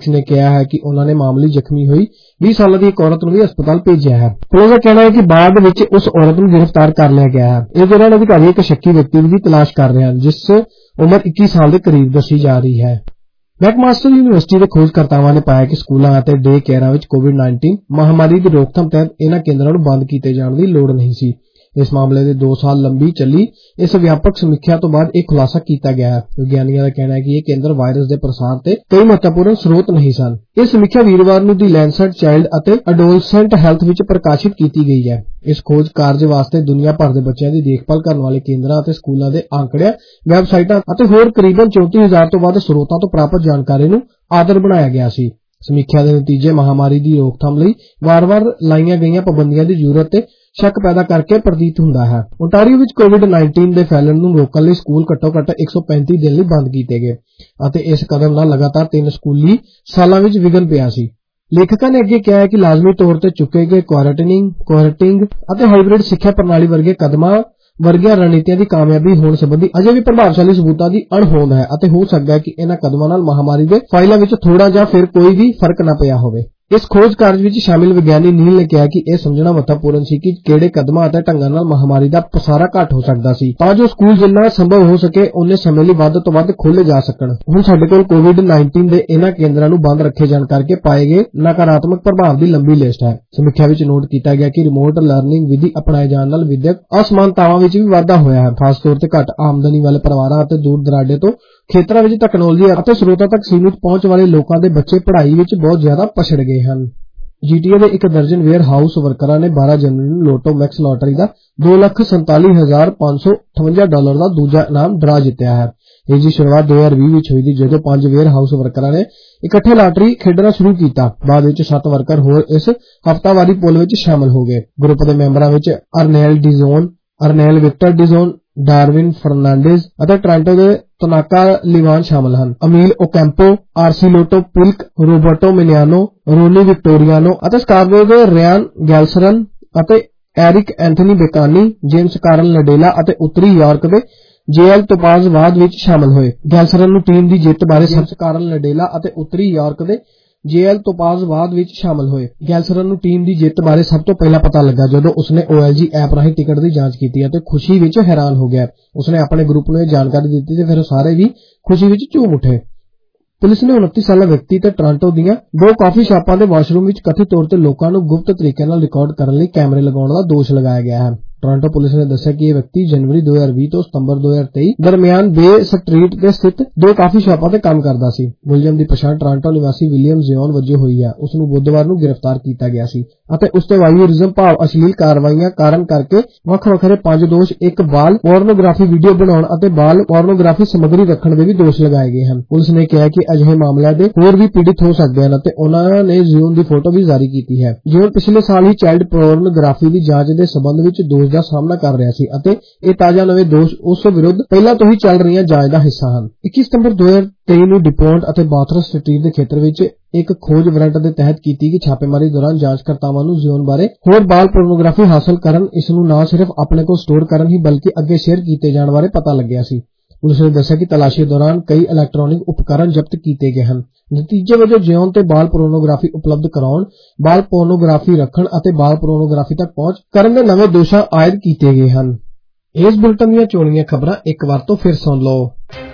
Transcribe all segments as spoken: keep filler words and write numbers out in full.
Police ने कहा है कि उन्होंने मामूली जख्मी हुई बीस साल की एक औरत को भी अस्पताल भेजा है। पुलिस का कहना है कि बाद विच उस औरत को गिरफ्तार कर लिया गया है। इस दौरान अधिकारी एक शक्की व्यक्ति की तलाश कर रहे हैं जिस उम्र इक्कीस साल के करीब दसी जा रही है। मैकमास्टर यूनिवर्सिटी के खोजकर्तावां ने पाया कि स्कूलों और डे केयरां विच कोविड नाइनटीन महामारी की रोकथाम तहत इन्हां केंद्रां नूं बंद किए जाने की लोड़ नहीं सी। इस मामले के दो साल लंबी चली इस व्यापक समीक्षा तो बाद एक खुलासा किया गया है। विज्ञानियों का कहना है कि ये केंद्र वायरस के प्रसार के कई महत्वपूर्ण स्रोत नहीं सन। यह समीक्षा वीरवार नूं दी लैंसेट चाइल्ड अते एडोलसेंट हैल्थ विच प्रकाशित की गई है। इस खोज कार्य वास्ते दुनिया भर के बच्चों की देखभाल करने वाले केंद्रां अते स्कूलों के आंकड़ियां, वैबसाइटां अते होर करीबन चौंती हजार तो वध स्रोतां तो प्राप्त जानकारी नूं आधार बनाया गया सी। समीक्षा के नतीजे महामारी की रोकथाम लई वार-वार लाईयां गईयां पाबंदियां की जरूरत ते शक पैदा करके प्रतीत हुंदा है। ओंटारियो विच कोविड नाइनटीन के फैलण नूं रोकण लई स्कूल घट्टो घट्ट एक सौ पैंती दिन लई बंद कीते गए अते इस कदम नाल लगातार तीन स्कूली सालां विच विघन पिया सी। लेखकां ने अगे कहा है कि लाजमी तौर ते चुके गए क्वारंटाइनिंग, क्वारंटीनिंग अते हाइब्रिड सिक्ख्या प्रणाली वर्गे कदमां वर्गियां रणनीतियां की कामयाबी होने संबंधी अजे भी प्रभावशाली सबूतां की अणहोंद है अते हो सकदा है कि इन्हां कदमां नाल महामारी दे फाइलां विच थोड़ा जां फिर कोई भी फर्क ना पिया होवे। इस खोज कार्य विच शामिल विज्ञानी नील ने कहा कि यह समझना महत्वपूर्ण सी कि किहड़े कदमां अते ढंगां नाल महामारी दा पसारा घट हो सकदा सी तां जो स्कूल जिन्ना संभव हो सके उन्ने समय लई वध तो वध खोले जा सकण। हुण साडे कोल कोविड नाइनटीन दे इन्हां केंद्रां नूं बंद रखे जाण करके पाए गए नकारात्मक प्रभाव की लंबी लिस्ट है। समीक्षा विच नोट किया गया कि रिमोट लर्निंग विधि अपनाए जाण नाल विद्यक असमानतावां विच भी वाधा होया है। खास तौर ते घट आमदनी वाले परिवारां अते दूर दराडे तो खेतरां विच तकनोलॉजी अते स्रोतां तक सीमित पहुंच वाले लोकां दे बच्चे पढ़ाई विच बहुत ज्यादा पछड़ गए हैं। जीटीए के एक दर्जन वेयर हाउस वर्करां ने बारह जनवरी नूं लोटो मैक्स लॉटरी का दो लख संताली हजार पांच सौ अठवंजा डॉलर का दूजा इनाम ड्रा जितया है। इसकी शुरुआत दो हजार भी विच हुई थी जदों पांच वेयर हाउस वर्करां ने इकट्ठे लॉटरी खेडना शुरू किया। बाद विच सत्त वर्कर होर इस हफ्तावारी पुल विच शामिल हो गए। ग्रुप के मैंबरां विच Arnel Dizon, Arnel Victor Dizon, Darwin Fernandes अते टोरंटो के तनाका लिवान शामिल हैं। अमील ओकैंपो, आरसी लोटो पिल्क, रोबर्टो मिलियानो, रोनी विक्टोरियानो अते स्कार्बरो के रियान गैल्सरन अते एरिक एंथनी बेकानी, जेम्स कारल लडेला अते उत्तरी यॉर्क के जेएल टोपाज बाद विच शामिल होए। गैल्सरन नूं टीम की जित बारे जेम्स कारल लडेला अते उत्तरी यॉर्क के जेएल टोपाज बाद विच शामिल होए। गैल्सरन नूं टीम की जित बारे सब तो पहला पता लगा जदों उसने ओएलजी ऐप राही टिकट की जांच की अते खुशी विच हैरान हो गया। उसने अपने ग्रुप नूं जानकारी दी ते फिर सारे भी खुशी विच झूम उठे। पुलिस ने उनतीस साला व्यक्ति ते टोरंटो दीयां दो कॉफी शॉपां दे वाशरूम विच कथित तौर ते लोकां नूं गुप्त तरीके नाल रिकॉर्ड करने लई कैमरे लगाउण दा दोष लगाया गया है। टोरंटो पुलिस ने दस्सिया कि यह व्यक्ति जनवरी दो हजार भी तो सितंबर दो हजार तेई दरमियान बे स्ट्रीट ते स्थित दो काफी शॉपां ते काम करदा सी। मुलजम दी पछाण टोरंटो निवासी विलियम जियोन वजों हुई है। उस नूं बुधवार नूं गिरफ्तार किया गया सी अते उस ते वायरिज्म भाव अश्लील कार्रवाईयां कारण करके वख वखरे पांच दोष, एक बाल पोर्नोग्राफी वीडियो बनाउण अते बाल पोर्नोग्राफी समग्री रखण दे भी दोष लगाए गए हैं। पुलिस ने कहा कि अजिहे मामलिਆਂ दे होर भी पीड़ित हो सकते हैं अते उन्हां ने जियोन दी फोटो भी जारी की है। जियोन पिछले साल ही चाइल्ड पोर्नोग्राफी की जांच के संबंध विच दोष का सामना कर रहा सी अते ये ताजा नवे दोष उस विरुद्ध पहला तो ही चल रही जांच का हिस्सा हैं। इक्कीस सितंबर दो हजार तेई नूं डिपोंट अते बाथरस स्ट्रीट के खेतर विच एक खोज वारंट के तहत की गई छापेमारी दौरान जांचकर्तावां नूं जियोन बारे होर बाल पोर्नोग्राफी हासिल करन, इस नूं ना सिर्फ अपने को स्टोर करन ही बल्कि अगे शेयर किए जाने बारे पता लग्या सी। पुलिस ने दस्सिया कि तलाशी दौरान कई इलैक्ट्रॉनिक उपकरण जब्त किए गए हैं। नतीजे वजों जियोन ते बाल पोर्नोग्राफी उपलब्ध कराउण, बाल पोर्नोग्राफी रखण अते बाल पोर्नोग्राफी तक पहुंच करन दे नवे दोषां आयद किए गए हैं। इस बुलेटिन दीयां चोणीਆਂ खबरां एक बार तो फिर सुन लो।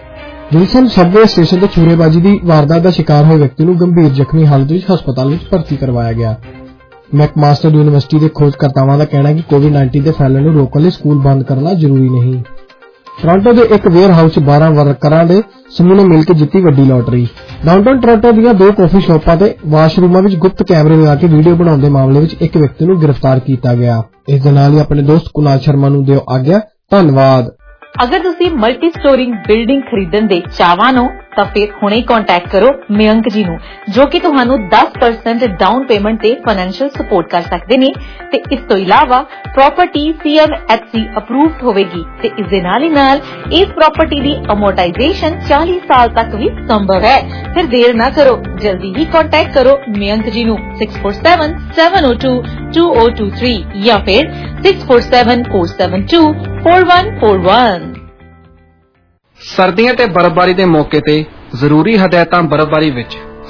विल्सन सबवे स्टेशन ते छुरेबाजी की वारदात का शिकार हुए व्यक्ति को गंभीर जख्मी हालत में हस्पताल में भर्ती करवाया गया। मैकमास्टर यूनिवर्सिटी के खोजकर्तावां का कहना है कि कोविड नाइनटीन के फैलण को रोकने लिए स्कूल बंद करना जरूरी नहीं। टोरंटो के एक वेयर हाउस बारह वर्करां दे समूह ने मिलकर जीती वड्डी लॉटरी। डाउनटाउन टोरंटो दीयां दो कॉफी शॉपां ते वाशरूमां विच गुप्त कैमरे लगा के वीडियो बनाउण दे मामले विच एक व्यक्ति को गिरफ्तार किया गया। इस दे नाल ही अपने दोस्त कुणाल शर्मा नूं दिओ आग्या। धन्यवाद। अगर तुसी मल्टी स्टोरिंग बिल्डिंग खरीदण दे चाहवान हो ਤਾਂ ਫਿਰ ਹੁਣੇ ਕੰਟੈਕਟ ਕਰੋ ਮਯੰਕ ਜੀ ਨੂੰ ਜੋ ਕਿ ਤੁਹਾਨੂੰ दस परसेंट ਡਾਊਨ ਪੇਮੈਂਟ ਤੇ ਫਾਈਨੈਂਸ਼ੀਅਲ ਸਪੋਰਟ ਕਰ ਸਕਦੇ ਨੇ ਤੇ ਇਸ ਤੋਂ ਇਲਾਵਾ property C M H C approved ਹੋਵੇਗੀ ਤੇ ਇਸ ਦੇ ਨਾਲ ਹੀ ਨਾਲ ਇਸ ਪ੍ਰਾਪਰਟੀ ਦੀ ਅਮੋਰਟਾਈਜੇਸ਼ਨ चालीस ਸਾਲ ਤੱਕ ਵੀ ਸੰਭਵ ਹੈ। ਫਿਰ ਦੇਰ ਨਾ ਕਰੋ, ਜਲਦੀ ਹੀ ਕੰਟੈਕਟ ਕਰੋ ਮਯੰਕ ਜੀ ਨੂੰ six four seven seven zero two two zero two three ਜਾਂ ਫਿਰ six four seven four seven two four one four one। ਸਰਦੀਆਂ ਤੇ ਬਰਫ਼ਬਾਰੀ ਦੇ ਮੌਕੇ ਤੇ ਜ਼ਰੂਰੀ ਹਦਾਇਤਾਂ ਬਰਫ਼ਬਾਰੀ ਵਿੱਚ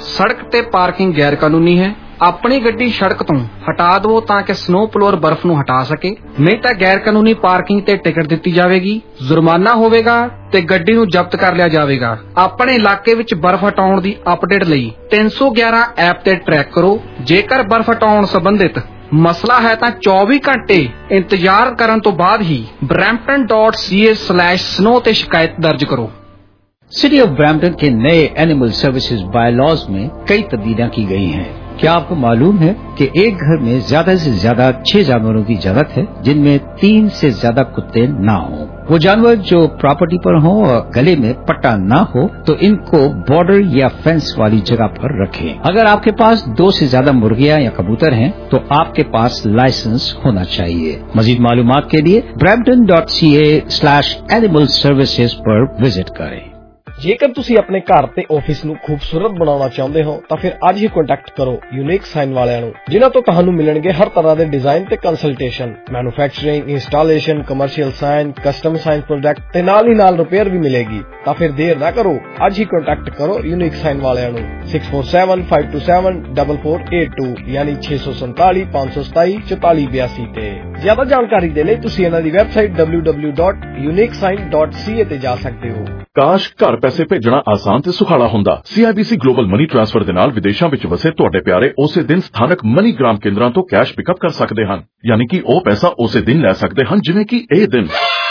ਸੜਕ ਤੇ ਪਾਰਕਿੰਗ ਗੈਰ ਕਾਨੂੰਨੀ ਹੈ। ਆਪਣੀ ਗੱਡੀ ਸੜਕ ਤੋਂ ਹਟਾ ਦਿਵੋ ਤਾਂ ਕਿ ਸਨੋ ਪਲੋਅਰ ਬਰਫ਼ ਨੂੰ ਹਟਾ ਸਕੇ, ਨਹੀਂ ਤਾਂ ਗੈਰ ਕਾਨੂੰਨੀ ਪਾਰਕਿੰਗ ਤੇ ਟਿਕਟ ਦਿੱਤੀ ਜਾਵੇਗੀ, ਜੁਰਮਾਨਾ ਹੋਵੇਗਾ ਤੇ ਗੱਡੀ ਨੂੰ ਜ਼ਬਤ ਕਰ ਲਿਆ ਜਾਵੇਗਾ। ਆਪਣੇ ਇਲਾਕੇ ਵਿੱਚ ਬਰਫ਼ ਹਟਾਉਣ ਦੀ ਅਪਡੇਟ ਲਈ ਤਿੰਨ ਸੌ ਗਿਆਰਾਂ ਐਪ ਤੇ ਟਰੈਕ ਕਰੋ। ਜੇਕਰ ਬਰਫ਼ ਹਟਾਉਣ ਸੰਬੰਧਿਤ ਮਸਲਾ ਹੈ ਤਾਂ ਚੌਵੀ ਘੰਟੇ ਇੰਤਜ਼ਾਰ ਕਰਨ ਤੋਂ ਬਾਅਦ ਹੀ brampton dot c a slash snow ਤੇ ਸ਼ਿਕਾਇਤ ਦਰਜ ਕਰੋ। सिटी ऑफ ब्रैम्पटन के नए एनिमल सर्विसेज बायलॉज में कई तब्दीलियां की गई हैं। क्या आपको मालूम है कि एक घर में ज्यादा से ज्यादा छह जानवरों की जरूरत है, जिनमें तीन से ज्यादा कुत्ते ना हों? वो जानवर जो प्रॉपर्टी पर हों और गले में पट्टा ना हो तो इनको बॉर्डर या फेंस वाली जगह पर रखें। अगर आपके पास दो से ज्यादा मुर्गियां या कबूतर हैं तो आपके पास लाइसेंस होना चाहिए। मजीद मालूमात के लिए Brampton dot C A slash animal services पर विजिट करें। ਜੇਕਰ ਤੁਸੀਂ ਆਪਣੇ ਘਰ ਤੇ ਆਫਿਸ ਨੂੰ ਖੂਬਸੂਰਤ ਬਣਾਉਣਾ ਚਾਹੁੰਦੇ ਹੋ ਤਾਂ ਫਿਰ ਅੱਜ ਹੀ ਕੰਟੈਕਟ ਕਰੋ ਯੂਨੀਕ ਸਾਈਨ ਵਾਲਿਆਂ ਨੂੰ, ਜਿਨ੍ਹਾਂ ਤੋਂ ਤੁਹਾਨੂੰ ਮਿਲਣਗੇ ਹਰ ਤਰ੍ਹਾਂ ਦੇ ਡਿਜ਼ਾਈਨ ਤੇ consultation, manufacturing, installation, commercial sign, custom sign product ਤੇ ਨਾਲ ਹੀ ਨਾਲ ਰਿਪੇਅਰ ਵੀ ਮਿਲੇਗੀ। ਤਾਂ ਫਿਰ ਦੇਰ ਨਾ ਕਰੋ, ਅੱਜ ਹੀ ਕੰਟੈਕਟ ਕਰੋ ਯੂਨੀਕ ਸਾਈਨ ਵਾਲਿਆਂ ਨੂੰ six four seven five two seven four four eight two ਯਾਨੀ ਛੇ ਸੌ ਸੰਤਾਲੀ ਪੰਜ ਸੌ ਸਤਾਈ ਚੁਤਾਲੀ ਬਿਆਸੀ ਤੇ। ਜ਼ਿਆਦਾ ਜਾਣਕਾਰੀ ਦੇ ਲਈ ਤੁਸੀਂ ਇਹਨਾਂ ਦੀ website w w w dot unique sign dot c a ਤੇ ਜਾ ਸਕਦੇ ਹੋ। ਕਾਸ਼ ਘਰ ਪੈਸੇ ਭੇਜਣਾ ਆਸਾਨ ਤੇ ਸੁਖਾਲਾ ਹੁੰਦਾ। C I B C global money transfer ਦੇ ਨਾਲ ਵਿਦੇਸ਼ਾਂ ਵਿੱਚ ਵਸੇ ਤੁਹਾਡੇ ਪਿਆਰੇ ਉਸੇ ਦਿਨ ਸਥਾਨਕ ਮਨੀ ਗ੍ਰਾਮ ਕੇਂਦਰਾਂ ਤੋਂ ਕੈਸ਼ ਪਿਕਅਪ ਕਰ ਸਕਦੇ ਹਨ, ਯਾਨੀ ਕਿ ਉਹ ਪੈਸਾ ਉਸੇ ਦਿਨ ਲੈ ਸਕਦੇ ਹਨ ਜਿਵੇਂ ਕਿ ਇਹ ਦਿਨ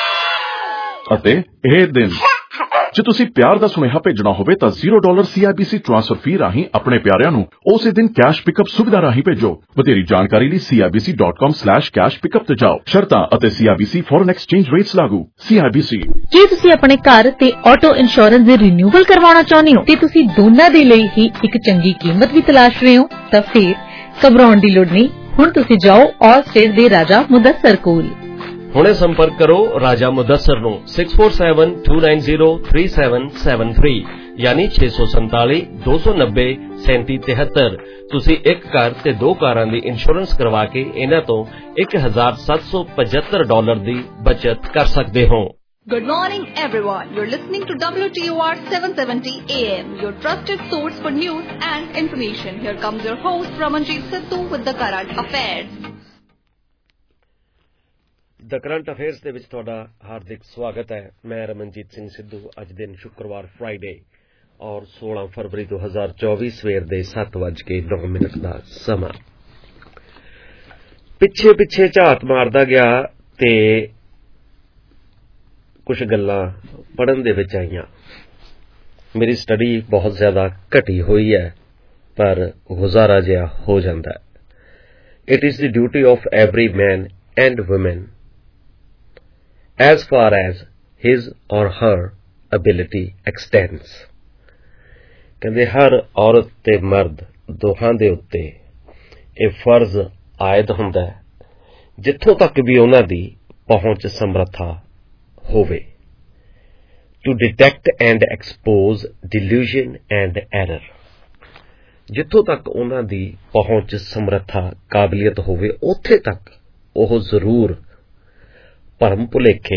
ਅਤੇ ਇਹ ਦਿਨ। ਜੇ ਤੁਸੀਂ ਪਿਆਰ ਦਾ ਸੁਨੇਹਾ ਭੇਜਣਾ ਹੋਵੇ ਤਾਂ zero dollar C I B C transfer fee ਰਾਹੀਂ ਆਪਣੇ ਪਿਆਰਿਆਂ ਨੂੰ ਉਸੇ ਦਿਨ ਕੈਸ਼ ਪਿਕਅਪ ਸੁਵਿਧਾ ਰਾਹੀਂ ਭੇਜੋ। ਵਧੇਰੀ ਜਾਣਕਾਰੀ ਲਈ C I B C dot com slash cash pickup ਤੇ ਜਾਓ। ਸ਼ਰਤਾਂ ਅਤੇ C I B C foreign exchange rates ਲਾਗੂ। C I B C. ਜੇ ਤੁਸੀਂ ਆਪਣੇ ਘਰ ਤੇ ਆਟੋ ਇੰਸ਼ੋਰੈਂਸ ਦੇ ਰਿਨਿਊਵਲ ਕਰਵਾਉਣਾ ਚਾਹੁੰਦੇ ਹੋ ਤੇ ਤੁਸੀਂ ਦੋਨਾਂ ਦੇ ਲਈ ਹੀ ਇੱਕ ਚੰਗੀ ਕੀਮਤ ਵੀ ਤਲਾਸ਼ ਰਹੇ ਹੋ ਤਾਂ ਫਿਰ ਘਬਰਾਉਣ ਦੀ ਲੋੜ ਨਹੀਂ। ਹੁਣ ਤੁਸੀਂ ਜਾਓ ਆਲ ਸਟੇਟ ਦੇ ਰਾਜਾ ਮੁਦੱਸਰ ਕੋਲ। ਹੁਣੇ ਸੰਪਰਕ ਕਰੋ ਰਾਜਾ ਮੁਦੱਸਰ ਨੂੰ six four seven two nine zero three seven seven three ਯਾਨੀ ਛੇ ਸੌ ਸੰਤਾਲੀ ਦੋ ਸੌ ਨੱਬੇ ਸੈਂਤੀ ਤਿਹੱਤਰ। ਤੁਸੀਂ ਇੱਕ ਕਾਰ ਤੇ ਦੋ ਕਾਰਾਂ ਦੀ ਇੰਸ਼ੋਰੈਂਸ ਕਰਵਾ ਕੇ ਇਹਨਾਂ ਤੋਂ ਇੱਕ ਹਜ਼ਾਰ ਸੱਤ ਸੌ ਪਝੱਤਰ ਡਾਲਰ ਦੀ ਬਚਤ ਕਰ ਸਕਦੇ ਹੋ। Good morning, everyone. You're listening to W T O R seven seventy A M, your trusted source for news and information. Here comes your host, Ramanjeet Sidhu, with the current affairs. The current affairs ਦੇ ਵਿੱਚ ਤੁਹਾਡਾ ਹਾਰਦਿਕ ਸਵਾਗਤ ਹੈ। ਮੈਂ ਰਮਨਜੀਤ ਸਿੰਘ ਸਿੱਧੂ। ਅੱਜ ਦਿਨ ਸ਼ੁੱਕਰਵਾਰ Friday ਔਰ ਸੋਲਾਂ ਫਰਵਰੀ ਦੋ ਹਜ਼ਾਰ ਚੌਵੀ ਸਵੇਰ ਦੇ ਸੱਤ ਵੱਜ ਕੇ ਨੌ ਮਿੰਟ ਦਾ ਸਮਾਂ। ਪਿੱਛੇ ਪਿੱਛੇ ਝਾਤ ਮਾਰਦਾ ਗਿਆ ਤੇ ਕੁਝ ਗੱਲਾਂ ਪੜ੍ਹਨ ਦੇ ਵਿੱਚ ਆਈਆਂ। ਮੇਰੀ ਸਟੱਡੀ ਬਹੁਤ ਜ਼ਿਆਦਾ ਘਟੀ ਹੋਈ ਹੈ ਪਰ ਗੁਜ਼ਾਰਾ ਜਿਹਾ ਹੋ ਜਾਂਦਾ ਹੈ। It is the duty of every man and woman as far as his or her ability extends। ਕਹਿੰਦੇ ਹਰ ਔਰਤ ਤੇ ਮਰਦ ਦੋਹਾਂ ਦੇ ਉੱਤੇ ਇਹ ਫਰਜ਼ ਆਇਦ ਹੁੰਦਾ ਹੈ ਜਿੱਥੋਂ ਤੱਕ ਵੀ ਉਹਨਾਂ ਦੀ ਪਹੁੰਚ ਸਮਰੱਥਾ ਹੋਵੇ। to detect and expose delusion and error। ਜਿੱਥੋਂ ਤੱਕ ਉਹਨਾਂ ਦੀ ਪਹੁੰਚ ਸਮਰੱਥਾ ਕਾਬਲੀਅਤ ਹੋਵੇ ਉੱਥੇ ਤੱਕ ਉਹ ਜ਼ਰੂਰ ਭਰਮ ਭੁਲੇਖੇ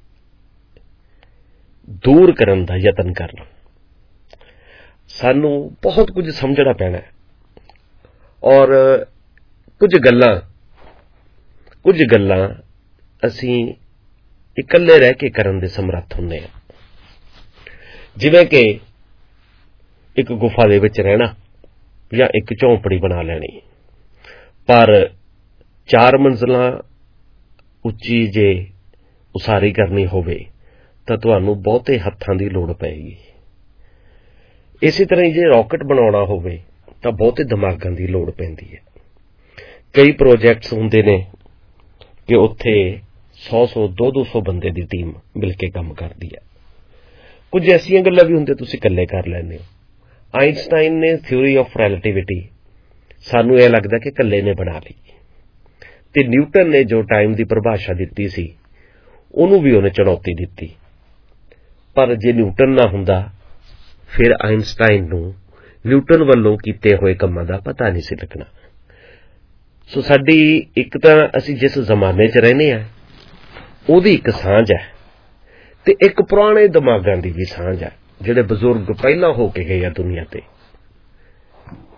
ਦੂਰ ਕਰਨ ਦਾ ਯਤਨ ਕਰਨਾ। ਸਾਨੂੰ ਬਹੁਤ ਕੁਝ ਸਮਝਣਾ ਪੈਣਾ ਔਰ ਕੁਝ ਗੱਲਾਂ ਕੁਝ ਗੱਲਾਂ ਅਸੀਂ ਇਕੱਲੇ ਰਹਿ ਕੇ ਕਰਨ ਦੇ ਸਮਰੱਥ ਹੁੰਦੇ ਹਾਂ। ਜਿਵੇਂ ਕਿ ਇੱਕ ਗੁਫਾ ਦੇ ਵਿੱਚ ਰਹਿਣਾ ਜਾਂ ਇੱਕ ਝੌਂਪੜੀ ਬਣਾ ਲੈਣੀ, ਪਰ ਚਾਰ ਮੰਜ਼ਲਾਂ ਉੱਚੀ ਜੇ ਉਸਾਰੀ ਕਰਨੀ ਹੋਵੇ ਤਾਂ ਤੁਹਾਨੂੰ ਬਹੁਤੇ ਹੱਥਾਂ ਦੀ ਲੋੜ ਪਏਗੀ। ਇਸੇ ਤਰ੍ਹਾਂ ਹੀ ਜੇ ਰਾਕਟ ਬਣਾਉਣਾ ਹੋਵੇ ਤਾਂ ਬਹੁਤੇ ਦਿਮਾਗਾਂ ਦੀ ਲੋੜ ਪੈਂਦੀ ਹੈ। ਕਈ ਪ੍ਰੋਜੈਕਟਸ ਹੁੰਦੇ ਨੇ ਕਿ ਉੱਥੇ ਸੌ ਸੌ ਦੋ ਦੋ ਸੌ ਬੰਦੇ ਦੀ ਟੀਮ ਮਿਲ ਕੇ ਕੰਮ ਕਰਦੀ ਹੈ। ਕੁਝ ਐਸੀਆਂ ਗੱਲਾਂ ਵੀ ਹੁੰਦੀਆਂ ਤੁਸੀਂ ਇਕੱਲੇ ਕਰ ਲੈਂਦੇ ਹੋ। ਆਇਨਸਟਾਈਨ ਨੇ ਥਿਊਰੀ ਆਫ ਰਿਲੇਟਿਵਿਟੀ ਸਾਨੂੰ ਇਹ ਲੱਗਦਾ ਕਿ ਇਕੱਲੇ ਨੇ ਬਣਾ ਲਈ, ਤੇ ਨਿਊਟਨ ਨੇ ਜੋ ਟਾਈਮ ਦੀ ਪਰਿਭਾਸ਼ਾ ਦਿੱਤੀ ਸੀ ਉਹਨੂੰ ਵੀ ਉਹਨੇ ਚੁਣੌਤੀ ਦਿੱਤੀ। ਪਰ ਜੇ ਨਿਊਟਨ ਨਾ ਹੁੰਦਾ ਫਿਰ ਆਇਨਸਟਾਈਨ ਨੂੰ ਨਿਊਟਨ ਵੱਲੋਂ ਕੀਤੇ ਹੋਏ ਕੰਮਾਂ ਦਾ ਪਤਾ ਨਹੀਂ ਸੀ ਲੱਗਣਾ। ਸੋ ਸਾਡੀ ਇੱਕ ਤਾਂ ਅਸੀਂ ਜਿਸ ਜ਼ਮਾਨੇ 'ਚ ਰਹਿੰਦੇ ਹਾਂ ਉਹਦੀ ਇੱਕ ਸਾਂਝ ਹੈ ਤੇ ਇੱਕ ਪੁਰਾਣੇ ਦਿਮਾਗਾਂ ਦੀ ਵੀ ਸਾਂਝ ਹੈ ਜਿਹੜੇ ਬਜ਼ੁਰਗ ਪਹਿਲਾਂ ਹੋ ਕੇ ਗਏ ਆ ਦੁਨੀਆ ਤੇ।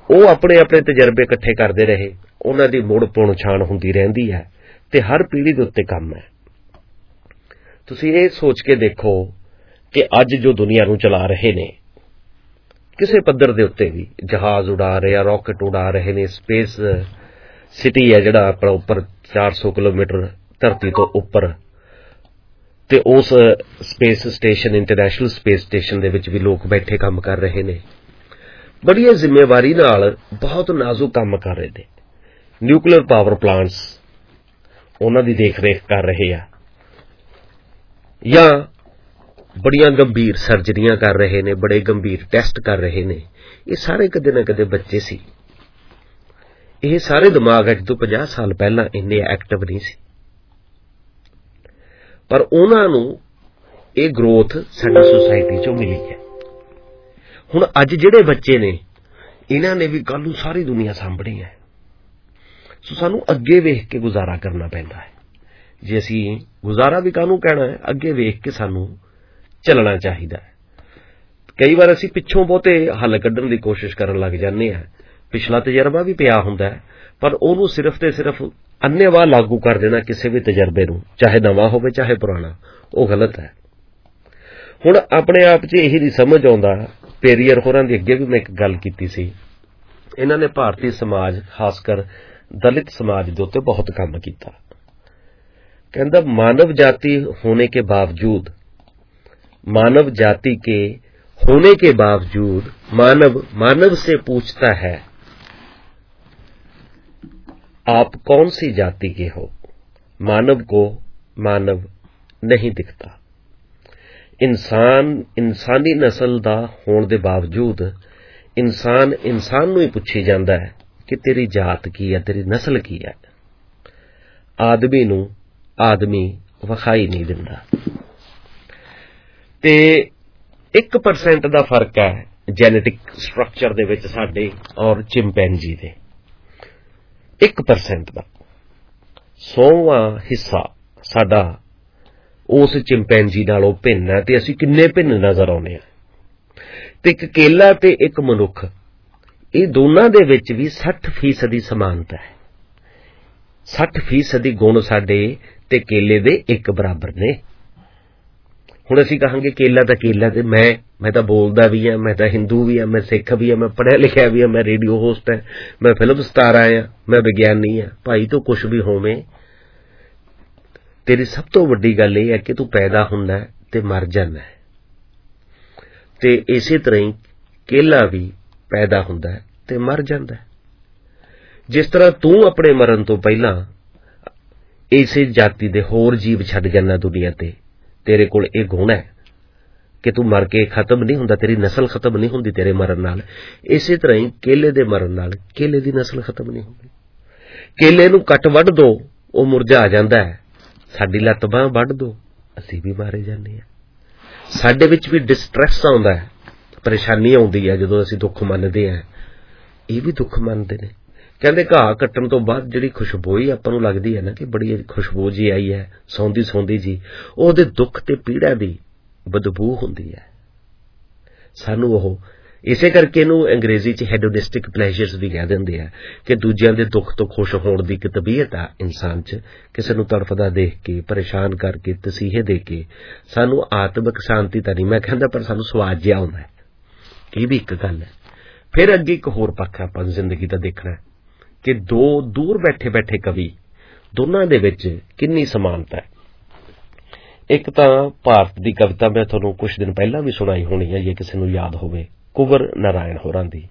ਉਹ ਆਪਣੇ ਆਪਣੇ ਤਜਰਬੇ ਇਕੱਠੇ ਕਰਦੇ ਰਹੇ, ਉਹਨਾਂ ਦੀ ਮੁੜ ਪੁਣ ਛਾਣ ਹੁੰਦੀ ਰਹਿੰਦੀ ਹੈ ਤੇ ਹਰ ਪੀੜ੍ਹੀ ਦੇ ਉੱਤੇ ਕੰਮ ਹੈ। ਤੁਸੀਂ ਇਹ ਸੋਚ ਕੇ ਦੇਖੋ ਕਿ ਅੱਜ ਜੋ ਦੁਨੀਆ ਨੂੰ ਚਲਾ ਰਹੇ ਨੇ, ਕਿਸੇ ਪੱਧਰ ਦੇ ਉੱਤੇ ਵੀ ਜਹਾਜ਼ ਉਡਾ ਰਹੇ ਆ, ਰਾਕਟ ਉਡਾ ਰਹੇ ਨੇ, ਸਪੇਸ ਸਿਟੀ ਹੈ ਜਿਹੜਾ ਆਪਣਾ ਉੱਪਰ ਚਾਰ ਸੌ ਕਿਲੋਮੀਟਰ ਧਰਤੀ ਤੋਂ ਉੱਪਰ, ਤੇ ਉਸ space station, international space station ਦੇ ਵਿੱਚ ਵੀ ਲੋਕ ਬੈਠੇ ਕੰਮ ਕਰ ਰਹੇ ਨੇ, ਬੜੀ ਜ਼ਿੰਮੇਵਾਰੀ ਨਾਲ ਬਹੁਤ ਨਾਜ਼ੁਕ ਕੰਮ ਕਰ ਰਹੇ ਨੇ। ਨਿਊਕਲੀਅਰ ਪਾਵਰ ਪਲਾਂਟਸ ਉਹਨਾਂ ਦੀ ਦੇਖ ਰੇਖ ਕਰ ਰਹੇ ਆ, ਜਾਂ ਬੜੀਆਂ ਗੰਭੀਰ ਸਰਜਰੀਆਂ ਕਰ ਰਹੇ ਨੇ, ਬੜੇ ਗੰਭੀਰ ਟੈਸਟ ਕਰ ਰਹੇ ਨੇ। ਇਹ ਸਾਰੇ ਕਦੇ ਨਾ ਕਦੇ ਬੱਚੇ ਸੀ। ਇਹ ਸਾਰੇ ਦਿਮਾਗ ਅੱਜ ਤੋਂ ਪੰਜਾਹ ਸਾਲ ਪਹਿਲਾਂ ਇੰਨੇ ਐਕਟਿਵ ਨਹੀਂ ਸੀ, ਪਰ ਉਹਨਾਂ ਨੂੰ ਇਹ ਗਰੋਥ ਸਾਡੀ ਸੁਸਾਇਟੀ ਚੋਂ ਮਿਲੀ ਹੈ। ਹੁਣ ਅੱਜ ਜਿਹੜੇ ਬੱਚੇ ਨੇ, ਇਹਨਾਂ ਨੇ ਵੀ ਕੱਲ ਨੂੰ ਸਾਰੀ ਦੁਨੀਆ ਸਾਂਭਣੀ ਹੈ, ਸੋ ਸਾਨੂੰ ਅੱਗੇ ਵੇਖ ਕੇ ਗੁਜ਼ਾਰਾ ਕਰਨਾ ਪੈਂਦਾ ਹੈ। ਜੇ ਅਸੀਂ ਗੁਜ਼ਾਰਾ ਵੀ ਕਾਹਨੂੰ ਕਹਿਣਾ ਹੈ, ਅੱਗੇ ਵੇਖ ਕੇ ਸਾਨੂੰ ਚੱਲਣਾ ਚਾਹੀਦਾ ਹੈ। ਕਈ ਵਾਰ ਅਸੀਂ ਪਿੱਛੋਂ ਬਹੁਤੇ ਹੱਲ ਕੱਢਣ ਦੀ ਕੋਸ਼ਿਸ਼ ਕਰਨ ਲੱਗ ਜਾਂਦੇ ਹਾਂ। ਪਿਛਲਾ ਤਜਰਬਾ ਵੀ ਪਿਆ ਹੁੰਦਾ ਹੈ, ਪਰ ਉਹਨੂੰ ਸਿਰਫ ਤੇ ਸਿਰਫ ਅੰਨ੍ਹੇਵਾਹ ਲਾਗੂ ਕਰ ਦੇਣਾ ਕਿਸੇ ਵੀ ਤਜਰਬੇ ਨੂੰ, ਚਾਹੇ ਨਵਾਂ ਹੋਵੇ ਚਾਹੇ ਪੁਰਾਣਾ, ਉਹ ਗਲਤ ਹੈ। ਹੁਣ ਆਪਣੇ ਆਪ 'ਚ ਇਹੀ ਨਹੀਂ ਸਮਝ ਆਉਂਦਾ। ਪੇਰੀਅਰ ਹੋਰਾਂ ਦੀ ਅੱਗੇ ਵੀ ਮੈਂ ਇੱਕ ਗੱਲ ਕੀਤੀ ਸੀ, ਇਹਨਾਂ ਨੇ ਭਾਰਤੀ ਸਮਾਜ, ਖਾਸ ਕਰ ਦਲਿਤ ਸਮਾਜ ਦੇ ਉੱਤੇ ਬਹੁਤ ਕੰਮ ਕੀਤਾ। ਕਹਿੰਦਾ मानव जाति होने के बावजूद मानव जाति के होने के बावजूद मानव मानव से पूछता है आप कौन सी जाति के हो। मानव को मानव नहीं दिखता। इंसान इंसानी नस्ल दा होने दे बावजूद इंसान इंसान नूं ही पुछी जांदा है कि तेरी जात की है, तेरी नस्ल की है। आदमी नूं आदमी विखाई नहीं दिंदा। ते एक परसेंट का फर्क है जेनेटिक स्ट्रक्चर दे विच साडे और चिंपैंजी दे। एक परसेंट का सौवां हिस्सा साडा उस चिंपैंजी नालों भिन्न है, ते असीं किन्ने भिन्न नज़र आउंदे आ। ते एक केला ते एक मनुख, ये दोनों दे विच भी साठ फीसदी समानता है। साठ फीसदी गुण साडे ते केले दे एक बराबर ने। हुण असीं कहांगे केला तां केला, ते मैं मैं तां बोलदा भी हां, मैं तां हिंदू भी हां, मैं सिख भी हां, मैं पढ़िया लिखिया भी हां, मैं रेडियो होस्ट है, मैं फिल्म स्टार आया, मैं विग्यानी हां। भाई तो कुछ भी होवे, तेरी सब तो वड्डी गल इह है कि तू पैदा हुंदा है ते मर जांदा है। ते इसे तरह ही केला भी पैदा हुंदा है ते मर जांदा है। जिस तरह तू अपने मरण तो पहला इसे जाति दे होर जीव छड्ड जाना दुनिया ते, तेरे कोल ये गुण है कि तू मर के खत्म नहीं हुंदा, तेरी नस्ल खत्म नहीं हुंदी तेरे मरण नाल। इसे तरह ही केले दे मरण नाल केले दी नस्ल खत्म नहीं हुंदी। केले नूं कट वड्ड दो, वो मुरझा जांदा है। साडी लत्त बांह वड्ड दो, असीं भी मारे जांदे आ। साडे विच भी डिस्ट्रैस आउंदा है, परेशानी आउंदी है जदों असीं दुख मनदे आ। ये भी दुख मनदे ने। कहते घाह कट्टण तो बाद जिहड़ी खुशबू आपां नूं लगदी है ना कि बड़ी खुशबू जी आई है, सौंदी सौंदी जी, ਉਹਦੇ दुख ते पीड़ा दी बदबू हुंदी है। सानू ਉਹ इसे करके ਇਹਨੂੰ अंग्रेजी च हेडोनिस्टिक प्लेजर्स भी कह दिंदे आ कि दूजिਆਂ ਦੇ दुख तो खुश होण दी एक तबीयत आ इंसान च। किसी नूं तड़फदा देख के, परेशान करके, तसीहे दे के सानू आत्मिक शांति तां नहीं मैं कहंदा, पर सानू स्वाद जिहा आउंदा है। ਇਹ भी एक गल है। फिर अगे एक होर पक्ष आपां जिंदगी दा देखना है कि दो दूर बैठे बैठे कवि, दोनों दे विच किन्नी समानता है। एक तां भारत दी कविता मैं तुहानूं कुछ दिन पहला भी सुनाई होनी है, जे किसी नूं याद होवे, कुंवर नारायण होरां दी।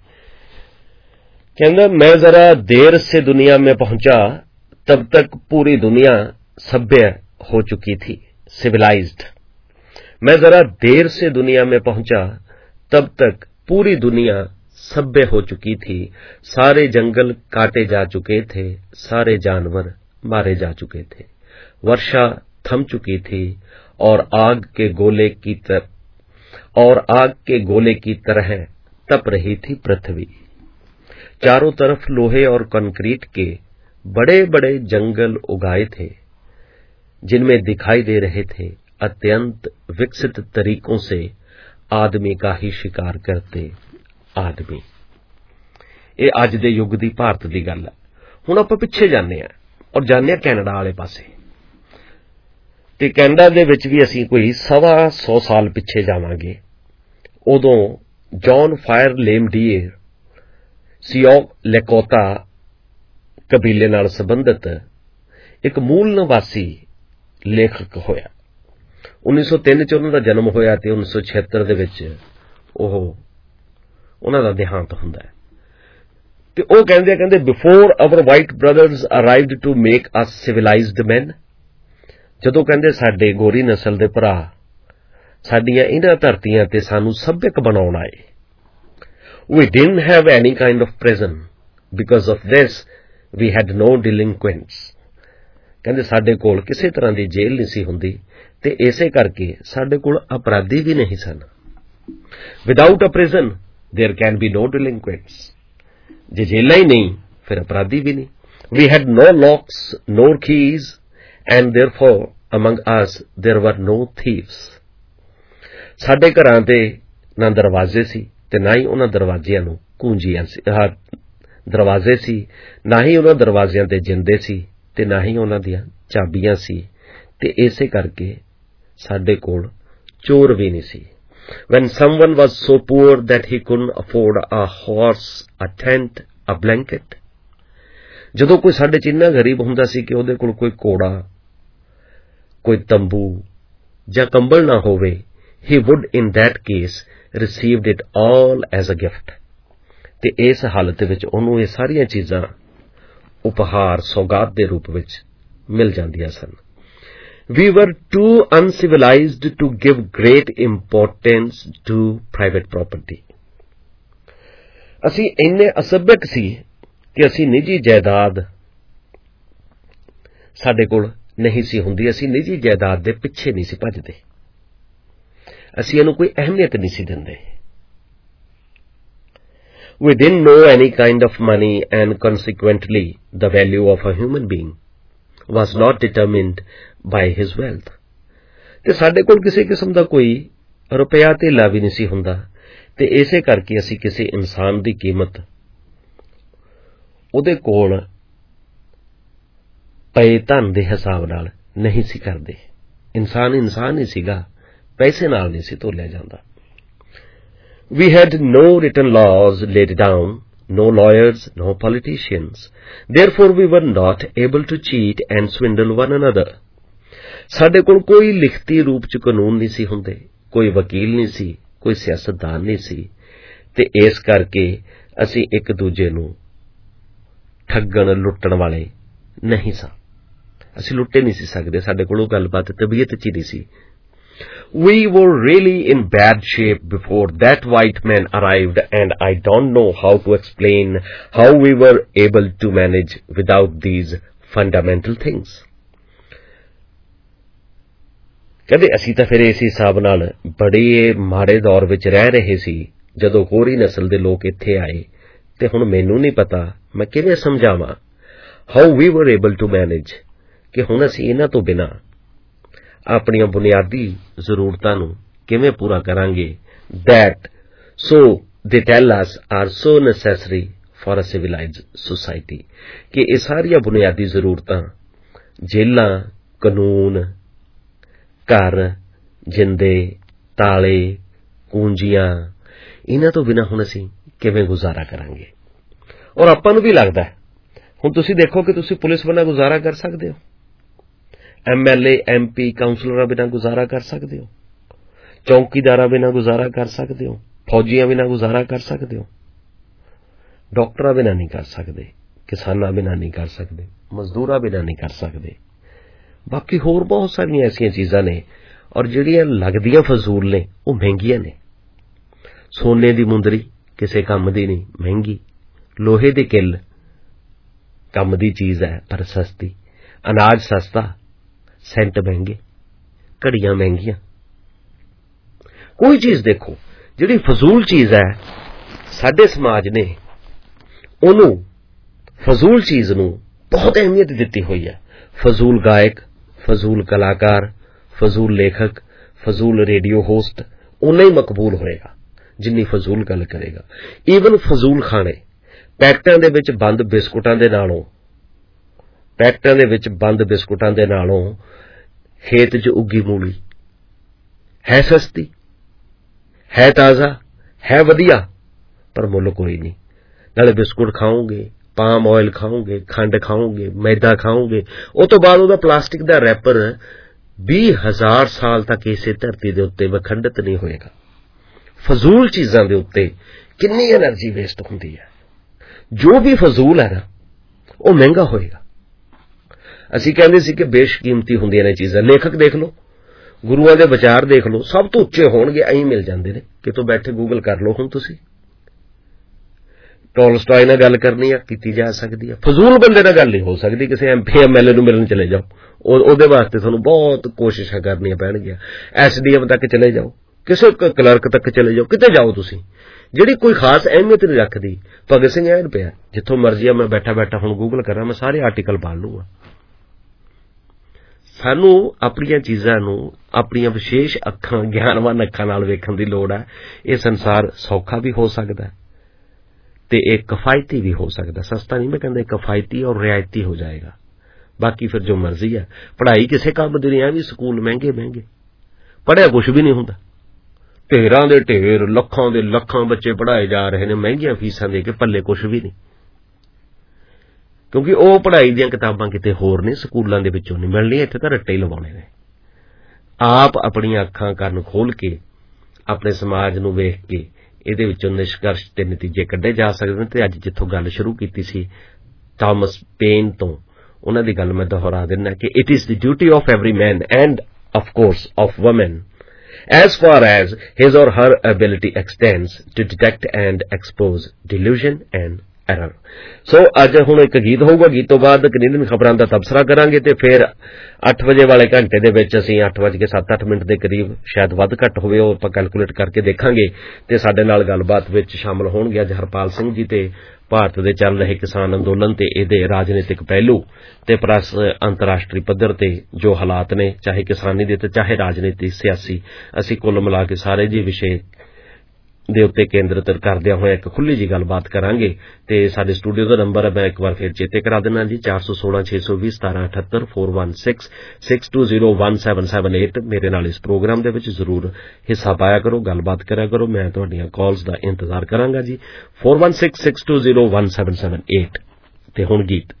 कहंदा मैं जरा देर से दुनिया में पहुंचा, तब तक पूरी दुनिया सभ्य हो चुकी थी, सिविलाइज्ड। मैं जरा देर से दुनिया में पहुंचा, तब तक पूरी दुनिया सभ्य हो चुकी थी। सारे जंगल काटे जा चुके थे, सारे जानवर मारे जा चुके थे। वर्षा थम चुकी थी और आग के गोले की तरह और आग के गोले की तरह तप रही थी पृथ्वी। चारों तरफ लोहे और कंक्रीट के बड़े बड़े जंगल उगाए थे, जिनमें दिखाई दे रहे थे अत्यंत विकसित तरीकों से आदमी का ही शिकार करते आदमी। ਇਹ ਅੱਜ ਦੇ ਯੁੱਗ ਦੀ ਭਾਰਤ ਦੀ ਗੱਲ ਹੈ। ਹੁਣ ਆਪਾਂ ਪਿੱਛੇ ਜਾਂਦੇ ਹਾਂ ਔਰ ਜਾਂਦੇ ਹਾਂ ਕੈਨੇਡਾ ਵਾਲੇ ਪਾਸੇ, ਤੇ ਕੈਨੇਡਾ ਦੇ ਵਿੱਚ ਵੀ ਅਸੀਂ ਕੋਈ ਸਵਾ ਸੌ ਸਾਲ ਪਿੱਛੇ ਜਾਵਾਂਗੇ। ਉਦੋਂ ਜੌਨ ਫਾਇਰ ਲੇਮਡੀਅਰ ਸਿਓਕ ਲੈਕੋਤਾ ਕਬੀਲੇ ਨਾਲ ਸੰਬੰਧਿਤ ਇੱਕ ਮੂਲ ਨਿਵਾਸੀ ਲੇਖਕ ਹੋਇਆ। ਉੱਨੀ ਸੌ ਤਿੰਨ ਚ ਉਹਨਾਂ ਦਾ ਜਨਮ ਹੋਇਆ ਤੇ ਉੱਨੀ ਸੌ ਛਿਹੱਤਰ ਦੇ ਵਿੱਚ ਉਹ ਉਹਨਾਂ ਦਾ ਦੇਹਾਂਤ ਹੁੰਦਾ ਹੈ। ਤੇ ਉਹ ਕਹਿੰਦੇ ਕਹਿੰਦੇ before our white brothers arrived to make us civilized man, ਜਦੋਂ ਕਹਿੰਦੇ ਸਾਡੇ ਗੋਰੀ ਨਸਲ ਦੇ ਭਰਾ ਸਾਡੀਆਂ ਇਹਨਾਂ ਧਰਤੀਆਂ ਤੇ ਸਾਨੂੰ ਸੱਭਿਅਕ ਬਣਾਉਣ ਆਏ, we didn't have any kind of prison, because of this we had no delinquents। ਕਹਿੰਦੇ ਸਾਡੇ ਕੋਲ ਕਿਸੇ ਤਰ੍ਹਾਂ ਦੀ ਜੇਲ੍ਹ ਨਹੀਂ ਸੀ ਹੁੰਦੀ ਤੇ ਇਸੇ ਕਰਕੇ ਸਾਡੇ ਕੋਲ ਅਪਰਾਧੀ ਵੀ ਨਹੀਂ ਸਨ। Without a prison there can be no delinquents, ਜੇ ਜੇਲ੍ਹਾਂ ਹੀ ਨਹੀਂ ਫਿਰ ਅਪਰਾਧੀ ਵੀ ਨਹੀਂ। We had no locks nor keys and therefore among us there were no ਥੀਵਸ। ਸਾਡੇ ਘਰਾਂ ਤੇ ਨਾ ਦਰਵਾਜ਼ੇ ਸੀ ਤੇ ਨਾ ਹੀ ਉਹਨਾਂ ਦਰਵਾਜ਼ਿਆਂ ਨੂੰ ਕੁੰਜੀਆਂ ਸੀ, ਦਰਵਾਜ਼ੇ ਸੀ ਨਾ ਹੀ ਉਹਨਾਂ ਦਰਵਾਜ਼ਿਆਂ ਤੇ ਜਿੰਦੇ ਸੀ ਤੇ ਨਾ ਹੀ ਉਹਨਾਂ ਦੀਆਂ ਚਾਬੀਆਂ ਸੀ, ਤੇ ਇਸੇ ਕਰਕੇ ਸਾਡੇ ਕੋਲ ਚੋਰ ਵੀ ਨਹੀਂ ਸੀ। When someone was so poor that he couldn't afford a horse, a tent, a blanket, ਜਦੋਂ ਕੋਈ ਸਾਡੇ ਚ ਇੰਨਾ ਗਰੀਬ ਹੁੰਦਾ ਸੀ ਕਿ ਉਹਦੇ ਕੋਲ ਕੋਈ ਘੋੜਾ, ਕੋਈ ਤੰਬੂ ਜਾਂ ਕੰਬਲ ਨਾ ਹੋਵੇ, he would in that case received it all as a gift। ਤੇ ਇਸ ਹਾਲਤ ਵਿੱਚ ਉਹਨੂੰ ਇਹ ਸਾਰੀਆਂ ਚੀਜ਼ਾਂ ਉਪਹਾਰ ਸੌਗਾਤ ਦੇ ਰੂਪ ਵਿੱਚ ਮਿਲ ਜਾਂਦੀਆਂ ਸਨ। We were too uncivilized to give great importance to private property। ਅਸੀਂ ਇੰਨੇ ਅਸਭਿਅਕ ਸੀ ਕਿ ਅਸੀਂ ਨਿੱਜੀ ਜਾਇਦਾਦ ਸਾਡੇ ਕੋਲ ਨਹੀਂ ਸੀ ਹੁੰਦੀ, ਅਸੀਂ ਨਿੱਜੀ ਜਾਇਦਾਦ ਦੇ ਪਿੱਛੇ ਨਹੀਂ ਸੀ ਭੱਜਦੇ, ਅਸੀਂ ਇਹਨੂੰ ਕੋਈ ਅਹਿਮੀਅਤ ਨਹੀਂ ਸੀ ਦਿੰਦੇ। We didn't know any kind of money, and consequently the value of a human being was not determined by his wealth। ਤੇ ਸਾਡੇ ਕੋਲ ਕਿਸੇ ਕਿਸਮ ਦਾ ਕੋਈ ਰੁਪਇਆ ਧੇਲਾ ਵੀ ਨਹੀਂ ਸੀ ਹੁੰਦਾ, ਤੇ ਇਸੇ ਕਰਕੇ ਅਸੀਂ ਕਿਸੇ ਇਨਸਾਨ ਦੀ ਕੀਮਤ ਉਹਦੇ ਕੋਲ ਪਏ ਧਨ ਦੇ ਹਿਸਾਬ ਨਾਲ ਨਹੀਂ ਸੀ ਕਰਦੇ। ਇਨਸਾਨ ਇਨਸਾਨ ਹੀ ਸੀਗਾ, ਪੈਸੇ ਨਾਲ ਨਹੀਂ ਸੀ ਤੋਲਿਆ ਜਾਂਦਾ। We had no written laws laid down, no lawyers, no politicians. Therefore we were not able to cheat and swindle one another। ਸਾਡੇ ਕੋਲ ਕੋਈ ਲਿਖਤੀ ਰੂਪ ਚ ਕਾਨੂੰਨ ਨਹੀਂ ਸੀ ਹੁੰਦੇ, ਕੋਈ ਵਕੀਲ ਨਹੀਂ ਸੀ, ਕੋਈ ਸਿਆਸਤਦਾਨ ਨਹੀਂ ਸੀ, ਤੇ ਇਸ ਕਰਕੇ ਅਸੀਂ ਇੱਕ ਦੂਜੇ ਨੂੰ ਠੱਗਣ ਲੁੱਟਣ ਵਾਲੇ ਨਹੀਂ ਸਾਂ। ਅਸੀਂ ਲੁੱਟੇ ਨਹੀਂ ਸੀ ਸਕਦੇ, ਸਾਡੇ ਕੋਲ ਉਹ ਗੱਲਬਾਤ ਤਬੀਅਤ ਚ ਹੀ ਨਹੀਂ ਸੀ। We were really in bad shape before that white man arrived, and I don't know how to explain how we were able to manage without these fundamental things। ਕਹਿੰਦੇ ਅਸੀਂ ਤਾਂ ਫਿਰ ਇਸ ਹਿਸਾਬ ਨਾਲ ਬੜੇ ਮਾੜੇ ਦੌਰ ਵਿੱਚ ਰਹਿ ਰਹੇ ਸੀ ਜਦੋਂ ਹੋਰੀ ਨਸਲ ਦੇ ਲੋਕ ਇੱਥੇ ਆਏ, ਤੇ ਹੁਣ ਮੈਨੂੰ ਨਹੀਂ ਪਤਾ ਮੈਂ ਕਿਵੇਂ ਸਮਝਾਵਾਂ how we were able to manage, ਕਿ ਹੁਣ ਅਸੀਂ ਇਹਨਾਂ ਤੋਂ ਬਿਨਾਂ ਆਪਣੀਆਂ ਬੁਨਿਆਦੀ ਜ਼ਰੂਰਤਾਂ ਨੂੰ ਕਿਵੇਂ ਪੂਰਾ ਕਰਾਂਗੇ। that so they tell us are so necessary for a civilized society, ਕਿ ਇਹ ਸਾਰੀਆਂ ਬੁਨਿਆਦੀ ਜ਼ਰੂਰਤਾਂ, ਜੇਲਾਂ, ਕਾਨੂੰਨ, ਘਰ, ਜਿੰਦੇ, ਤਾਲੇ, ਕੁੰਜੀਆਂ, ਇਹਨਾਂ ਤੋਂ ਬਿਨਾਂ ਹੁਣ ਅਸੀਂ ਕਿਵੇਂ ਗੁਜ਼ਾਰਾ ਕਰਾਂਗੇ। ਔਰ ਆਪਾਂ ਨੂੰ ਵੀ ਲੱਗਦਾ, ਹੁਣ ਤੁਸੀਂ ਦੇਖੋ ਕਿ ਤੁਸੀਂ ਪੁਲਿਸ ਬਿਨਾਂ ਗੁਜ਼ਾਰਾ ਕਰ ਸਕਦੇ ਹੋ, M L A, M P, ਕਾਉਂਸਲਰਾਂ ਬਿਨਾਂ ਗੁਜ਼ਾਰਾ ਕਰ ਸਕਦੇ ਹੋ, ਚੌਕੀਦਾਰਾਂ ਬਿਨਾਂ ਗੁਜ਼ਾਰਾ ਕਰ ਸਕਦੇ ਹੋ, ਫੌਜੀਆਂ ਬਿਨਾਂ ਗੁਜ਼ਾਰਾ ਕਰ ਸਕਦੇ ਹੋ, ਡਾਕਟਰਾਂ ਬਿਨਾਂ ਨਹੀਂ ਕਰ ਸਕਦੇ, ਕਿਸਾਨਾਂ ਬਿਨਾਂ ਨਹੀਂ ਕਰ ਸਕਦੇ, ਮਜ਼ਦੂਰਾਂ ਬਿਨਾਂ ਨਹੀਂ ਕਰ ਸਕਦੇ। ਬਾਕੀ ਹੋਰ ਬਹੁਤ ਸਾਰੀਆਂ ਐਸੀਆਂ ਚੀਜ਼ਾਂ ਨੇ, ਔਰ ਜਿਹੜੀਆਂ ਲੱਗਦੀਆਂ ਫਜ਼ੂਲ ਨੇ ਉਹ ਮਹਿੰਗੀਆਂ ਨੇ। ਸੋਨੇ ਦੀ ਮੁੰਦਰੀ ਕਿਸੇ ਕੰਮ ਦੀ ਨਹੀਂ, ਮਹਿੰਗੀ। ਲੋਹੇ ਦੀ ਕਿੱਲ ਕੰਮ ਦੀ ਚੀਜ਼ ਹੈ ਪਰ ਸਸਤੀ। ਅਨਾਜ ਸਸਤਾ, ਸੈਂਟ ਮਹਿੰਗੇ, ਘੜੀਆਂ ਮਹਿੰਗੀਆਂ। ਕੋਈ ਚੀਜ਼ ਦੇਖੋ ਜਿਹੜੀ ਫਜ਼ੂਲ ਚੀਜ਼ ਹੈ, ਸਾਡੇ ਸਮਾਜ ਨੇ ਉਹਨੂੰ, ਫਜ਼ੂਲ ਚੀਜ਼ ਨੂੰ ਬਹੁਤ ਅਹਿਮੀਅਤ ਦਿੱਤੀ ਹੋਈ ਹੈ। ਫਜ਼ੂਲ ਗਾਇਕ, ਫਜ਼ੂਲ ਕਲਾਕਾਰ, ਫਜ਼ੂਲ ਲੇਖਕ, ਫਜ਼ੂਲ ਰੇਡੀਓ ਹੋਸਟ ਉਨਾ ਹੀ ਮਕਬੂਲ ਹੋਏਗਾ ਜਿੰਨੀ ਫਜ਼ੂਲ ਗੱਲ ਕਰੇਗਾ। ਈਵਨ ਫਜ਼ੂਲ ਖਾਣੇ, ਪੈਕਟਾਂ ਦੇ ਵਿੱਚ ਬੰਦ ਬਿਸਕੁਟਾਂ ਦੇ ਨਾਲੋਂ ਪੈਕਟਾਂ ਦੇ ਵਿੱਚ ਬੰਦ ਬਿਸਕੁਟਾਂ ਦੇ ਨਾਲੋਂ ਖੇਤ 'ਚ ਉੱਗੀ ਮੂਲੀ ਹੈ ਸਸਤੀ, ਹੈ ਤਾਜ਼ਾ, ਹੈ ਵਧੀਆ, ਪਰ ਮੁੱਲ ਕੋਈ ਨਹੀਂ। ਨਾਲੇ ਬਿਸਕੁਟ ਖਾਓਗੇ, ਪਾਮ ਆਇਲ ਖਾਓਗੇ, ਖੰਡ ਖਾਓਗੇ, ਮੈਦਾ ਖਾਓਗੇ, ਉਹ ਤੋਂ ਬਾਅਦ ਉਹਦਾ ਪਲਾਸਟਿਕ ਦਾ ਰੈਪਰ ਵੀਹ ਹਜ਼ਾਰ ਸਾਲ ਤੱਕ ਇਸੇ ਧਰਤੀ ਦੇ ਉੱਤੇ ਵਿਖੰਡਿਤ ਨਹੀਂ ਹੋਏਗਾ। ਫਜ਼ੂਲ ਚੀਜ਼ਾਂ ਦੇ ਉੱਤੇ ਕਿੰਨੀ ਐਨਰਜੀ ਵੇਸਟ ਹੁੰਦੀ ਹੈ। ਜੋ ਵੀ ਫਜ਼ੂਲ ਹੈ ਨਾ, ਉਹ ਮਹਿੰਗਾ ਹੋਏਗਾ। ਅਸੀਂ ਕਹਿੰਦੇ ਸੀ ਕਿ ਬੇਸ਼ਕੀਮਤੀ ਹੁੰਦੀਆਂ ਨੇ ਚੀਜ਼ਾਂ। ਲੇਖਕ ਦੇਖ ਲਓ, ਗੁਰੂਆਂ ਦੇ ਵਿਚਾਰ ਦੇਖ ਲਓ, ਸਭ ਤੋਂ ਉੱਚੇ ਹੋਣਗੇ, ਐਂ ਮਿਲ ਜਾਂਦੇ ਨੇ। ਕਿਤੋਂ ਬੈਠੇ ਗੂਗਲ ਕਰ ਲਓ ਹੁਣ ਤੁਸੀਂ। ਟੋਲਸਟਾਏ ਨਾਲ ਗੱਲ ਕਰਨੀ ਆ, ਕੀਤੀ ਜਾ ਸਕਦੀ ਹੈ। ਫਜ਼ੂਲ ਬੰਦੇ ਨਾਲ ਗੱਲ ਨਹੀਂ ਹੋ ਸਕਦੀ। ਕਿਸੇ M P M L A ਨੂੰ ਮਿਲਣ ਚਲੇ ਜਾਓ, ਉਹਦੇ ਵਾਸਤੇ ਤੁਹਾਨੂੰ ਬਹੁਤ ਕੋਸ਼ਿਸ਼ਾਂ ਕਰਨੀਆਂ ਪੈਣਗੀਆਂ। ਐਸ ਡੀ ਐਮ ਤੱਕ ਚਲੇ ਜਾਓ, ਕਿਸੇ ਕਲਰਕ ਤੱਕ ਚਲੇ ਜਾਓ, ਕਿਤੇ ਜਾਓ ਤੁਸੀਂ, ਜਿਹੜੀ ਕੋਈ ਖਾਸ ਅਹਿਮੀਅਤ ਨਹੀਂ ਰੱਖਦੀ। ਭਗਤ ਸਿੰਘ ਐਨ ਪਿਆ, ਜਿੱਥੋਂ ਮਰਜ਼ੀ ਆ, ਮੈਂ ਬੈਠਾ ਬੈਠਾ ਹੁਣ ਗੂਗਲ ਕਰਾਂ, ਮੈਂ ਸਾਰੇ ਆਰਟੀਕਲ ਪੜ੍ਹ ਲੂੰਗਾ। ਸਾਨੂੰ ਆਪਣੀਆਂ ਚੀਜ਼ਾਂ ਨੂੰ ਆਪਣੀਆਂ ਵਿਸ਼ੇਸ਼ ਅੱਖਾਂ, ਗਿਆਨਵਾਨ ਅੱਖਾਂ ਨਾਲ ਵੇਖਣ ਦੀ ਲੋੜ ਹੈ। ਇਹ ਸੰਸਾਰ ਸੌਖਾ ਵੀ ਹੋ ਸਕਦਾ ਤੇ ਇਹ ਕਿਫਾਇਤੀ ਵੀ ਹੋ ਸਕਦਾ। ਸਸਤਾ ਨਹੀਂ ਮੈਂ ਕਹਿੰਦਾ, ਕਿਫਾਇਤੀ ਔਰ ਰਿਆਇਤੀ ਹੋ ਜਾਏਗਾ। ਬਾਕੀ ਫਿਰ ਜੋ ਮਰਜ਼ੀ ਹੈ। ਪੜ੍ਹਾਈ ਕਿਸੇ ਕੰਮ ਦੀ ਨਹੀਂ ਹੈ। ਵੀ ਸਕੂਲ ਮਹਿੰਗੇ ਮਹਿੰਗੇ, ਪੜ੍ਹਿਆ ਕੁਛ ਵੀ ਨਹੀਂ ਹੁੰਦਾ। ਢੇਰਾਂ ਦੇ ਢੇਰ, ਲੱਖਾਂ ਦੇ ਲੱਖਾਂ ਬੱਚੇ ਪੜ੍ਹਾਏ ਜਾ ਰਹੇ ਨੇ ਮਹਿੰਗੀਆਂ ਫੀਸਾਂ ਦੇ ਕੇ, ਪੱਲੇ ਕੁਛ ਵੀ ਨਹੀਂ। ਕਿਉਂਕਿ ਉਹ ਪੜ੍ਹਾਈ ਦੀਆਂ ਕਿਤਾਬਾਂ ਕਿਤੇ ਹੋਰ ਨੇ, ਸਕੂਲਾਂ ਦੇ ਵਿੱਚੋਂ ਨਹੀਂ ਮਿਲਣੀਆਂ। ਇੱਥੇ ਤਾਂ ਰੱਟੇ ਹੀ ਲਵਾਉਣੇ ਨੇ। ਆਪ ਆਪਣੀਆਂ ਅੱਖਾਂ ਕੰਨ ਖੋਲ ਕੇ ਆਪਣੇ ਸਮਾਜ ਨੂੰ ਵੇਖ ਕੇ ਇਹਦੇ ਵਿੱਚੋਂ ਨਿਸ਼ਕਰਸ਼ ਤੇ ਨਤੀਜੇ ਕੱਢੇ ਜਾ ਸਕਦੇ ਨੇ। ਤੇ ਅੱਜ ਜਿੱਥੋਂ ਗੱਲ ਸ਼ੁਰੂ ਕੀਤੀ ਸੀ ਥਾਮਸ ਪੇਨ ਤੋਂ, ਉਹਨਾਂ ਦੀ ਗੱਲ ਮੈਂ ਦੁਹਰਾ ਦਿੰਦਾ ਕਿ it is the duty of every man and of course of woman as far as his or her ability extends to detect and expose delusion and error. So ਅੱਜ ਹੁਣ ਇੱਕ ਗੀਤ ਹੋਊਗਾ, ਗੀਤ ਤੋਂ ਬਾਅਦ ਕੈਨੇਡੀਅਨ ਖਬਰਾਂ ਦਾ ਤਬਸਰਾ ਕਰਾਂਗੇ ਤੇ ਫਿਰ ਅੱਠ ਵਜੇ ਵਾਲੇ ਘੰਟੇ ਦੇ ਵਿੱਚ ਅਸੀਂ ਅੱਠ ਵਜ ਕੇ ਸੱਤ ਅੱਠ ਮਿੰਟ ਦੇ ਕਰੀਬ, ਸ਼ਾਇਦ ਵੱਧ ਘੱਟ ਹੋਵੇ, ਉਹ ਆਪਾਂ ਕੈਲਕੂਲੇਟ ਕਰਕੇ ਦੇਖਾਂਗੇ। ਤੇ ਸਾਡੇ ਨਾਲ ਗੱਲਬਾਤ ਵਿੱਚ ਸ਼ਾਮਲ ਹੋਣਗੇ ਅੱਜ ਹਰਪਾਲ ਸਿੰਘ ਜੀ ਤੇ ਭਾਰਤ ਦੇ ਚੱਲ ਰਹੇ ਕਿਸਾਨ ਅੰਦੋਲਨ ਤੇ ਇਹਦੇ ਰਾਜਨੀਤਿਕ ਪਹਿਲੂ ਤੇ ਪਲੱਸ ਅੰਤਰਰਾਸ਼ਟਰੀ ਪੱਧਰ ਤੇ ਜੋ ਹਾਲਾਤ ਨੇ, ਚਾਹੇ ਕਿਸਾਨੀ ਦੇ ਤੇ ਚਾਹੇ ਰਾਜਨੀਤੀ ਸਿਆਸੀ, ਅਸੀਂ ਕੁੱਲ ਮਿਲਾ ਕੇ ਸਾਰੇ ਜੀ ਵਿਸ਼ੇ ਦੇ ਉੱਤੇ ਕੇਂਦਰਿਤ ਕਰਦਿਆਂ ਹੋਇਆ ਇੱਕ ਖੁੱਲੀ ਜੀ ਗੱਲਬਾਤ ਕਰਾਂਗੇ। ਤੇ ਸਾਡੇ ਸਟੂਡੀਓ ਦਾ ਨੰਬਰ ਮੈਂ ਇੱਕ ਵਾਰ ਫਿਰ ਚੇਤੇ ਕਰਾ ਦਿੰਦਾ ਜੀ, ਚਾਰ ਸੌ ਸੋਲਾਂ ਛੇ ਸੌ ਵੀਹ ਸਤਾਰਾਂ ਅਠੱਤਰ ਚਾਰ ਇੱਕ ਛੇ ਛੇ ਦੋ ਜ਼ੀਰੋ ਇੱਕ ਸੱਤ ਸੱਤ ਅੱਠ। ਮੇਰੇ ਨਾਲ ਇਸ ਪ੍ਰੋਗਰਾਮ ਦੇ ਵਿੱਚ ਜ਼ਰੂਰ ਹਿੱਸਾ ਪਾਇਆ ਕਰੋ, ਗੱਲਬਾਤ ਕਰਿਆ ਕਰੋ। ਮੈਂ ਤੁਹਾਡੀਆਂ ਕਾਲਸ ਦਾ ਇੰਤਜ਼ਾਰ ਕਰਾਂਗਾ ਜੀ। ਚਾਰ ਇੱਕ ਛੇ ਛੇ ਦੋ ਜ਼ੀਰੋ ਇੱਕ ਸੱਤ ਸੱਤ ਅੱਠ। ਤੇ ਹੁਣ ਗੀਤ।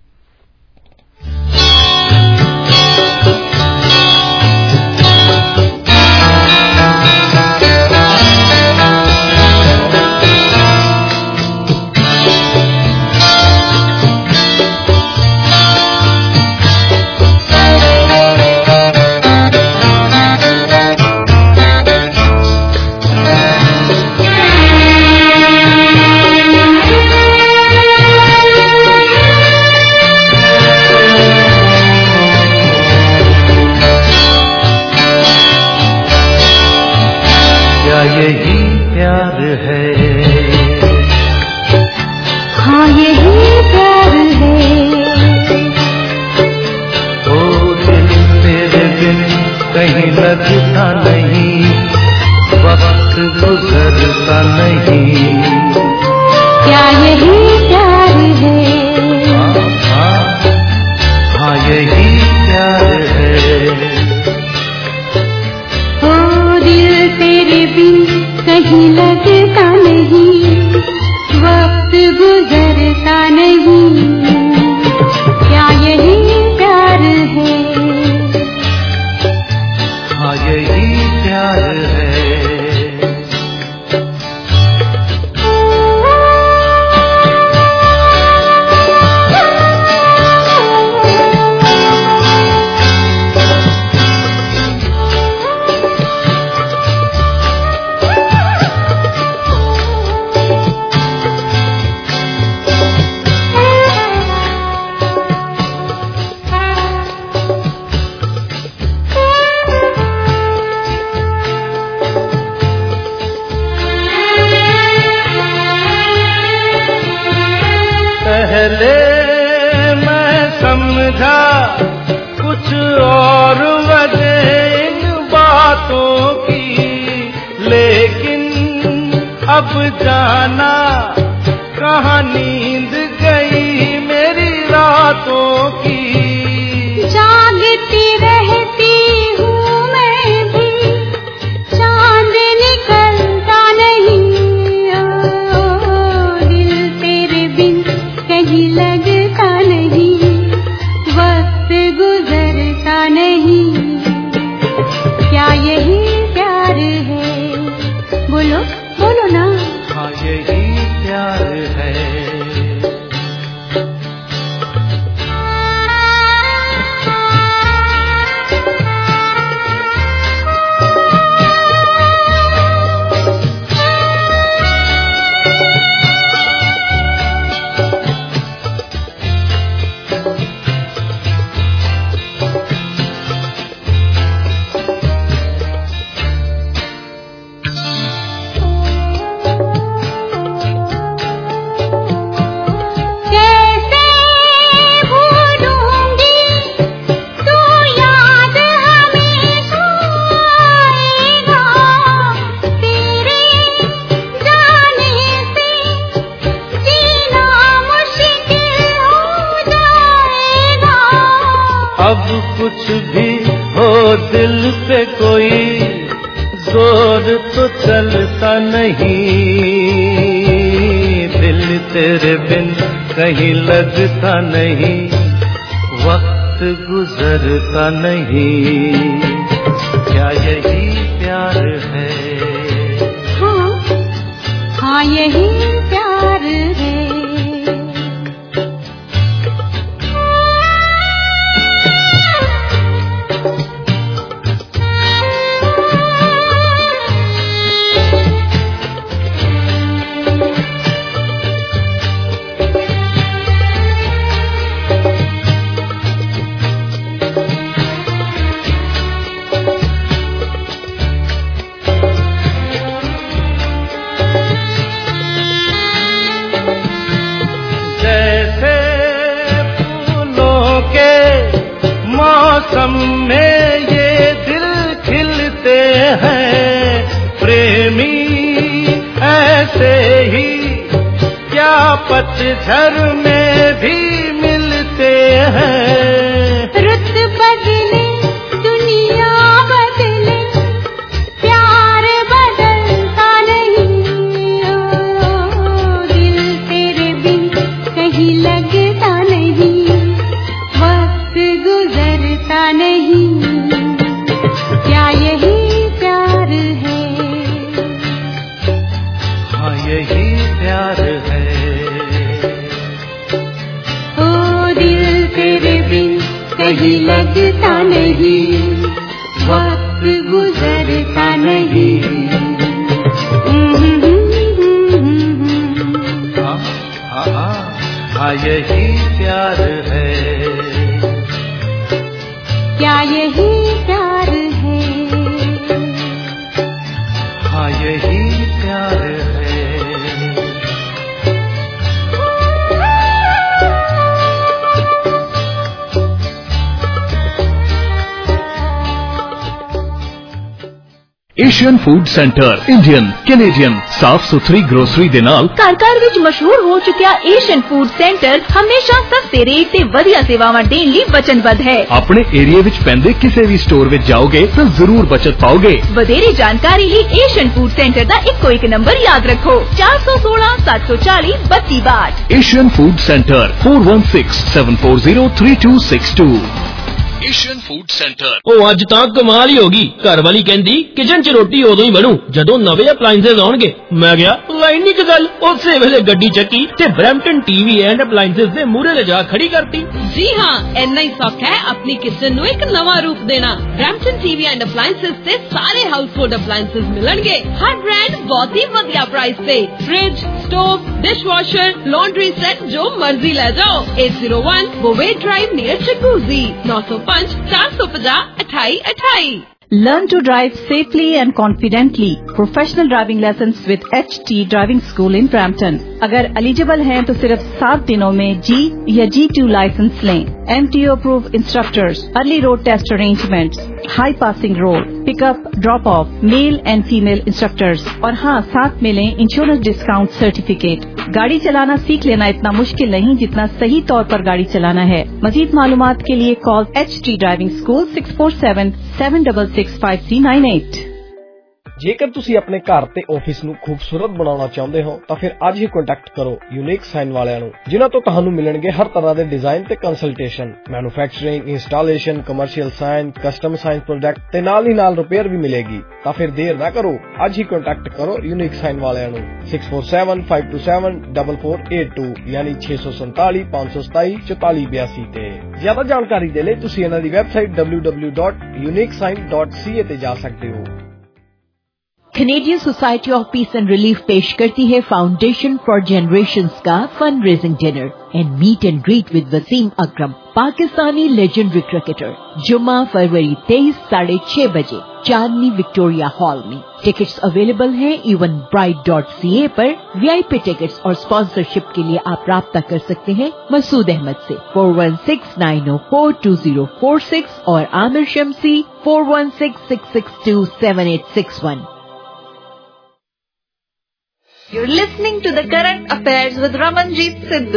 यही प्यार है, हाँ यही प्यार है। ओ दिल तेरे बिन कहीं लगता नहीं, वक्त गुजरता नहीं। क्या यही प्यार है? हाँ हाँ हाँ यही प्यार है। ओ दिल तेरे बिन कहीं लगता नहीं, वक्त गुजरता नहीं। क्या यही प्यार है? हाँ यही प्यार है। पहले मैं समझा कुछ और वजह इन बातों की, लेकिन अब जाना कहाँ नींद गई मेरी रातों की। जागती रहती हूँ मैं भी, चांद निकलता नहीं। ओ दिल तेरे बिन कहीं लगता नहीं, वक्त गुजरता नहीं। क्या यही प्यार है? बोलो बोलो ना। हाँ यही प्यार है। अब कुछ भी हो दिल पे कोई जोर तो चलता नहीं, दिल तेरे बिन कहीं लगता नहीं, वक्त गुजरता नहीं। क्या यही प्यार है? हाँ हाँ यही प्यार है। मौसम में ये दिल खिलते हैं प्रेमी ऐसे ही, क्या पतझड़ में भी मिलते हैं। रुत बदले दुनिया बदले, प्यार बदलता नहीं। ओ दिल तेरे बिन कहीं लगता नहीं, वक्त गुजरता नहीं। क्या यही प्यार है? हाँ यही प्यार है। ओ दिल तेरे बिन कहीं लगता नहीं, वक्त गुजरता नहीं। हाँ हाँ हाँ हाँ यही प्यार है। क्या यही प्यार है? हाँ यही प्यार है। Asian food centre Indian Canadian साफ सुथरी ग्रोसरी ਦੇ ਨਾਲ ਘਰ ਘਰ ਵਿੱਚ ਮਸ਼ਹੂਰ ਹੋ ਚੁੱਕਿਆ ਏਸ਼ੀਅਨ ਫੂਡ ਸੈਂਟਰ ਹਮੇਸ਼ਾ ਸਸਤੇ ਰੇਟ ਤੇ ਵਧੀਆ ਸੇਵਾਵਾਂ ਦੇਣ ਲਈ ਵਚਨਬੱਧ ਹੈ। ਆਪਣੇ ਏਰੀਆ ਵਿੱਚ ਪੈਂਦੇ ਕਿਸੇ ਵੀ ਸਟੋਰ ਵਿੱਚ ਜਾਓਗੇ ਤਾਂ ਜ਼ਰੂਰ ਬਚਤ ਪਾਓਗੇ। ਵਧੇਰੇ ਜਾਣਕਾਰੀ ਲਈ ਏਸ਼ੀਅਨ ਫੂਡ ਸੈਂਟਰ ਦਾ ਇੱਕੋ ਇੱਕ ਨੰਬਰ ਯਾਦ ਰੱਖੋ ਚਾਰ ਸੌ ਸੋਲਾਂ ਸੱਤ ਸੌ ਚਾਲੀ ਬੱਤੀ ਬਾਹਠ। Asian food centre four one six seven four zero three two six two। Asian food centre. ਉਹ ਅੱਜ ਤਾਂ ਕਮਾਲ ਹੀ ਹੋ ਗਈ। ਘਰ ਵਾਲੀ ਕਹਿੰਦੀ ਕਿਚਨ 'ਚ ਰੋਟੀ ਉਦੋਂ ਹੀ ਬਣੂ ਜਦੋਂ ਨਵੇਂ ਅਪਲਾਈਐਂਸਸ ਆਉਣਗੇ। ਮੈਂ ਗਿਆ ਲਾਈਨ ਨਹੀਂ ਕਿ ਗੱਲ, ਉਸੇ ਵੇਲੇ ਗੱਡੀ ਚੱਕੀ ਤੇ ਬਰੈਂਪਟਨ ਟੀਵੀ ਐਂਡ ਅਪਲਾਈਐਂਸਸ ਦੇ ਮੂਹਰੇ ਲਿਜਾ ਖੜੀ ਕਰਤੀ। ਜੀ ਹਾਂ, ਇੰਨਾ ਹੀ ਸੌਖਾ ਹੈ ਆਪਣੀ ਕਿਚਨ ਨੂੰ ਇੱਕ ਨਵਾਂ ਰੂਪ ਦੇਣਾ। ਬਰੈਂਪਟਨ ਟੀਵੀ ਐਂਡ ਅਪਲਾਈਐਂਸਸ ਤੇ ਸਾਰੇ ਹਾਊਸਹੋਲਡ ਅਪਲਾਈਐਂਸਸ ਮਿਲਣਗੇ ਹਰ ਬ੍ਰਾਂਡ ਬਹੁਤ ਹੀ ਵਧੀਆ ਪ੍ਰਾਈਸ ਤੇ। Fridge, stove, dishwasher, laundry set जो मर्जी ले जाओ। eight zero one बोवे ड्राइव नियर चिकूजी नौ सौ पाँच चार सौ पचास अठाई अठाई। Learn to drive safely and confidently professional driving licence with H T driving school in Brampton. अगर एलिजिबल हैं तो सिर्फ सात दिनों में जी या जी टू लाइसेंस लें। M T O approve instructors, early road test arrangements, high passing road, pickup drop off, male and female instructors और हाँ साथ में लें इंश्योरेंस डिस्काउंट सर्टिफिकेट। गाड़ी चलाना सीख लेना इतना मुश्किल नहीं जितना सही तौर पर गाड़ी चलाना है। मजीद मालूमात के लिए call H T driving school six four seven seven double six five three nine eight. ਜੇਕਰ ਤੁਸੀਂ ਆਪਣੇ ਘਰ ਤੇ ਆਫਿਸ ਨੂੰ ਖੂਬਸੂਰਤ ਬਣਾਉਣਾ ਚਾਹੁੰਦੇ ਹੋ ਤਾਂ ਫਿਰ ਅੱਜ ਹੀ ਕੰਟੈਕਟ ਕਰੋ ਯੂਨੀਕ ਸਾਈਨ ਵਾਲਿਆਂ ਨੂੰ, ਜਿਨ੍ਹਾਂ ਤੋਂ ਤੁਹਾਨੂੰ ਮਿਲਣਗੇ ਹਰ ਤਰ੍ਹਾਂ ਦੇ ਡਿਜ਼ਾਈਨ ਤੇ consultation, manufacturing, installation, commercial sign, custom sign product ਤੇ ਨਾਲ ਹੀ ਨਾਲ ਰਿਪੇਅਰ ਵੀ ਮਿਲੇਗੀ। ਤਾਂ ਫਿਰ ਦੇਰ ਨਾ ਕਰੋ, ਅੱਜ ਹੀ ਕੰਟੈਕਟ ਕਰੋ ਯੂਨੀਕ ਸਾਈਨ ਵਾਲਿਆਂ ਨੂੰ six four seven five two seven double four eight two ਯਾਨੀ ਛੇ ਸੌ ਸੰਤਾਲੀ ਪੰਜ ਸੌ ਸਤਾਈ ਚੁਤਾਲੀ ਬਿਆਸੀ ਤੇ। ਜ਼ਿਆਦਾ ਜਾਣਕਾਰੀ ਦੇ ਲਈ ਤੁਸੀਂ ਇਹਨਾਂ ਦੀ website W W W dot unique sign dot C A ਤੇ ਜਾ ਸਕਦੇ ਹੋ। Canadian society of peace and relief पेश करती है फाउंडेशन फॉर जनरेशंस का fund raising dinner and meet and greet with Wasim Akram, Pakistani legendary cricketer. जुम्मा फरवरी तेईस साढ़े छह बजे चांदनी विक्टोरिया हॉल में। टिकट्स अवेलेबल हैं Eventbrite dot C A पर। वीआईपी टिकट्स और स्पॉन्सरशिप के लिए आप राब्ता कर सकते हैं मसूद अहमद से four one six nine O four two zero four six और Aamir Shamsi four one six six six two seven eight six one. You're listening to the Current Affairs with Ramanjeet Sidhu.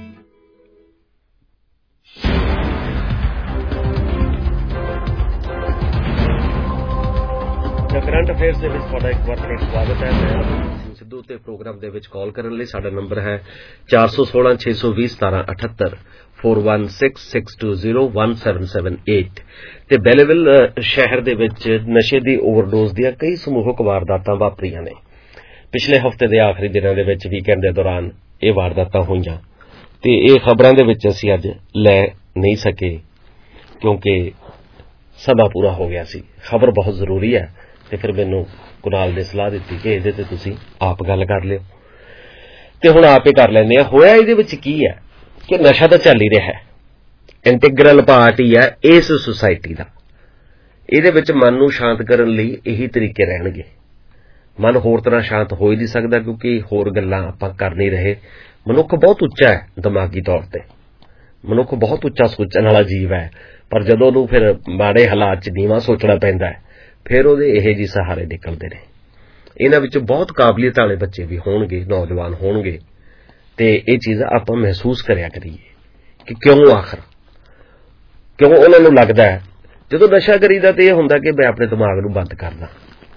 The Current Affairs ਦੇ ਵਿੱਚ ਤੁਹਾਡਾ ਇੱਕ ਵਾਰ ਫਿਰ ਸਵਾਗਤ ਹੈ। ਮੈਂ ਰਮਨਜੀਤ ਸਿੱਧੂ ਤੇ ਪ੍ਰੋਗਰਾਮ ਦੇ ਵਿੱਚ ਕਾਲ ਕਰਨ ਲਈ ਸਾਡਾ ਨੰਬਰ ਹੈ ਚਾਰ ਸੌ ਸੋਲਾਂ ਛੇ ਸੌ ਵੀਹ ਸਤਾਰਾਂ ਅਠੱਤਰ four one six six two zero one seven seven eight. ਤੇ ਬੈਲੇਵਿਲ ਸ਼ਹਿਰ ਦੇ ਵਿੱਚ ਨਸ਼ੇ ਦੀ ਓਵਰਡੋਜ਼ ਦੀਆਂ ਕਈ ਸਮੂਹਕ ਵਾਰਦਾਤਾਂ ਵਾਪਰੀਆਂ ਨੇ। ਪਿਛਲੇ ਹਫ਼ਤੇ ਦੇ ਆਖਰੀ ਦਿਨਾਂ ਦੇ ਵਿੱਚ ਵੀਕਐਂਡ ਦੇ ਦੌਰਾਨ ਇਹ ਵਾਰਦਾਤਾਂ ਹੋਈਆਂ ਤੇ ਇਹ ਖਬਰਾਂ ਦੇ ਵਿੱਚ ਅਸੀਂ ਅੱਜ ਲੈ ਨਹੀਂ ਸਕੇ ਕਿਉਂਕਿ ਸਮਾਂ ਪੂਰਾ ਹੋ ਗਿਆ ਸੀ। ਖਬਰ ਬਹੁਤ ਜ਼ਰੂਰੀ ਹੈ ਤੇ ਫਿਰ ਮੈਨੂੰ ਕੁਨਾਲ ਨੇ ਸਲਾਹ ਦਿੱਤੀ ਕਿ ਇਹਦੇ ਤੇ ਤੁਸੀਂ ਆਪ ਗੱਲ ਕਰ ਲਿਓ ਤੇ ਹੁਣ ਆਪੇ ਕਰ ਲੈਂਦੇ ਆ। ਹੋਇਆ ਇਹਦੇ ਵਿੱਚ ਕੀ ਹੈ ਕਿ ਨਸ਼ਾ ਤਾਂ ਚੱਲ ਹੀ ਰਿਹਾ ਹੈ, ਇੰਟੀਗਰਲ ਪਾਰਟ ਹੀ ਹੈ ਇਸ ਸੁਸਾਇਟੀ ਦਾ। ਇਹਦੇ ਵਿੱਚ ਮਨ ਨੂੰ ਸ਼ਾਂਤ ਕਰਨ ਲਈ ਇਹੀ ਤਰੀਕੇ ਰਹਿਣਗੇ। ਮਨ ਹੋਰ ਤਰ੍ਹਾਂ ਸ਼ਾਂਤ ਹੋ ਹੀ ਨਹੀਂ ਸਕਦਾ ਕਿਉਂਕਿ ਹੋਰ ਗੱਲਾਂ ਆਪਾਂ ਕਰ ਨਹੀਂ ਰਹੇ। ਮਨੁੱਖ ਬਹੁਤ ਉੱਚਾ ਹੈ ਦਿਮਾਗੀ ਤੌਰ ਤੇ, ਮਨੁੱਖ ਬਹੁਤ ਉੱਚਾ ਸੋਚਣ ਵਾਲਾ ਜੀਵ ਹੈ, ਪਰ ਜਦੋਂ ਉਹਨੂੰ ਫਿਰ ਮਾੜੇ ਹਾਲਾਤ 'ਚ ਨੀਵਾਂ ਸੋਚਣਾ ਪੈਂਦਾ ਹੈ ਫਿਰ ਉਹਦੇ ਇਹੋ ਜਿਹੇ ਸਹਾਰੇ ਨਿਕਲਦੇ ਨੇ। ਇਹਨਾਂ ਵਿੱਚ ਬਹੁਤ ਕਾਬਲੀਅਤ ਵਾਲੇ ਬੱਚੇ ਵੀ ਹੋਣਗੇ, ਨੌਜਵਾਨ ਹੋਣਗੇ ਤੇ ਇਹ ਚੀਜ਼ ਆਪਾਂ ਮਹਿਸੂਸ ਕਰਿਆ ਕਰੀਏ ਕਿ ਕਿਉਂ ਆਖਰ ਕਿਉਂ ਉਹਨਾਂ ਨੂੰ ਲੱਗਦਾ ਹੈ ਜਦੋਂ ਨਸ਼ਾ ਕਰੀਦਾ ਤੇ ਇਹ ਹੁੰਦਾ ਕਿ ਮੈਂ ਆਪਣੇ ਦਿਮਾਗ ਨੂੰ ਬੰਦ ਕਰਦਾ।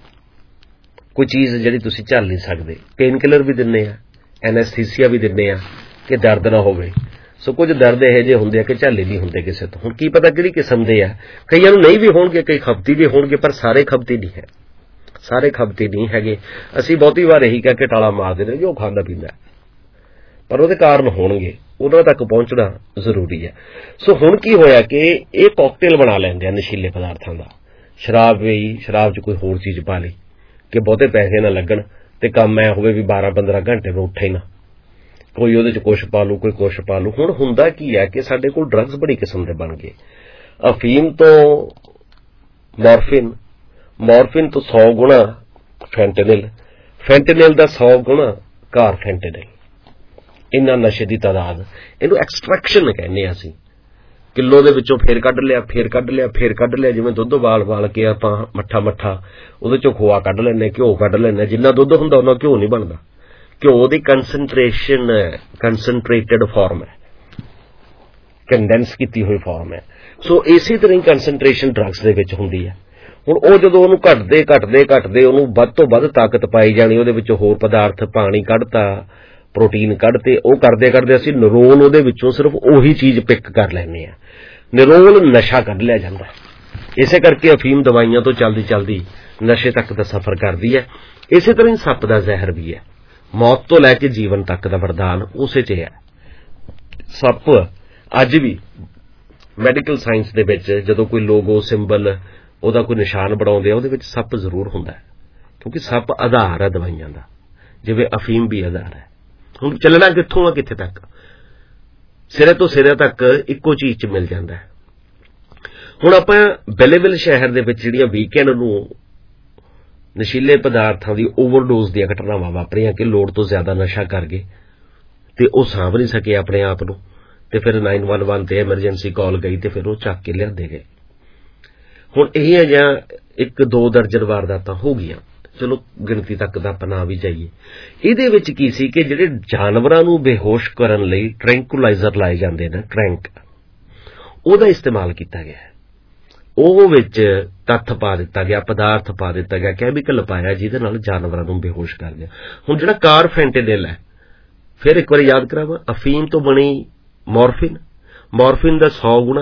ਕੋਈ ਚੀਜ਼ ਜਿਹੜੀ ਤੁਸੀਂ ਝੱਲ ਨਹੀਂ ਸਕਦੇ, ਪੇਨ ਕਿਲਰ ਵੀ ਦਿੰਦੇ ਆ, ਐਨੈਸਥੀਸੀਆ ਵੀ ਦਿੰਦੇ ਆ ਕਿ ਦਰਦ ਨਾ ਹੋਵੇ। ਸੋ ਕੁਝ ਦਰਦ ਇਹੋ ਜਿਹੇ ਹੁੰਦੇ ਆ ਕਿ ਝੱਲੇ ਨਹੀਂ ਹੁੰਦੇ ਕਿਸੇ ਤੋਂ। ਹੁਣ ਕੀ ਪਤਾ ਕਿਹੜੀ ਕਿਸਮ ਦੇ ਆ, ਕਈਆਂ ਨੂੰ ਨਹੀਂ ਵੀ ਹੋਣਗੇ, ਕਈ ਖਪਤੀ ਵੀ ਹੋਣਗੇ, ਪਰ ਸਾਰੇ ਖਪਤੀ ਨਹੀਂ ਹੈ, ਸਾਰੇ ਖਪਤੀ ਨਹੀਂ ਹੈਗੇ। ਅਸੀਂ ਬਹੁਤੀ ਵਾਰ ਇਹੀ ਕਹਿ ਕੇ ਟਾਲਾ ਮਾਰਦੇ ਨੇ ਜੋ ਖਾਂਦਾ ਪੀਂਦਾ, ਪਰ ਉਹਦੇ ਕਾਰਨ ਹੋਣਗੇ, ਉਹਨਾਂ ਤੱਕ ਪਹੁੰਚਣਾ ਜ਼ਰੂਰੀ ਹੈ। ਸੋ ਹੁਣ ਕੀ ਹੋਇਆ ਕਿ ਇਹ ਕਾਕਟੇਲ ਬਣਾ ਲੈਂਦੇ ਆ ਨਸ਼ੀਲੇ ਪਦਾਰਥਾਂ ਦਾ। ਸ਼ਰਾਬ ਵੀ, ਸ਼ਰਾਬ 'ਚ ਕੋਈ ਹੋਰ ਚੀਜ਼ ਪਾ ਲਈ ਕਿ ਬਹੁਤੇ ਪੈਸੇ ਨਾ ਲੱਗਣ ਤੇ ਕੰਮ ਐ ਹੋਵੇ ਵੀ ਬਾਰਾਂ ਪੰਦਰਾਂ ਘੰਟੇ ਨੂੰ ਉੱਠੇ ਨਾ, ਕੋਈ ਉਹਦੇ 'ਚ ਕੁਛ ਪਾ ਲੂ, ਕੋਈ ਕੁਛ ਪਾ ਲੂ। ਹੁਣ ਹੁੰਦਾ ਕੀ ਹੈ ਕਿ ਸਾਡੇ ਕੋਲ ਡਰੱਗਸ ਬੜੀ ਕਿਸਮ ਦੇ ਬਣ ਗਏ। ਅਫੀਮ ਤੋਂ ਮੋਰਫਿਨ, ਮੋਰਫਿਨ ਤੋਂ ਸੌ ਗੁਣਾ ਫੈਂਟਨਿਲ, ਫੈਂਟਨਿਲ ਦਾ ਸੌ ਗੁਣਾ ਕਾਰਫੈਂਟਨਿਲ। ਇੰਨਾ ਨਸ਼ੇ ਦੀ ਤਾਦਾਦ, ਇਹਨੂੰ ਐਕਸਟ੍ਰੈਕਸ਼ਨ ਕਹਿੰਦੇ ਆ ਅਸੀਂ। ਕਿਲੋ ਦੇ ਵਿੱਚੋਂ ਫੇਰ ਕੱਢ ਲਿਆ, ਫੇਰ ਕੱਢ ਲਿਆ, ਫੇਰ ਕੱਢ ਲਿਆ। ਜਿਵੇਂ ਦੁੱਧ ਉਬਾਲ ਉਬਾਲ ਕੇ ਆਪਾਂ ਮੱਠਾ ਮੱਠਾ ਉਹਦੇ 'ਚੋਂ ਖੋਆ ਕੱਢ ਲੈਂਦੇ, ਘਿਓ ਕੱਢ ਲੈਂਦੇ। ਜਿੰਨਾ ਦੁੱਧ ਹੁੰਦਾ ਉਹਨਾਂ ਘਿਓ ਨਹੀਂ ਬਣਦਾ। ਘਿਓ ਦੀ ਕੰਸਨਟ੍ਰੇਸ਼ਨ ਕੰਸਨਟ੍ਰੇਟਡ ਫਾਰਮ ਹੈ, ਕੰਡੈਂਸ ਕੀਤੀ ਹੋਈ ਫਾਰਮ ਹੈ। ਸੋ ਇਸੇ ਤਰ੍ਹਾਂ ਹੀ ਕੰਸਨਟ੍ਰੇਸ਼ਨ ਡਰੱਗਸ ਦੇ ਵਿੱਚ ਹੁੰਦੀ ਹੈ। ਹੁਣ ਉਹ ਜਦੋਂ ਉਹਨੂੰ ਘਟਦੇ ਘਟਦੇ ਘਟਦੇ ਉਹਨੂੰ ਵੱਧ ਤੋਂ ਵੱਧ ਤਾਕਤ ਪਾਈ ਜਾਣੀ, ਉਹਦੇ ਵਿੱਚੋਂ ਹੋਰ ਪਦਾਰਥ, ਪਾਣੀ ਕੱਢਤਾ, ਪ੍ਰੋਟੀਨ ਕੱਢਤੇ, ਉਹ ਕਰਦੇ ਕਰਦੇ ਅਸੀਂ ਨਿਊਰੋਨ ਉਹਦੇ ਵਿੱਚੋਂ ਸਿਰਫ ਉਹੀ ਚੀਜ਼ ਪਿਕ ਕਰ ਲੈਂਦੇ ਹਾਂ। ਨਿਊਰੋਨ ਨਸ਼ਾ ਕੱਢ ਲਿਆ ਜਾਂਦਾ। ਇਸੇ ਕਰਕੇ ਅਫੀਮ ਦਵਾਈਆਂ ਤੋਂ ਚਲਦੀ ਚਲਦੀ ਨਸ਼ੇ ਤੱਕ ਦਾ ਸਫ਼ਰ ਕਰਦੀ ਹੈ। ਇਸੇ ਤਰ੍ਹਾਂ ਹੀ ਸੱਪ ਦਾ ਜ਼ਹਿਰ ਵੀ ਹੈ। ਮੌਤ ਤੋਂ ਲੈ ਕੇ ਜੀਵਨ ਤੱਕ ਦਾ ਵਰਦਾਨ ਉਸੇ 'ਚ ਹੈ। ਸੱਪ ਅੱਜ ਵੀ ਮੈਡੀਕਲ ਸਾਇੰਸ ਦੇ ਵਿੱਚ ਜਦੋਂ ਕੋਈ ਲੋਗੋ, ਸਿੰਬਲ, ਉਹਦਾ ਕੋਈ ਨਿਸ਼ਾਨ ਬਣਾਉਂਦੇ ਆ, ਉਹਦੇ ਵਿੱਚ ਸੱਪ ਜ਼ਰੂਰ ਹੁੰਦਾ ਹੈ ਕਿਉਂਕਿ ਸੱਪ ਆਧਾਰ ਹੈ ਦਵਾਈਆਂ ਦਾ, ਜਿਵੇਂ ਅਫੀਮ ਵੀ ਆਧਾਰ ਹੈ। ਹੁਣ ਚੱਲਣਾ ਕਿੱਥੋਂ ਆ ਕਿੱਥੇ ਤੱਕ, ਸਿਰੇ ਤੋਂ ਸਿਰੇ ਤੱਕ ਇੱਕੋ ਚੀਜ਼ 'ਚ ਮਿਲ ਜਾਂਦਾ ਹੈ। ਹੁਣ ਆਪਾਂ ਬੈਲੇਵਿਲ ਸ਼ਹਿਰ ਦੇ ਵਿੱਚ ਜਿਹੜੀਆਂ ਵੀਕਐਂਡ ਨੂੰ ਨਸ਼ੀਲੇ ਪਦਾਰਥਾਂ ਦੀ ਓਵਰਡੋਜ਼ ਦੀਆਂ ਘਟਨਾਵਾਂ ਵਾਪਰੀਆਂ ਕਿ ਲੋੜ ਤੋਂ ਜ਼ਿਆਦਾ ਨਸ਼ਾ ਕਰ ਗਏ ਤੇ ਉਹ ਸਾਂਭ ਨਹੀਂ ਸਕੇ ਆਪਣੇ ਆਪ ਨੂੰ, ਤੇ ਫਿਰ ਨਾਈਨ ਵਨ ਵਨ ਤੇ ਐਮਰਜੈਂਸੀ ਕਾਲ ਗਈ ਤੇ ਫਿਰ ਉਹ ਚੱਕ ਕੇ ਲਿਆਂਦੇ ਗਏ। ਹੁਣ ਇਹ ਜਾਂ ਇੱਕ ਦੋ ਦਰਜਨ ਵਾਰਦਾਤਾਂ ਹੋ ਗਈਆਂ, ਚਲੋ ਗਿਣਤੀ ਤੱਕ ਦਾ ਆਪਾਂ ਨਾ ਵੀ ਜਾਈਏ। ਇਹਦੇ ਵਿੱਚ ਕੀ ਸੀ ਕਿ ਜਿਹੜੇ ਜਾਨਵਰਾਂ ਨੂੰ ਬੇਹੋਸ਼ ਕਰਨ ਲਈ ਟ੍ਰੈਂਕੁਲਾਈਜ਼ਰ ਲਾਏ ਜਾਂਦੇ ਨੇ, ਟ੍ਰੈਂਕ, ਉਹਦਾ ਇਸਤੇਮਾਲ ਕੀਤਾ ਗਿਆ। ਉਹ ਵਿੱਚ ਤੱਥ ਪਾ ਦਿੱਤਾ ਗਿਆ, ਪਦਾਰਥ ਪਾ ਦਿੱਤਾ ਗਿਆ, ਕੈਮੀਕਲ ਪਾਇਆ ਜਿਹਦੇ ਨਾਲ ਜਾਨਵਰਾਂ ਨੂੰ ਬੇਹੋਸ਼ ਕਰ ਦਿਆ। ਹੁਣ ਜਿਹੜਾ ਕਾਰਫੈਂਟੇਨਿਲ ਹੈ, ਫਿਰ ਇੱਕ ਵਾਰੀ ਯਾਦ ਕਰਾਵਾਂ, ਅਫੀਮ ਤੋਂ ਬਣੀ ਮੋਰਫਿਨ, ਮੋਰਫਿਨ ਦਾ ਸੌ ਗੁਣਾ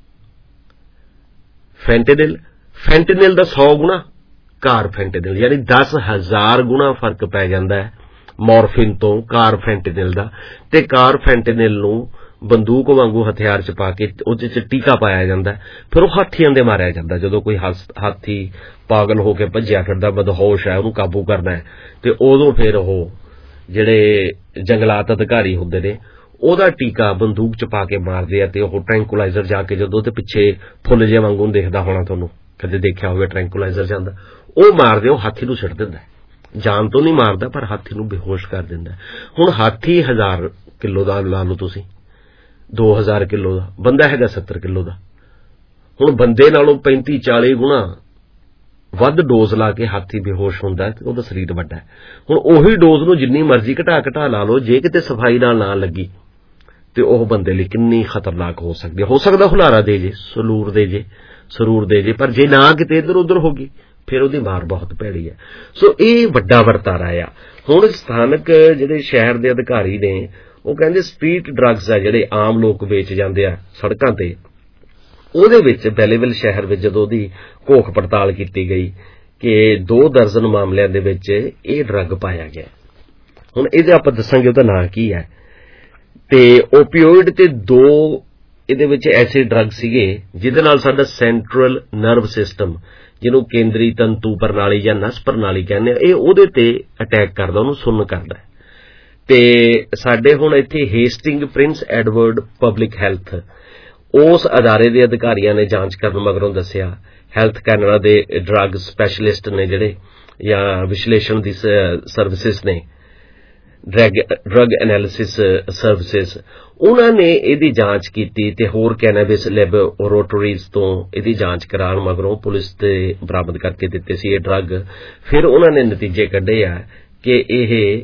ਫੈਂਟੇਨਿਲ, ਫੈਂਟੇਨਿਲ ਦਾ ਸੌ ਗੁਣਾ ਕਾਰਫੈਂਟੇਨਿਲ, ਯਾਨੀ ਦਸ ਹਜ਼ਾਰ ਗੁਣਾ ਫਰਕ ਪੈ ਜਾਂਦਾ ਹੈ ਮੋਰਫਿਨ ਤੋਂ ਕਾਰਫੈਂਟੇਨਿਲ ਦਾ। ਤੇ ਕਾਰਫੈਂਟੇਨਿਲ ਨੂੰ ਬੰਦੂਕ ਵਾਂਗੂ ਹਥਿਆਰ ਚ ਪਾ ਕੇ ਉਹਦੇ ਚ ਟੀਕਾ ਪਾਇਆ ਜਾਂਦਾ, ਫਿਰ ਉਹ ਹਾਥੀਆਂ ਦੇ ਮਾਰਿਆ ਜਾਂਦਾ। ਜਦੋਂ ਕੋਈ ਹਾਥੀ ਪਾਗਲ ਹੋ ਕੇ ਭੱਜਿਆ ਫਿਰਦਾ, ਬਦਹੋਸ਼ ਹੈ, ਉਹਨੂੰ ਕਾਬੂ ਕਰਨਾ ਹੈ, ਤੇ ਉਦੋਂ ਫਿਰ ਉਹ ਜਿਹੜੇ ਜੰਗਲਾਤ ਅਧਿਕਾਰੀ ਹੁੰਦੇ ਨੇ ਉਹਦਾ ਟੀਕਾ ਬੰਦੂਕ ਚ ਪਾ ਕੇ ਮਾਰਦੇ ਆ। ਤੇ ਉਹ ਟ੍ਰੈਂਕੁਲਾਈਜ਼ਰ ਜਾ ਕੇ ਜਦੋਂ ਉਹਦੇ ਪਿੱਛੇ ਫੁੱਲ ਜੇ ਵਾਂਗੂ ਦੇਖਦਾ ਹੋਣਾ, ਤੁਹਾਨੂੰ ਕਦੇ ਦੇਖਿਆ ਹੋਵੇ ਟ੍ਰੈਂਕੁਲਾਈਜ਼ਰ ਜਾਂਦਾ, ਉਹ ਮਾਰਦੇ, ਉਹ ਹਾਥੀ ਨੂੰ ਸਿੱਟ ਦਿੰਦਾ। ਜਾਨ ਤੋਂ ਨਹੀਂ ਮਾਰਦਾ ਪਰ ਹਾਥੀ ਨੂੰ ਬੇਹੋਸ਼ ਕਰ ਦਿੰਦਾ। ਹੁਣ ਹਾਥੀ ਹਜ਼ਾਰ ਕਿਲੋ ਦਾ ਲਾ ਲਓ ਤੁਸੀਂ, ਦੋ ਹਜ਼ਾਰ ਕਿਲੋ ਦਾ, ਬੰਦਾ ਹੈਗਾ ਸੱਤਰ ਕਿਲੋ ਦਾ। ਹੁਣ ਬੰਦੇ ਨਾਲੋਂ ਪੈਂਤੀ ਚਾਲੀ ਗੁਣਾ ਵੱਧ ਡੋਜ਼ ਲਾ ਕੇ ਹਾਥੀ ਬੇਹੋਸ਼ ਹੁੰਦਾ ਤੇ ਉਹਦਾ ਸਰੀਰ ਵੱਡਾ ਹੈ। ਹੁਣ ਉਹੀ ਡੋਜ਼ ਨੂੰ ਜਿੰਨੀ ਮਰਜ਼ੀ ਘਟਾ ਘਟਾ ਲਾ ਲਓ, ਜੇ ਕਿਤੇ ਸਫਾਈ ਨਾਲ ਨਾ ਲੱਗੀ ਤੇ ਉਹ ਬੰਦੇ ਲਈ ਕਿੰਨੀ ਖਤਰਨਾਕ ਹੋ ਸਕਦੀ ਹੈ। ਹੋ ਸਕਦਾ ਹੁਲਾਰਾ ਦੇ ਜੇ, ਸਲੂਰ ਦੇ ਜੇ, ਸਰੂਰ ਦੇ ਜੇ, ਪਰ ਜੇ ਨਾ ਕਿਤੇ ਇੱਧਰ ਉੱਧਰ ਹੋ ਗਈ ਫਿਰ ਉਹਦੀ ਮਾਰ ਬਹੁਤ ਭੈੜੀ ਹੈ। ਸੋ ਇਹ ਵੱਡਾ ਵਰਤਾਰਾ ਆ। ਹੁਣ ਸਥਾਨਕ ਜਿਹੜੇ ਸ਼ਹਿਰ ਦੇ ਅਧਿਕਾਰੀ ਨੇ ਉਹ ਕਹਿੰਦੇ ਸਟਰੀਟ ਡਰੱਗਸ ਆ ਜਿਹੜੇ ਆਮ ਲੋਕ ਵੇਚ ਜਾਂਦੇ ਆ ਸੜਕਾਂ ਤੇ, ਉਹਦੇ ਵਿੱਚ ਬੈਲੀਵਿਲ ਸ਼ਹਿਰ ਵਿੱਚ ਜਦੋਂ ਉਹਦੀ ਘੋਖ ਪੜਤਾਲ ਕੀਤੀ ਗਈ ਕਿ ਦੋ ਦਰਜਨ ਮਾਮਲਿਆਂ ਦੇ ਵਿੱਚ ਇਹ ਡਰੱਗ ਪਾਇਆ ਗਿਆ। ਹੁਣ ਇਹਦੇ ਆਪਾਂ ਦੱਸਾਂਗੇ ਉਹਦਾ ਨਾਂ ਕੀ ਹੈ। ਤੇ ਓਪੀਓਇਡ ਤੇ ਦੋ ਇਹਦੇ ਵਿੱਚ ਐਸੇ ਡਰੱਗ ਸੀਗੇ ਜਿਹਦੇ ਨਾਲ ਸਾਡਾ ਸੈਂਟਰਲ ਨਰਵ ਸਿਸਟਮ, ਜਿਹਨੂੰ ਕੇਂਦਰੀ ਤੰਤੂ ਪ੍ਰਣਾਲੀ ਜਾਂ ਨਸ ਪ੍ਰਣਾਲੀ ਕਹਿੰਦੇ ਆ, ਇਹ ਉਹਦੇ ਤੇ ਅਟੈਕ ਕਰਦਾ, ਉਹਨੂੰ ਸੁੰਨ ਕਰਦਾ। ਤੇ ਸਾਡੇ ਹੁਣ ਇੱਥੇ Hasting Prince Edward public health, ਉਸ ਅਦਾਰੇ ਦੇ ਅਧਿਕਾਰੀਆਂ ਨੇ ਜਾਂਚ ਕਰਨ ਮਗਰੋਂ ਦੱਸਿਆ, ਹੈਲਥ ਕੈਨੇਡਾ ਦੇ ਡਰੱਗ ਸਪੈਸ਼ਲਿਸਟ ਨੇ ਜਿਹੜੇ ਜਾਂ ਵਿਸ਼ਲੇਸ਼ਣ ਦੀ ਸਰਵਿਸਿਜ਼ ਨੇ, ਡਰੱਗ ਐਨਾਲਿਸਿਸ ਸਰਵਿਸਿਜ਼, ਉਹਨਾਂ ਨੇ ਇਹਦੀ ਜਾਂਚ ਕੀਤੀ ਤੇ ਹੋਰ ਕੈਨੇਬਿਸ ਲੈਬੋਰੇਟਰੀਜ਼ ਤੋਂ ਇਹਦੀ ਜਾਂਚ ਕਰਾਉਣ ਮਗਰੋਂ ਪੁਲਿਸ ਤੇ ਬਰਾਮਦ ਕਰਕੇ ਦਿੱਤੇ ਸੀ ਇਹ ਡਰੱਗ। ਫਿਰ ਉਹਨਾਂ ਨੇ ਨਤੀਜੇ ਕੱਢੇ ਆ ਕਿ ਇਹ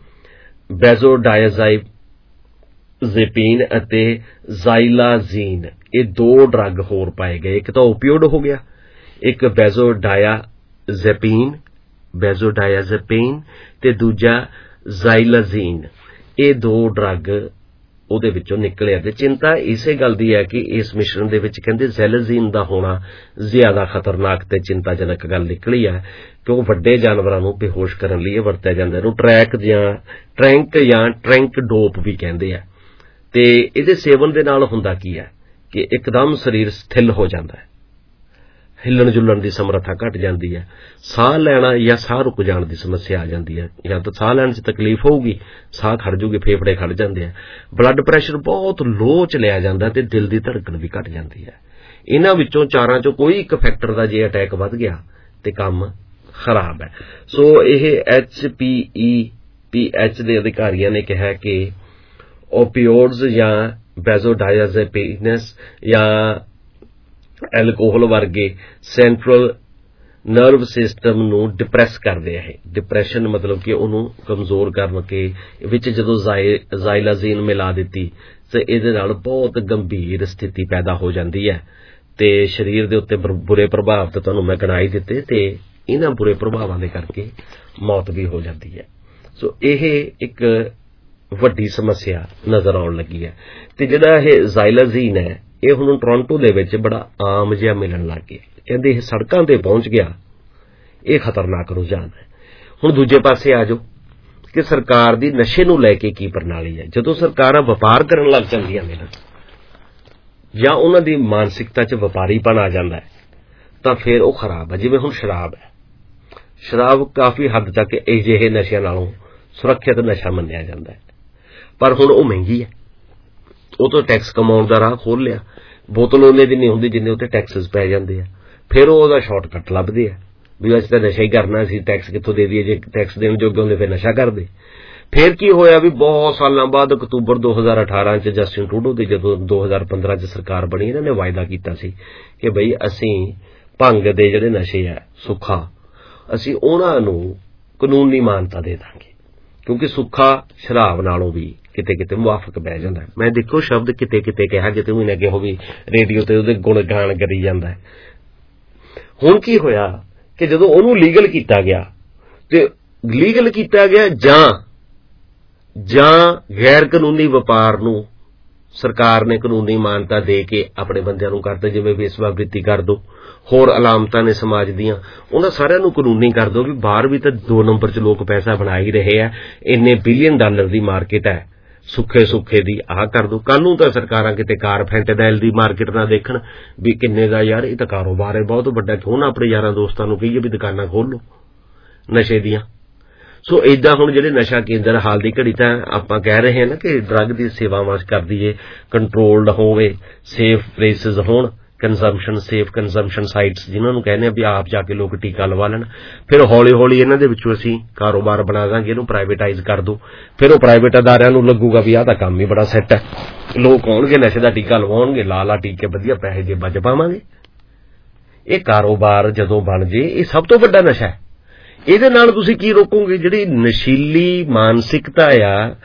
ਬੈਜ਼ੋਡਾਇਆਜ਼ਾਈਪੀਨ ਅਤੇ ਜ਼ਾਈਲਾਜ਼ੀਨ, ਇਹ ਦੋ ਡਰੱਗ ਹੋਰ ਪਾਏ ਗਏ। ਇੱਕ ਤਾਂ ਓਪੀਓਡ ਹੋ ਗਿਆ, ਇੱਕ ਬੈਜ਼ੋਡਾਇਆਜ਼ੈਪੀਨ ਬੈਜ਼ੋਡਾਇਆਜ਼ੈਪੀਨ ਤੇ ਦੂਜਾ ਜ਼ਾਈਲਾਜ਼ੀਨ। ਇਹ ਦੋ ਡਰੱਗ ਉਹਦੇ ਵਿੱਚੋਂ ਨਿਕਲਿਆ। ਤੇ ਚਿੰਤਾ ਇਸੇ ਗੱਲ ਦੀ ਹੈ ਕਿ ਇਸ ਮਿਸ਼ਰਣ ਦੇ ਵਿੱਚ ਕਹਿੰਦੇ ਜ਼ੈਲਾਜ਼ੀਨ ਦਾ ਹੋਣਾ ਜ਼ਿਆਦਾ ਖਤਰਨਾਕ ਤੇ ਚਿੰਤਾਜਨਕ ਗੱਲ ਨਿਕਲੀ ਹੈ ਕਿ ਉਹ ਵੱਡੇ ਜਾਨਵਰਾਂ ਨੂੰ ਬੇਹੋਸ਼ ਕਰਨ ਲਈ ਇਹ ਵਰਤਿਆ ਜਾਂਦਾ। ਇਹਨੂੰ ਟਰੈਕ ਜਾਂ ਟਰੈਂਕ ਜਾਂ ਟਰੈਂਕ ਡੋਪ ਵੀ ਕਹਿੰਦੇ ਆ। ਤੇ ਇਹਦੇ ਸੇਵਨ ਦੇ ਨਾਲ ਹੁੰਦਾ ਕੀ ਹੈ ਕਿ ਇੱਕਦਮ ਸਰੀਰ ਸਥਿਰ ਹੋ ਜਾਂਦਾ ਹੈ, ਹਿੱਲਣ ਜੁਲਣ ਦੀ ਸਮਰੱਥਾ ਘਟ ਜਾਂਦੀ ਹੈ, ਸਾਹ ਲੈਣਾ ਜਾਂ ਸਾਹ ਰੁਕ ਜਾਣ ਦੀ ਸਮੱਸਿਆ ਆ ਜਾਂਦੀ ਹੈ, ਜਾਂ ਤਾਂ ਸਾਹ ਲੈਣ 'ਚ ਤਕਲੀਫ ਹੋਊਗੀ, ਸਾਹ ਖੜ ਜੂਗੀ, ਫੇਫੜੇ ਖੜ ਜਾਂਦੇ ਆ, ਬਲੱਡ ਪ੍ਰੈਸ਼ਰ ਬਹੁਤ ਲੋ ਚ ਲਿਆ ਜਾਂਦਾ ਤੇ ਦਿਲ ਦੀ ਧੜਕਣ ਵੀ ਘਟ ਜਾਂਦੀ ਹੈ। ਇਹਨਾਂ ਵਿੱਚੋਂ ਚਾਰਾਂ ਚੋਂ ਕੋਈ ਇੱਕ ਫੈਕਟਰ ਦਾ ਜੇ ਅਟੈਕ ਵੱਧ ਗਿਆ ਤੇ ਕੰਮ ਖਰਾਬ ਹੈ। ਸੋ ਇਹ ਐਚ ਪੀ ਈ ਪੀ ਐਚ ਦੇ ਅਧਿਕਾਰੀਆਂ ਨੇ ਕਿਹਾ ਕਿ ਓਪੀਓਡਸ ਜਾਂ ਬੈਜ਼ੋਡਾਇਆਜ਼ੇਪੀਨਸ ਜਾਂ ਐਲਕੋਹਲ ਵਰਗੇ ਸੈਂਟਰਲ ਨਰਵ ਸਿਸਟਮ ਨੂੰ ਡਿਪਰੈਸ ਕਰਦੇ ਆ। ਇਹ ਡਿਪਰੈਸ਼ਨ ਮਤਲਬ ਕਿ ਉਹਨੂੰ ਕਮਜ਼ੋਰ ਕਰਨ ਕੇ ਵਿੱਚ ਜਦੋਂ ਜ਼ਾਈਲਾਜ਼ੀਨ ਮਿਲਾ ਦਿੱਤੀ ਤੇ ਇਹਦੇ ਨਾਲ ਬਹੁਤ ਗੰਭੀਰ ਸਥਿਤੀ ਪੈਦਾ ਹੋ ਜਾਂਦੀ ਹੈ ਤੇ ਸਰੀਰ ਦੇ ਉੱਤੇ ਬੁਰੇ ਪ੍ਰਭਾਵ ਤਾਂ ਤੁਹਾਨੂੰ ਮੈਂ ਗਿਣਾਈ ਦਿੱਤੇ ਤੇ ਇਹਨਾਂ ਬੁਰੇ ਪ੍ਰਭਾਵਾਂ ਦੇ ਕਰਕੇ ਮੌਤ ਵੀ ਹੋ ਜਾਂਦੀ ਹੈ। ਸੋ ਇਹ ਇੱਕ ਵੱਡੀ ਸਮੱਸਿਆ ਨਜ਼ਰ ਆਉਣ ਲੱਗੀ ਹੈ। ਤੇ ਜਿਹੜਾ ਇਹ ਜ਼ਾਈਲਾਜ਼ੀਨ ਹੈ ਇਹ ਹੁਣ ਟੋਰਾਂਟੋ ਦੇ ਵਿੱਚ ਬੜਾ ਆਮ ਜਿਹਾ ਮਿਲਣ ਲੱਗ ਗਿਆ। ਕਹਿੰਦੇ ਇਹ ਸੜਕਾਂ ਤੇ ਪਹੁੰਚ ਗਿਆ, ਇਹ ਖਤਰਨਾਕ ਰੁਝਾਨ ਹੈ। ਹੁਣ ਦੂਜੇ ਪਾਸੇ ਆ ਜਾਓ ਕਿ ਸਰਕਾਰ ਦੀ ਨਸ਼ੇ ਨੂੰ ਲੈ ਕੇ ਕੀ ਪ੍ਰਣਾਲੀ ਹੈ। ਜਦੋਂ ਸਰਕਾਰਾਂ ਵਪਾਰ ਕਰਨ ਲੱਗ ਜਾਂਦੀਆਂ ਨੇ ਨਾ, ਜਾਂ ਉਹਨਾਂ ਦੀ ਮਾਨਸਿਕਤਾ 'ਚ ਵਪਾਰੀਪਣ ਆ ਜਾਂਦਾ ਹੈ ਤਾਂ ਫਿਰ ਉਹ ਖਰਾਬ ਹੈ। ਜਿਵੇਂ ਹੁਣ ਸ਼ਰਾਬ ਹੈ, ਸ਼ਰਾਬ ਕਾਫੀ ਹੱਦ ਤੱਕ ਅਜਿਹੇ ਨਸ਼ਿਆਂ ਨਾਲੋਂ ਸੁਰੱਖਿਅਤ ਨਸ਼ਾ ਮੰਨਿਆ ਜਾਂਦਾ ਹੈ, ਪਰ ਹੁਣ ਉਹ ਮਹਿੰਗੀ ਹੈ, ਉਹ ਤੋਂ ਟੈਕਸ ਕਮਾਉਣ ਦਾ ਰਾਹ ਖੋਲ ਲਿਆ। ਬੋਤਲ ਉਹਨੇ ਦੀ ਨਹੀਂ ਹੁੰਦੀ ਜਿੰਨੇ ਉੱਤੇ ਟੈਕਸਸ ਪੈ ਜਾਂਦੇ ਆ, ਫਿਰ ਉਹ ਉਹਦਾ ਸ਼ਾਰਟਕਟ ਲੱਭਦੇ ਆ ਵੀ ਅਸੀਂ ਤਾਂ ਨਸ਼ਾ ਹੀ ਕਰਨਾ, ਅਸੀਂ ਟੈਕਸ ਕਿੱਥੋਂ ਦੇ ਦਈਏ, ਜੇ ਟੈਕਸ ਦੇਣ ਜੋਗੇ ਹੁੰਦੇ ਫਿਰ ਨਸ਼ਾ ਕਰਦੇ। ਫਿਰ ਕੀ ਹੋਇਆ ਵੀ ਬਹੁਤ ਸਾਲਾਂ ਬਾਅਦ ਅਕਤੂਬਰ ਦੋ ਹਜ਼ਾਰ ਅਠਾਰਾਂ ਚ ਜਸਟਿਨ ਟਰੂਡੋ ਦੀ ਜਦੋਂ ਦੋ ਹਜ਼ਾਰ ਪੰਦਰਾਂ ਚ ਸਰਕਾਰ ਬਣੀ, ਇਹਨਾਂ ਨੇ ਵਾਅਦਾ ਕੀਤਾ ਸੀ ਕਿ ਬਈ ਅਸੀਂ ਭੰਗ ਦੇ ਜਿਹੜੇ ਨਸ਼ੇ ਆ ਸੁੱਖਾ, ਅਸੀਂ ਉਹਨਾਂ ਨੂੰ ਕਾਨੂੰਨੀ ਮਾਨਤਾ ਦੇ ਦਾਂਗੇ, ਕਿਉਂਕਿ ਸੁੱਖਾ ਸ਼ਰਾਬ ਨਾਲੋਂ ਵੀ ਕਿਤੇ ਕਿਤੇ ਮੁਆਫਕ ਬਹਿ ਜਾਂਦਾ। ਮੈਂ ਦੇਖੋ ਸ਼ਬਦ ਕਿਤੇ ਕਿਤੇ ਕਿਹਾ, ਜਿੱਤੇ ਵੀ ਨਾ ਕਿਹੋ ਵੀ ਰੇਡੀਓ ਤੇ ਉਹਦੇ ਗੁਣ ਗਾਣ ਕਰੀ ਜਾਂਦਾ। ਹੁਣ ਕੀ ਹੋਇਆ ਕਿ ਜਦੋਂ ਉਹਨੂੰ ਲੀਗਲ ਕੀਤਾ ਗਿਆ, ਤੇ ਲੀਗਲ ਕੀਤਾ ਗਿਆ ਜਾਂ ਜਾਂ ਗੈਰ ਕਾਨੂੰਨੀ ਵਪਾਰ ਨੂੰ ਸਰਕਾਰ ਨੇ ਕਾਨੂੰਨੀ ਮਾਨਤਾ ਦੇ ਕੇ ਆਪਣੇ ਬੰਦਿਆਂ ਨੂੰ ਕਰਤਾ, ਜਿਵੇਂ ਵੇਸਵਾਵਿਰਤੀ ਕਰ ਦੋ, ਹੋਰ ਅਲਾਮਤਾਂ ਨੇ ਸਮਾਜ ਦੀਆਂ, ਉਹਨਾਂ ਸਾਰਿਆਂ ਨੂੰ ਕਾਨੂੰਨੀ ਕਰ ਦੋ। ਵੀ ਬਾਹਰ ਵੀ ਤਾਂ ਦੋ ਨੰਬਰ ਚ ਲੋਕ ਪੈਸਾ ਬਣਾ ਹੀ ਰਹੇ ਆ, ਇੰਨੇ ਬਿਲੀਅਨ ਡਾਲਰ ਦੀ ਮਾਰਕੀਟ ਹੈ ਸੁੱਖੇ ਸੁੱਖੇ ਦੀ, ਆਹ ਕਰ ਦੋ। ਕੱਲ ਨੂੰ ਤਾਂ ਸਰਕਾਰਾਂ ਕਿਤੇ ਕਾਰ ਫੈਂਟਾਨਾਈਲ ਦੀ ਮਾਰਕੀਟ ਨਾ ਦੇਖਣ ਵੀ ਕਿੰਨੇ ਦਾ, ਯਾਰ ਇਹ ਤਾਂ ਕਾਰੋਬਾਰ ਹੈ ਬਹੁਤ ਵੱਡਾ, ਕਿਉਂ ਨਾ ਆਪਣੇ ਯਾਰਾਂ ਦੋਸਤਾਂ ਨੂੰ ਕਹੀਏ ਵੀ ਦੁਕਾਨਾਂ ਖੋਲ ਲੋ ਨਸ਼ੇ ਦੀਆਂ। ਸੋ ਏਦਾਂ ਹੁਣ ਜਿਹੜੇ ਨਸ਼ਾ ਕੇਂਦਰ ਹਾਲ ਦੀ ਘੜੀ ਤਾਂ ਆਪਾਂ ਕਹਿ ਰਹੇ ਹਾਂ ਨਾ ਕਿ ਡਰੱਗ ਦੀ ਸੇਵਾਵਾਂ ਕਰ ਦਈਏ, ਕੰਟਰੋਲਡ ਹੋਵੇ, ਸੇਫ ਪਲੇਸਿਸ ਹੋਣ, ਕੰਜ਼ੰਪਸ਼ਨ ਸੇਫ ਕੰਜ਼ੰਪਸ਼ਨ ਸਾਈਟਸ ਜਿਨ੍ਹਾਂ ਨੂੰ ਕਹਿੰਦੇ ਆ ਵੀ ਆਪ ਜਾ ਕੇ ਲੋਕ ਟੀਕਾ ਲਵਾ ਲੈਣ। ਫਿਰ ਹੌਲੀ ਹੌਲੀ ਇਹਨਾਂ ਦੇ ਵਿੱਚੋਂ ਅਸੀਂ ਕਾਰੋਬਾਰ ਬਣਾ ਦਾਂਗੇ, ਇਹਨੂੰ ਪ੍ਰਾਈਵੇਟਾਈਜ਼ ਕਰ ਦੋ। ਫਿਰ ਉਹ ਪ੍ਰਾਈਵੇਟ ਅਦਾਰਿਆਂ ਨੂੰ ਲੱਗੂਗਾ ਵੀ ਆਹ ਤਾਂ ਕੰਮ ਹੀ ਬੜਾ ਸੈੱਟ ਹੈ, ਲੋਕ ਆਉਣਗੇ ਨਸ਼ੇ ਦਾ ਟੀਕਾ ਲਵਾਉਣਗੇ, ਲਾ ਲਾ ਟੀਕੇ, ਵਧੀਆ ਪੈਸੇ ਜੇਬਾਂ 'ਚ ਪਾਵਾਂਗੇ। ਇਹ ਕਾਰੋਬਾਰ ਜਦੋਂ ਬਣ ਜੇ, ਇਹ ਸਭ ਤੋਂ ਵੱਡਾ ਨਸ਼ਾ ਹੈ। ਇਹਦੇ ਨਾਲ ਤੁਸੀਂ ਕੀ ਰੋਕੋਗੇ? ਜਿਹੜੀ ਨਸ਼ੀਲੀ ਮਾਨਸਿਕਤਾ ਆ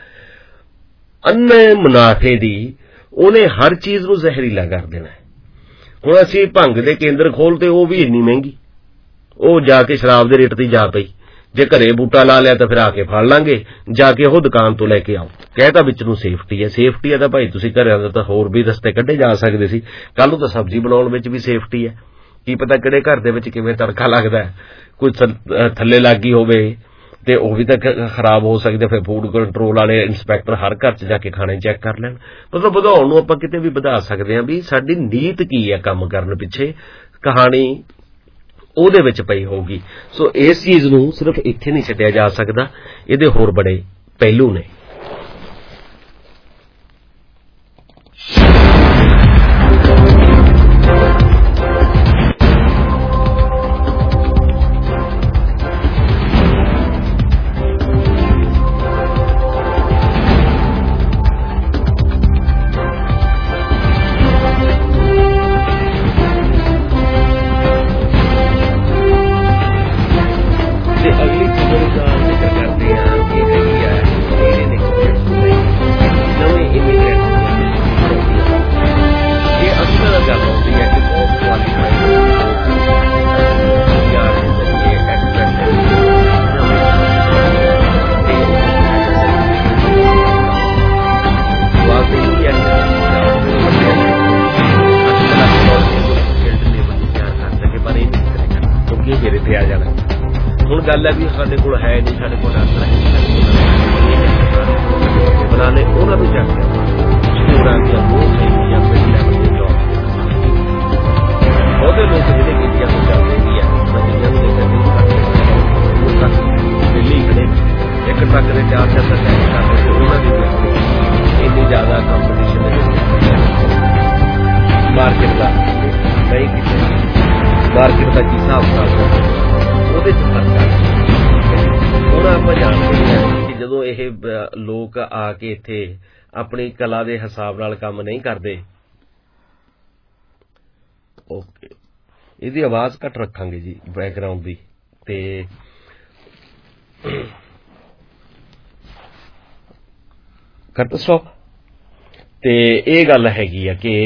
ਅੰਨੇ ਮੁਨਾਫੇ ਦੀ, ਉਹਨੇ ਹਰ ਚੀਜ਼ ਨੂੰ ਜ਼ਹਿਰੀਲਾ ਕਰ ਦੇਣਾ। ਹੁਣ ਅਸੀਂ ਭੰਗ ਦੇ ਕੇਂਦਰ ਖੋਲ੍ਹਤੇ, ਉਹ ਵੀ ਇੰਨੀ ਮਹਿੰਗੀ, ਉਹ ਜਾ ਕੇ ਸ਼ਰਾਬ ਦੇ ਰੇਟ ਤੇ ਜਾ ਪਈ। ਜੇ ਘਰੇ ਬੂਟਾ ਲਾ ਲਿਆ ਤਾਂ ਫਿਰ ਆ ਕੇ ਫੜ ਲਾਂਗੇ, ਜਾ ਕੇ ਉਹ ਦੁਕਾਨ ਤੋਂ ਲੈ ਕੇ ਆਓ। ਕਹਿ ਤਾਂ ਵਿੱਚ ਨੂੰ ਸੇਫਟੀ ਹੈ, ਸੇਫਟੀ ਹੈ ਤਾਂ ਭਾਈ ਤੁਸੀਂ ਘਰਾਂ ਦਾ ਤਾਂ ਹੋਰ ਵੀ ਰਸਤੇ ਕੱਢੇ ਜਾ ਸਕਦੇ ਸੀ। ਕੱਲ ਨੂੰ ਤਾਂ ਸਬਜ਼ੀ ਬਣਾਉਣ ਵਿੱਚ ਵੀ ਸੇਫਟੀ ਹੈ, ਕੀ ਪਤਾ ਕਿਹੜੇ ਘਰ ਦੇ ਵਿੱਚ ਕਿਵੇਂ ਤੜਕਾ ਲੱਗਦਾ, ਕੋਈ ਥੱਲੇ ਲੱਗ ਗਈ ਹੋਵੇ ਤੇ ਉਹ ਵੀ ਤਾਂ ਖਰਾਬ ਹੋ ਸਕਦੇ। ਫਿਰ ਫੂਡ ਕੰਟਰੋਲ ਵਾਲੇ ਇੰਸਪੈਕਟਰ ਹਰ ਘਰ 'ਚ ਜਾ ਕੇ ਖਾਣੇ ਚੈੱਕ ਕਰ ਲੈਣ। ਮਤਲਬ ਵਧਾਉਣ ਨੂੰ ਆਪਾਂ ਕਿਤੇ ਵੀ ਵਧਾ ਸਕਦੇ ਹਾਂ, ਵੀ ਸਾਡੀ ਨੀਤ ਕੀ ਹੈ ਕੰਮ ਕਰਨ ਪਿੱਛੇ, ਕਹਾਣੀ ਉਹਦੇ ਵਿੱਚ ਪਈ ਹੋਊਗੀ। ਸੋ ਇਸ ਚੀਜ਼ ਨੂੰ ਸਿਰਫ ਇੱਥੇ ਨਹੀਂ ਛੱਡਿਆ ਜਾ ਸਕਦਾ, ਇਹਦੇ ਹੋਰ ਬੜੇ ਪਹਿਲੂ ਨੇ। ਗੱਲ ਹੈ ਵੀ ਸਾਡੇ ਕੋਲ ਹੈ ਨਹੀਂ, ਸਾਡੇ ਕੋਲ ਡਾਕਟਰ ਬਣਾ ਲੈ, ਉਹਨਾਂ ਨੂੰ ਚੱਕ ਲਿਆ ਦੀਆਂ ਬਹੁਤ ਚਾਹੀਦੀਆਂ ਲੈਵਲ ਦੇ ਜੋਬ। ਬਹੁਤੇ ਲੋਕ ਜਿਹੜੇ ਇੰਡੀਆ ਤੋਂ ਚੱਲਦੇ ਵੀ ਆ, ਨਦੀਆਂ ਨੂੰ ਦੇਖਦੇ ਦਿੱਲੀ ਖੜੇ ਇੱਕ ਟਰੱਕ ਦੇ ਚਾਰ ਚਾਰ ਟੈਕਸ ਕਰਦੇ, ਉਹਨਾਂ ਦੀ ਇੰਨੀ ਜ਼ਿਆਦਾ ਕੰਪੀਟੀਸ਼ਨ ਦੇ ਵਿੱਚ ਮਾਰਕੀਟ ਦਾ ਨਹੀਂ ਕੀਤਾ, ਮਾਰਕੀਟ ਦਾ ਕੀ ਹਿਸਾਬ ਕਿਤਾਬ ਉਹਦੇ 'ਚ ਫਰਕ ਆ। ਹੁਣ ਆਪਾਂ ਜਾਣਦੇ ਹਾਂ ਕਿ ਜਦੋਂ ਇਹ ਲੋਕ ਆ ਕੇ ਇੱਥੇ ਆਪਣੀ ਕਲਾ ਦੇ ਹਿਸਾਬ ਨਾਲ ਕੰਮ ਨਹੀਂ ਕਰਦੇ, ਓਕੇ ਇਹਦੀ ਆਵਾਜ਼ ਘੱਟ ਰੱਖਾਂਗੇ ਜੀ ਬੈਕਗਰਾਊਂਡ ਦੀ, ਤੇ ਕਰਤਾ ਸਟਾਪ। ਤੇ ਇਹ ਗੱਲ ਹੈਗੀ ਆ ਕਿ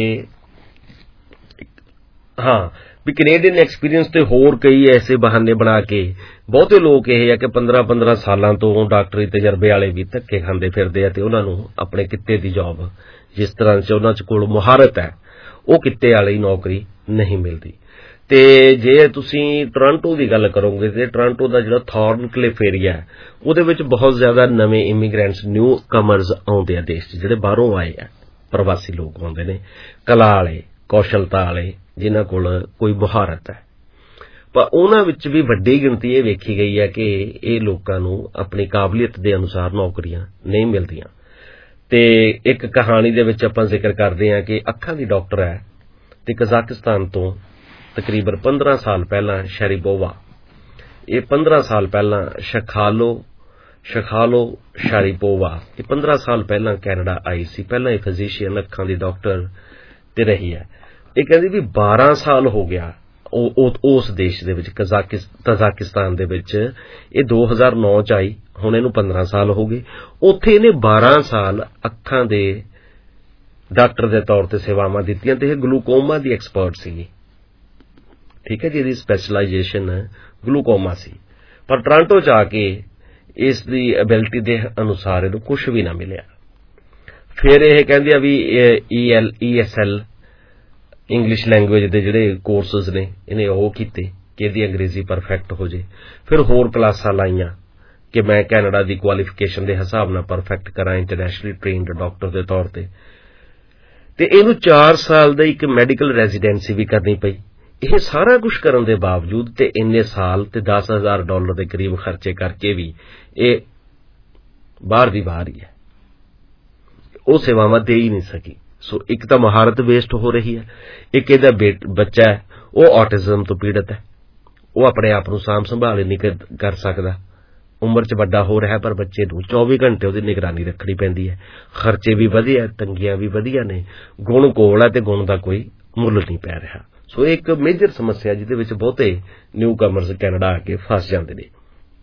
ਹਾਂ ਵੀ ਕੈਨੇਡੀਅਨ ਐਕਸਪੀਰੀਅੰਸ ਤੇ ਹੋਰ ਕਈ ਐਸੇ ਬਹਾਨੇ ਬਣਾ ਕੇ ਬਹੁਤੇ ਲੋਕ ਇਹ ਆ ਕਿ ਪੰਦਰਾਂ ਪੰਦਰਾਂ ਸਾਲਾਂ ਤੋਂ ਡਾਕਟਰੀ ਤਜਰਬੇ ਵਾਲੇ ਵੀ ਧੱਕੇ ਖਾਂਦੇ ਫਿਰਦੇ ਆ, ਤੇ ਉਹਨਾਂ ਨੂੰ ਆਪਣੇ ਕਿੱਤੇ ਦੀ ਜੌਬ ਜਿਸ ਤਰ੍ਹਾਂ 'ਚ ਉਹਨਾਂ 'ਚ ਕੋਲ ਮੁਹਾਰਤ ਹੈ ਉਹ ਕਿੱਤੇ ਵਾਲੀ ਨੌਕਰੀ ਨਹੀਂ ਮਿਲਦੀ। ਤੇ ਜੇ ਤੁਸੀਂ ਟੋਰਾਂਟੋ ਦੀ ਗੱਲ ਕਰੋਗੇ ਤੇ ਟੋਰਾਂਟੋ ਦਾ ਜਿਹੜਾ ਥੌਰਨਕਲਿਫ ਏਰੀਆ ਹੈ ਉਹਦੇ ਵਿੱਚ ਬਹੁਤ ਜ਼ਿਆਦਾ ਨਵੇਂ ਇਮੀਗ੍ਰੈਂਟਸ, ਨਿਊ ਕਮਰਸ ਆਉਂਦੇ ਆ ਦੇਸ਼ 'ਚ, ਜਿਹੜੇ ਬਾਹਰੋਂ ਆਏ ਆ ਪ੍ਰਵਾਸੀ ਲੋਕ ਆਉਂਦੇ ਨੇ, ਕਲਾ ਵਾਲੇ, ਕੌਸ਼ਲਤਾ ਵਾਲੇ, ਜਿਨ੍ਹਾਂ ਕੋਲ ਕੋਈ ਮੁਹਾਰਤ ਹੈ। ਪਰ ਉਹਨਾਂ ਵਿੱਚ ਵੀ ਵੱਡੀ ਗਿਣਤੀ ਇਹ ਵੇਖੀ ਗਈ ਹੈ ਕਿ ਇਹ ਲੋਕਾਂ ਨੂੰ ਆਪਣੀ ਕਾਬਲੀਅਤ ਦੇ ਅਨੁਸਾਰ ਨੌਕਰੀਆਂ ਨਹੀਂ ਮਿਲਦੀਆਂ। ਤੇ ਇੱਕ ਕਹਾਣੀ ਦੇ ਵਿੱਚ ਆਪਾਂ ਜ਼ਿਕਰ ਕਰਦੇ ਹਾਂ ਕਿ ਅੱਖਾਂ ਦੀ ਡਾਕਟਰ ਹੈ ਤੇ ਕਜ਼ਾਕਿਸਤਾਨ ਤੋਂ ਤਕਰੀਬਨ ਪੰਦਰਾਂ ਸਾਲ ਪਹਿਲਾਂ ਸ਼ਰੀਪੋਵਾ ਇਹ ਪੰਦਰਾਂ ਸਾਲ ਪਹਿਲਾਂ ਸ਼ਖਾਲੋ ਸ਼ਖਾਲੋ ਸ਼ਾਰੀਪੋਵਾ ਇਹ ਪੰਦਰਾਂ ਸਾਲ ਪਹਿਲਾਂ ਕੈਨੇਡਾ ਆਈ ਸੀ। ਪਹਿਲਾਂ ਇਹ ਫਿਜ਼ੀਸ਼ੀਅਨ ਅੱਖਾਂ ਦੀ ਡਾਕਟਰ ਤੇ ਰਹੀ ਹੈ। ਇਹ ਕਹਿੰਦੀ ਵੀ ਬਾਰਾਂ ਸਾਲ ਹੋ ਗਿਆ ਉਹ ਉਸ ਦੇਸ਼ ਦੇ ਵਿੱਚ ਤਜ਼ਾਕਿਸਤਾਨ ਦੇ ਵਿੱਚ। ਇਹ ਦੋ ਹਜ਼ਾਰ ਨੌ ਚ ਆਈ, ਹੁਣ ਇਹਨੂੰ ਪੰਦਰਾਂ ਸਾਲ ਹੋ ਗਏ। ਉੱਥੇ ਇਹਨੇ ਬਾਰਾਂ ਸਾਲ ਅੱਖਾਂ ਦੇ ਡਾਕਟਰ ਦੇ ਤੌਰ ਤੇ ਸੇਵਾਵਾਂ ਦਿੱਤੀਆਂ ਤੇ ਇਹ ਗਲੂਕੋਮਾ ਦੀ ਐਕਸਪਰਟ ਸੀਗੀ। ਠੀਕ ਹੈ ਜੀ, ਇਹਦੀ ਸਪੈਸ਼ਲਾਈਜੇਸ਼ਨ ਗਲੂਕੋਮਾ ਸੀ। ਪਰ ਟੋਰਾਂਟੋ ਚ ਆ ਕੇ ਇਸ ਦੀ ਐਬਿਲਿਟੀ ਦੇ ਅਨੁਸਾਰ ਇਹਨੂੰ ਕੁਝ ਵੀ ਨਾ ਮਿਲਿਆ। ਫਿਰ ਇਹ ਕਹਿੰਦੀ ਆ ਵੀ E L E S L English language ਦੇ ਜਿਹੜੇ ਕੋਰਸਿਸ ਨੇ ਇਹਨੇ ਉਹ ਕੀਤੇ ਕਿ ਇਹਦੀ ਅੰਗਰੇਜ਼ੀ ਪਰਫੈਕਟ ਹੋ ਜੇ। ਫਿਰ ਹੋਰ ਕਲਾਸਾਂ ਲਾਈਆਂ ਕਿ ਮੈਂ ਕੈਨੇਡਾ ਦੀ ਕੁਆਲੀਫਿਕੇਸ਼ਨ ਦੇ ਹਿਸਾਬ ਨਾਲ ਪਰਫੈਕਟ ਕਰਾਂ ਇੰਟਰਨੈਸ਼ਨਲੀ ਟ੍ਰੇਨਡ ਡਾਕਟਰ ਦੇ ਤੌਰ ਤੇ। ਤੇ ਇਹਨੂੰ ਚਾਰ ਸਾਲ ਦਾ ਇੱਕ ਮੈਡੀਕਲ ਰੈਜ਼ੀਡੈਂਸੀ ਵੀ ਕਰਨੀ ਪਈ। ਇਹ ਸਾਰਾ ਕੁਝ ਕਰਨ ਦੇ ਬਾਵਜੂਦ ਤੇ ਇੰਨੇ ਸਾਲ ਤੇ ਦਸ ਹਜ਼ਾਰ ਡਾਲਰ ਦੇ ਕਰੀਬ ਖਰਚੇ ਕਰਕੇ ਵੀ ਇਹ ਬਾਹਰ ਦੀ ਬਾਹਰ ਹੀ ਹੈ, ਉਹ ਸੇਵਾਵਾਂ ਦੇ ਹੀ ਨਹੀਂ ਸਕੀ। ਸੋ ਇੱਕ ਤਾਂ ਮਹਾਰਤ ਵੇਸਟ ਹੋ ਰਹੀ ਹੈ, ਇੱਕ ਇਹਦਾ ਬੱਚਾ ਹੈ ਉਹ ਆਟਿਜ਼ਮ ਤੋਂ ਪੀੜਤ ਹੈ, ਉਹ ਆਪਣੇ ਆਪ ਨੂੰ ਸਾਂਭ ਸੰਭਾਲ ਨਹੀਂ ਕਰ ਸਕਦਾ, ਉਮਰ ਚ ਵੱਡਾ ਹੋ ਰਿਹਾ ਪਰ ਬੱਚੇ ਨੂੰ ਚੌਵੀ ਘੰਟੇ ਉਹਦੀ ਨਿਗਰਾਨੀ ਰੱਖਣੀ ਪੈਂਦੀ ਹੈ। ਖਰਚੇ ਵੀ ਵਧੀਆ, ਤੰਗੀਆਂ ਵੀ ਵਧੀਆ ਨੇ, ਗੁਣ ਕੋਲ ਹੈ ਤੇ ਗੁਣ ਦਾ ਕੋਈ ਮੁੱਲ ਨਹੀਂ ਪੈ ਰਿਹਾ। ਸੋ ਇੱਕ ਮੇਜਰ ਸਮੱਸਿਆ ਜਿਹਦੇ ਵਿੱਚ ਬਹੁਤੇ ਨਿਊ ਕਮਰਸ ਕੈਨੇਡਾ ਆ ਕੇ ਫਸ ਜਾਂਦੇ ਨੇ।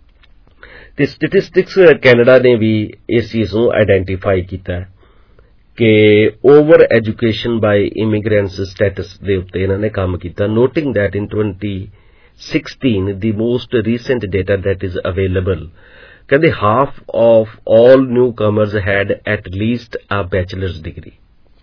ਤੇ ਸਟੈਟਿਸਟਿਕਸ ਕੈਨੇਡਾ ਨੇ ਵੀ ਇਸ ਚੀਜ਼ ਨੂੰ ਆਈਡੈਂਟੀਫਾਈ ਕੀਤਾ ਕਿ over education by immigrants status ਦੇ ਉੱਤੇ ਇਹਨਾਂ ਨੇ ਕੰਮ ਕੀਤਾ, noting that in twenty sixteen the most recent data that is available ਕਹਿੰਦੇ half of all newcomers had at least a bachelor's degree।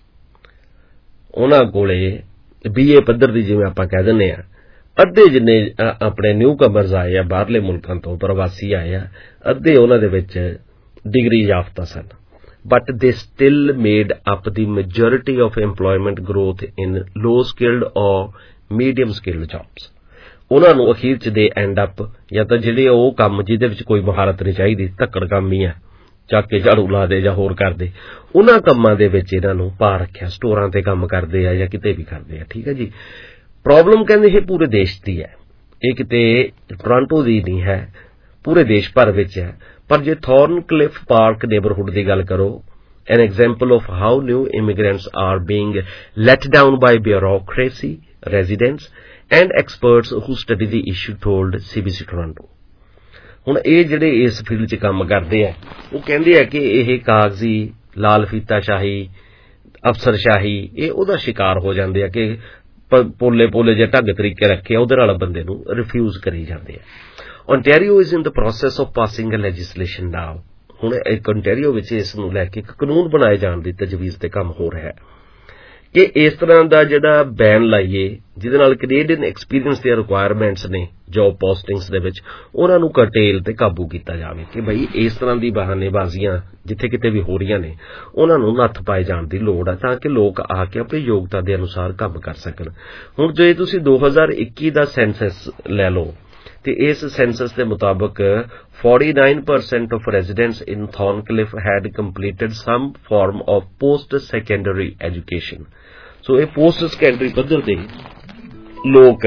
ਉਹਨਾਂ ਕੋਲੇ ਬੀਏ ਪੱਧਰ ਦੀ, ਜਿਵੇਂ ਆਪਾਂ ਕਹਿ ਦਿੰਦੇ ਆ, ਅੱਧੇ ਜਿੰਨੇ ਆਪਣੇ ਨਿਊ ਕਮਰਸ ਆਏ ਆ ਬਾਹਰਲੇ ਮੁਲਕਾਂ ਤੋਂ ਪ੍ਰਵਾਸੀ ਆਏ ਆ, ਅੱਧੇ ਉਹਨਾਂ ਦੇ ਵਿੱਚ ਡਿਗਰੀ ਯਾਫਤਾ ਸਨ। But they still made up the majority of employment growth in low skilled or medium skilled jobs. ਉਹਨਾਂ ਨੂੰ ਅਖੀਰ ਚ ਦੇ ਐਂਡ ਅਪ ਜਾਂ ਤਾਂ ਜਿਹੜੇ ਉਹ ਕੰਮ ਜਿਹਦੇ ਵਿੱਚ ਕੋਈ ਮਹਾਰਤ ਨਹੀਂ ਚਾਹੀਦੀ, ਧੱਕੜ ਕੰਮ ਹੀ ਆ, ਚੱਕ ਕੇ ਝਾੜੂ ਲਾ ਦੇ ਜਾਂ ਹੋਰ ਕਰਦੇ, ਉਹਨਾਂ ਕੰਮਾਂ ਦੇ ਵਿੱਚ ਇਹਨਾਂ ਨੂੰ ਪਾ ਰੱਖਿਆ। ਸਟੋਰਾਂ ਤੇ ਕੰਮ ਕਰਦੇ ਆ ਜਾਂ ਕਿਤੇ ਵੀ ਕਰਦੇ ਆ। ਠੀਕ ਹੈ ਜੀ। ਪ੍ਰੋਬਲਮ ਕਹਿੰਦੇ ਇਹ ਪੂਰੇ ਦੇਸ਼ ਦੀ ਹੈ, ਇਹ ਕਿਤੇ ਟੋਰਾਂਟੋ ਦੀ ਨਹੀਂ ਹੈ, ਪੂਰੇ ਦੇਸ਼ ਭਰ ਵਿੱਚ ਹੈ। ਪਰ ਜੇ ਥੌਰਨਕਲਿਫ ਪਾਰਕ ਨੇਬਰਹੁੱਡ ਦੀ ਗੱਲ ਕਰੋ, an example of how new immigrants are being let down by bureaucracy, residents and experts who study the issue told C B C Toronto। ਹੁਣ ਇਹ ਜਿਹੜੇ ਇਸ ਫੀਲਡ 'ਚ ਕੰਮ ਕਰਦੇ ਆ ਉਹ ਕਹਿੰਦੇ ਆ ਕਿ ਇਹ ਕਾਗਜ਼ੀ ਲਾਲ ਫੀਤਾਸ਼ਾਹੀ, ਅਫਸਰਸ਼ਾਹੀ, ਇਹ ਉਹਦਾ ਸ਼ਿਕਾਰ ਹੋ ਜਾਂਦੇ ਆ ਕਿ ਪੋਲੇ ਪੋਲੇ ਜਿਹੇ ਢੰਗ ਤਰੀਕੇ ਰੱਖੇ ਉਹਦੇ ਨਾਲ ਬੰਦੇ ਨੂੰ ਰਿਫਿਊਜ਼ ਕਰੀ ਜਾਂਦੇ ਆ। Ontario is in the process of passing a legislation now। ਹੁਣ ਇੱਕ Ontario ਵਿੱਚ ਇਸ ਨੂੰ ਲੈ ਕੇ ਇੱਕ ਕਾਨੂੰਨ ਬਣਾਏ ਜਾਣ ਦੀ ਤਜਵੀਜ਼ ਤੇ ਕੰਮ ਹੋ ਰਿਹਾ ਹੈ ਕਿ ਇਸ ਤਰ੍ਹਾਂ ਦਾ ਜਿਹੜਾ ਬੈਨ ਲਾਈਏ ਜਿਹਦੇ ਨਾਲ ਕੈਨੇਡੀਅਨ ਐਕਸਪੀਰੀਅੰਸ ਦੀਆਂ ਰਿਕੁਆਇਰਮੈਂਟਸ ਨੇ ਜੌਬ ਪੋਸਟਿੰਗਸ ਦੇ ਵਿੱਚ, ਉਹਨਾਂ ਨੂੰ ਕਰਟੇਲ ਤੇ ਕਾਬੂ ਕੀਤਾ ਜਾਵੇ ਕਿ ਬਈ ਇਸ ਤਰ੍ਹਾਂ ਦੀ ਬਹਾਨੇਬਾਜ਼ੀਆਂ ਜਿੱਥੇ ਕਿਤੇ ਵੀ ਹੋ ਰਹੀਆਂ ਨੇ ਉਹਨਾਂ ਨੂੰ ਨੱਥ ਪਾਏ ਜਾਣ ਦੀ ਲੋੜ ਹੈ ਤਾਂ ਕਿ ਲੋਕ ਆ ਕੇ ਆਪਣੀ ਯੋਗਤਾ ਦੇ ਅਨੁਸਾਰ ਕੰਮ ਕਰ ਸਕਣ। ਹੁਣ ਜੇ ਤੁਸੀਂ ਦੋ ਹਜ਼ਾਰ ਇੱਕੀ ਦਾ ਸੈਂਸਸ ਲੈ ਲਓ ਤੇ ਇਸ ਸੈਂਸਸ ਦੇ ਮੁਤਾਬਕ forty-nine percent of residents in Thorncliffe had completed some form of post-secondary education। ਸੋ ਇਹ ਪੋਸਟ ਸੈਕੰਡਰੀ ਪੱਧਰ ਦੇ ਲੋਕ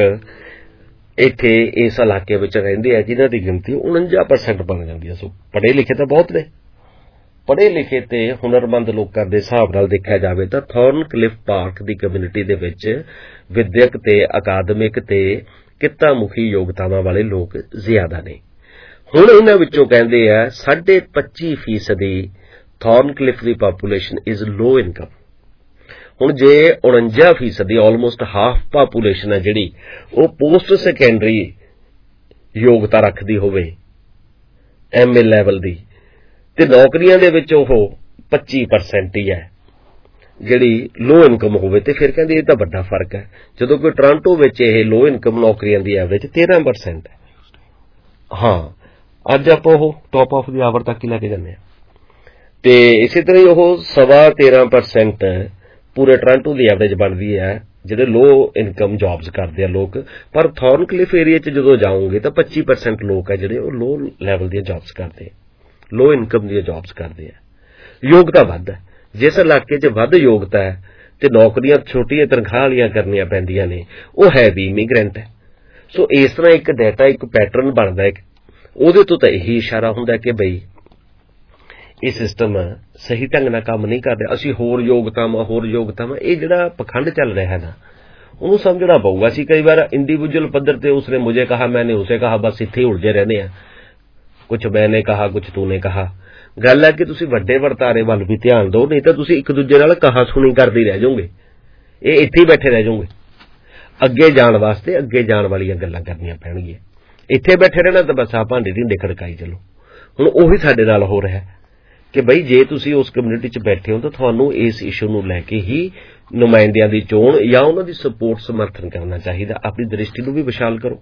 ਇੱਥੇ ਇਸ ਇਲਾਕੇ ਵਿੱਚ ਰਹਿੰਦੇ ਆ ਜਿਨ੍ਹਾਂ ਦੀ ਗਿਣਤੀ ਉਨੰਜਾ ਪਰਸੈਂਟ ਬਣ ਜਾਂਦੀ ਹੈ। ਸੋ ਪੜ੍ਹੇ ਲਿਖੇ ਤਾਂ ਬਹੁਤ ਨੇ, ਪੜ੍ਹੇ ਲਿਖੇ ਤੇ ਹੁਨਰਮੰਦ ਲੋਕਾਂ ਦੇ ਹਿਸਾਬ ਨਾਲ ਦੇਖਿਆ ਜਾਵੇ ਤਾਂ ਥੌਰਨਕਲਿਫ ਪਾਰਕ ਦੀ ਕਮਿਊਨਿਟੀ ਦੇ ਵਿੱਚ ਵਿਦਿਅਕ ਤੇ ਅਕਾਦਮਿਕ ਤੇ ਕਿੱਤਾ ਮੁਖੀ ਯੋਗਤਾਵਾਂ ਵਾਲੇ ਲੋਕ ਜ਼ਿਆਦਾ ਨੇ। ਹੁਣ ਇਹਨਾਂ ਵਿੱਚੋਂ ਕਹਿੰਦੇ ਆ ਸਾਢੇ ਪੱਚੀ ਫੀਸਦੀ ਥੌਰਨਕਲਿਫ ਦੀ ਪਾਪੂਲੇਸ਼ਨ ਇਜ਼ ਲੋ ਇਨਕਮ। ਹੁਣ ਜੇ ਉਨੰਜਾ ਫੀਸਦੀ ਆਲਮੋਸਟ ਹਾਫ ਪਾਪੂਲੇਸ਼ਨ ਹੈ ਜਿਹੜੀ ਉਹ ਪੋਸਟ ਸੈਕੰਡਰੀ ਯੋਗਤਾ ਰੱਖਦੀ ਹੋਵੇ ਐਮ ਏ ਲੈਵਲ ਦੀ, ਤੇ ਨੌਕਰੀਆਂ ਦੇ ਵਿੱਚ ਉਹ ਪੱਚੀ ਪਰਸੈਂਟ ਹੀ ਹੈ ਜਿਹੜੀ ਲੋ ਇਨਕਮ ਹੋਵੇ, ਤੇ ਫਿਰ ਕਹਿੰਦੇ ਇਹ ਤਾਂ ਵੱਡਾ ਫਰਕ ਹੈ। ਜਦੋਂ ਕਿ ਟੋਰਾਂਟੋ ਵਿੱਚ ਇਹ ਲੋ ਇਨਕਮ ਨੌਕਰੀਆਂ ਦੀ ਐਵਰੇਜ ਤੇਰਾਂ ਪਰਸੈਂਟ ਹੈ। ਹਾਂ, ਅੱਜ ਆਪਾਂ ਉਹ ਟੌਪ ਆਫ ਦੀ ਆਵਰ ਤੱਕ ਹੀ ਲੈ ਕੇ ਜਾਂਦੇ ਹਾਂ, ਤੇ ਇਸੇ ਤਰ੍ਹਾਂ ਹੀ ਉਹ ਸਵਾ ਤੇਰਾਂ ਪਰਸੈਂਟ ਪੂਰੇ ਟੋਰਾਂਟੋ ਦੀ ਐਵਰੇਜ ਬਣਦੀ ਹੈ ਜਿਹੜੇ ਲੋ ਇਨਕਮ ਜੌਬਸ ਕਰਦੇ ਆ ਲੋਕ। ਪਰ ਥੌਰਨਕਲਿਫ ਏਰੀਆ 'ਚ ਜਦੋਂ ਜਾਓਗੇ ਤਾਂ ਪੱਚੀ ਪਰਸੈਂਟ ਲੋਕ ਹੈ ਜਿਹੜੇ ਉਹ ਲੋ ਲੈਵਲ ਦੀਆਂ ਜੌਬਸ ਕਰਦੇ ਆ, ਲੋ ਇਨਕਮ ਦੀਆਂ ਜੌਬਸ ਕਰਦੇ ਆ। ਯੋਗਤਾ ਵੱਧ ਹੈ, ਜਿਸ ਇਲਾਕੇ 'ਚ ਵੱਧ ਯੋਗਤਾ ਹੈ ਤੇ ਨੌਕਰੀਆਂ ਛੋਟੀਆਂ ਤਨਖਾਹ ਵਾਲੀਆਂ ਕਰਨੀਆਂ ਪੈਂਦੀਆਂ ਨੇ ਉਹ ਹੈ ਵੀ ਇਮੀਗ੍ਰੈਂਟ ਹੈ। ਸੋ ਇਸ ਤਰ੍ਹਾਂ ਇੱਕ ਡਾਟਾ ਇੱਕ ਪੈਟਰਨ ਬਣਦਾ ਹੈ, ਉਹਦੇ ਤੋਂ ਤਾਂ ਇਹੀ ਇਸ਼ਾਰਾ ਹੁੰਦਾ ਕਿ ਬਈ ਇਹ ਸਿਸਟਮ ਸਹੀ ਢੰਗ ਨਾਲ ਕੰਮ ਨਹੀਂ ਕਰ ਰਿਹਾ, ਅਸੀਂ ਹੋਰ ਯੋਗਤਾਵਾਂ ਹੋਰ ਯੋਗਤਾਵਾਂ, ਇਹ ਜਿਹੜਾ ਪਖੰਡ ਚੱਲ ਰਿਹਾ ਨਾ ਉਹਨੂੰ ਸਮਝਣਾ ਪਊਗਾ। ਅਸੀਂ ਕਈ ਵਾਰ ਇੰਡੀਵਿਜੂਅਲ ਪੱਧਰ ਤੇ ਉਸਨੇ ਮੁਝੇ ਕਹਾ ਮੈਨੇ ਉਸੇ ਕਹਾ ਬਸ ਇੱਥੇ ਉਲਝੇ ਰਹਿੰਦੇ ਆ, ਕੁਛ ਮੈਨੇ ਕਹਾ ਕੁਛ ਤੂਨੇ ਕਹਾ। ਗੱਲ ਹੈ ਕਿ ਤੁਸੀਂ ਵੱਡੇ ਵਰਤਾਰੇ ਵੱਲ ਵੀ ਧਿਆਨ ਦਿਓ, ਨਹੀਂ ਤਾਂ ਤੁਸੀਂ ਇੱਕ ਦੂਜੇ ਨਾਲ ਕਹਾ ਸੁਣੀ ਕਰਦੇ ਰਹਿ ਜਾਓਗੇ, ਇਹ ਇੱਥੇ ਹੀ ਬੈਠੇ ਰਹਿ ਜਾਓਗੇ। ਅੱਗੇ ਜਾਣ ਵਾਸਤੇ ਅੱਗੇ ਜਾਣ ਵਾਲੀਆਂ ਗੱਲਾਂ ਕਰਨੀਆਂ ਪੈਣਗੀਆਂ, ਇੱਥੇ ਬੈਠੇ ਰਹਿਣਾ ਤਾਂ ਬਸ ਆ ਭਾਂਡੇ ਢੀਂਡੇ ਖੜਕਾਈ ਚਲੋ। ਹੁਣ ਉਹੀ ਸਾਡੇ ਨਾਲ ਹੋ ਰਿਹਾ ਕਿ ਬਈ ਜੇ ਤੁਸੀਂ ਉਸ ਕਮਿਊਨਿਟੀ 'ਚ ਬੈਠੇ ਹੋ ਤਾਂ ਤੁਹਾਨੂੰ ਇਸ ਇਸ਼ੂ ਨੂੰ ਲੈ ਕੇ ਹੀ ਨੁਮਾਇੰਦਿਆਂ ਦੀ ਚੋਣ ਜਾਂ ਉਹਨਾਂ ਦੀ ਸਪੋਰਟ ਸਮਰਥਨ ਕਰਨਾ ਚਾਹੀਦਾ। ਆਪਣੀ ਦ੍ਰਿਸ਼ਟੀ ਨੂੰ ਵੀ ਵਿਸ਼ਾਲ ਕਰੋ,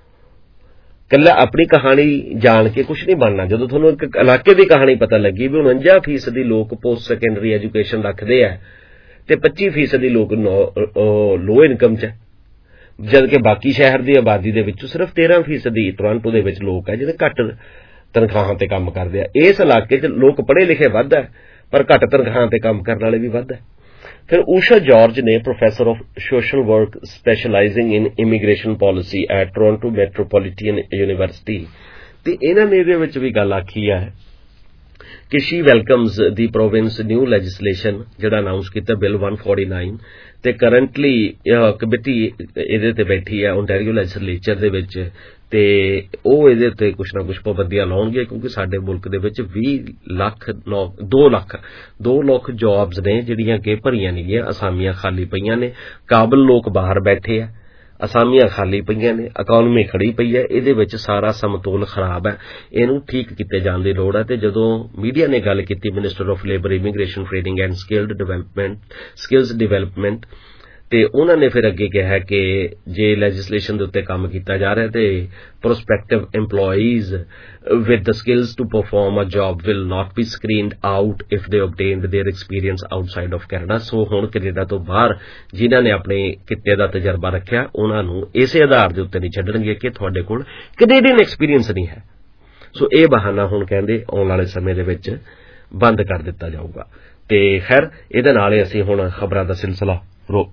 ਕੱਲਾ ਆਪਣੀ ਕਹਾਣੀ ਜਾਣ ਕੇ ਕੁਛ ਨਹੀਂ ਬਣਨਾ। ਜਦੋਂ ਤੁਹਾਨੂੰ ਇੱਕ ਇਲਾਕੇ ਦੀ ਕਹਾਣੀ ਪਤਾ ਲੱਗੀ ਵੀ ਉਣੰਜਾ ਫੀਸਦੀ ਲੋਕ ਪੋਸਟ ਸੈਕੰਡਰੀ ਐਜੂਕੇਸ਼ਨ ਰੱਖਦੇ ਆ ਤੇ ਪੱਚੀ ਫੀਸਦੀ ਲੋਕ ਲੋ ਇਨਕਮ 'ਚ, ਜਦ ਕਿ ਬਾਕੀ ਸ਼ਹਿਰ ਦੀ ਆਬਾਦੀ ਦੇ ਵਿੱਚੋਂ ਸਿਰਫ ਤੇਰਾਂ ਫੀਸਦੀ ਟੋਰਾਂਟੋ ਦੇ ਵਿੱਚ ਲੋਕ ਹੈ ਜਿਹੜੇ ਘੱਟ ਤਨਖਾਹਾਂ ਤੇ ਕੰਮ ਕਰਦੇ ਆ। ਇਸ ਇਲਾਕੇ 'ਚ ਲੋਕ ਪੜ੍ਹੇ ਲਿਖੇ ਵੱਧ ਹੈ ਪਰ ਘੱਟ ਤਨਖਾਹਾਂ ਤੇ ਕੰਮ ਕਰਨ ਵਾਲੇ ਵੀ ਵੱਧ ਹੈ। ਫਿਰ ਊਸ਼ਾ ਜਾਰਜ ਨੇ professor of social work specialising in immigration policy at Toronto Metropolitan University, ਤੇ ਇਹਨਾਂ ਨੇ ਇਹਦੇ ਵਿੱਚ ਵੀ ਗੱਲ ਆਖੀ ਹੈ ਕਿ she welcomes the province new legislation ਜਿਹੜਾ ਅਨਾਉਂਸ ਕੀਤਾ ਬਿੱਲ one forty-nine, ਤੇ ਕਰੰਟਲੀ ਕਮੇਟੀ ਇਹਦੇ ਤੇ ਬੈਠੀ ਹੈ ਓਨਟਾਰੀਓ ਲੈਜਿਸਲੇਚਰ ਦੇ ਵਿੱਚ, ਤੇ ਉਹ ਇਹਦੇ ਉੱਤੇ ਕੁਛ ਨਾ ਕੁਛ ਪਾਬੰਦੀਆਂ ਲਾਉਣਗੇ ਕਿਉਂਕਿ ਸਾਡੇ ਮੁਲਕ ਦੇ ਵਿੱਚ ਵੀਹ ਲੱਖ ਦੋ ਲੱਖ ਦੋ ਲੱਖ ਜੌਬਸ ਨੇ ਜਿਹੜੀਆਂ ਕਿ ਭਰੀਆਂ ਨਹੀਂ ਗਈਆਂ, ਅਸਾਮੀਆਂ ਖਾਲੀ ਪਈਆਂ ਨੇ, ਕਾਬਲ ਲੋਕ ਬਾਹਰ ਬੈਠੇ ਆ, ਅਸਾਮੀਆਂ ਖਾਲੀ ਪਈਆਂ ਨੇ, ਇਕਾਨਮੀ ਖੜੀ ਪਈ ਹੈ, ਇਹਦੇ ਵਿੱਚ ਸਾਰਾ ਸਮਤੋਲ ਖਰਾਬ ਹੈ, ਇਹਨੂੰ ਠੀਕ ਕੀਤੇ ਜਾਣ ਦੀ ਲੋੜ ਹੈ। ਤੇ ਜਦੋਂ ਮੀਡੀਆ ਨੇ ਗੱਲ ਕੀਤੀ minister of labour immigration training and skilled development skills development ਤੇ ਉਹਨਾਂ ਨੇ ਫਿਰ ਅੱਗੇ ਕਿਹਾ ਕਿ ਜੇ ਲੈਜਿਸਲੇਸ਼ਨ ਦੇ ਉੱਤੇ ਕੰਮ ਕੀਤਾ ਜਾ ਰਿਹਾ ਤੇ prospective EMPLOYEES with the skills to perform a job will not be screened out if they obtained their experience outside of Canada। So ਹੁਣ ਕੈਨੇਡਾ ਤੋਂ ਬਾਹਰ ਜਿਨ੍ਹਾਂ ਨੇ ਆਪਣੇ ਕਿੱਤੇ ਦਾ ਤਜਰਬਾ ਰੱਖਿਆ ਉਹਨਾਂ ਨੂੰ ਇਸੇ ਆਧਾਰ ਦੇ ਉੱਤੇ ਨਹੀਂ ਛੱਡਣਗੇ ਕਿ ਤੁਹਾਡੇ ਕੋਲ ਕੈਨੇਡੀਅਨ ਐਕਸਪੀਰੀਅੰਸ ਨਹੀਂ ਹੈ। ਸੋ ਇਹ ਬਹਾਨਾ ਹੁਣ ਕਹਿੰਦੇ ਆਉਣ ਵਾਲੇ ਸਮੇਂ ਦੇ ਵਿੱਚ ਬੰਦ ਕਰ ਦਿੱਤਾ ਜਾਊਗਾ। ਤੇ ਖੈਰ ਇਹਦੇ ਨਾਲ ਹੀ ਅਸੀਂ ਹੁਣ ਖਬਰਾਂ ਦਾ ਸਿਲਸਿਲਾ ਰੋ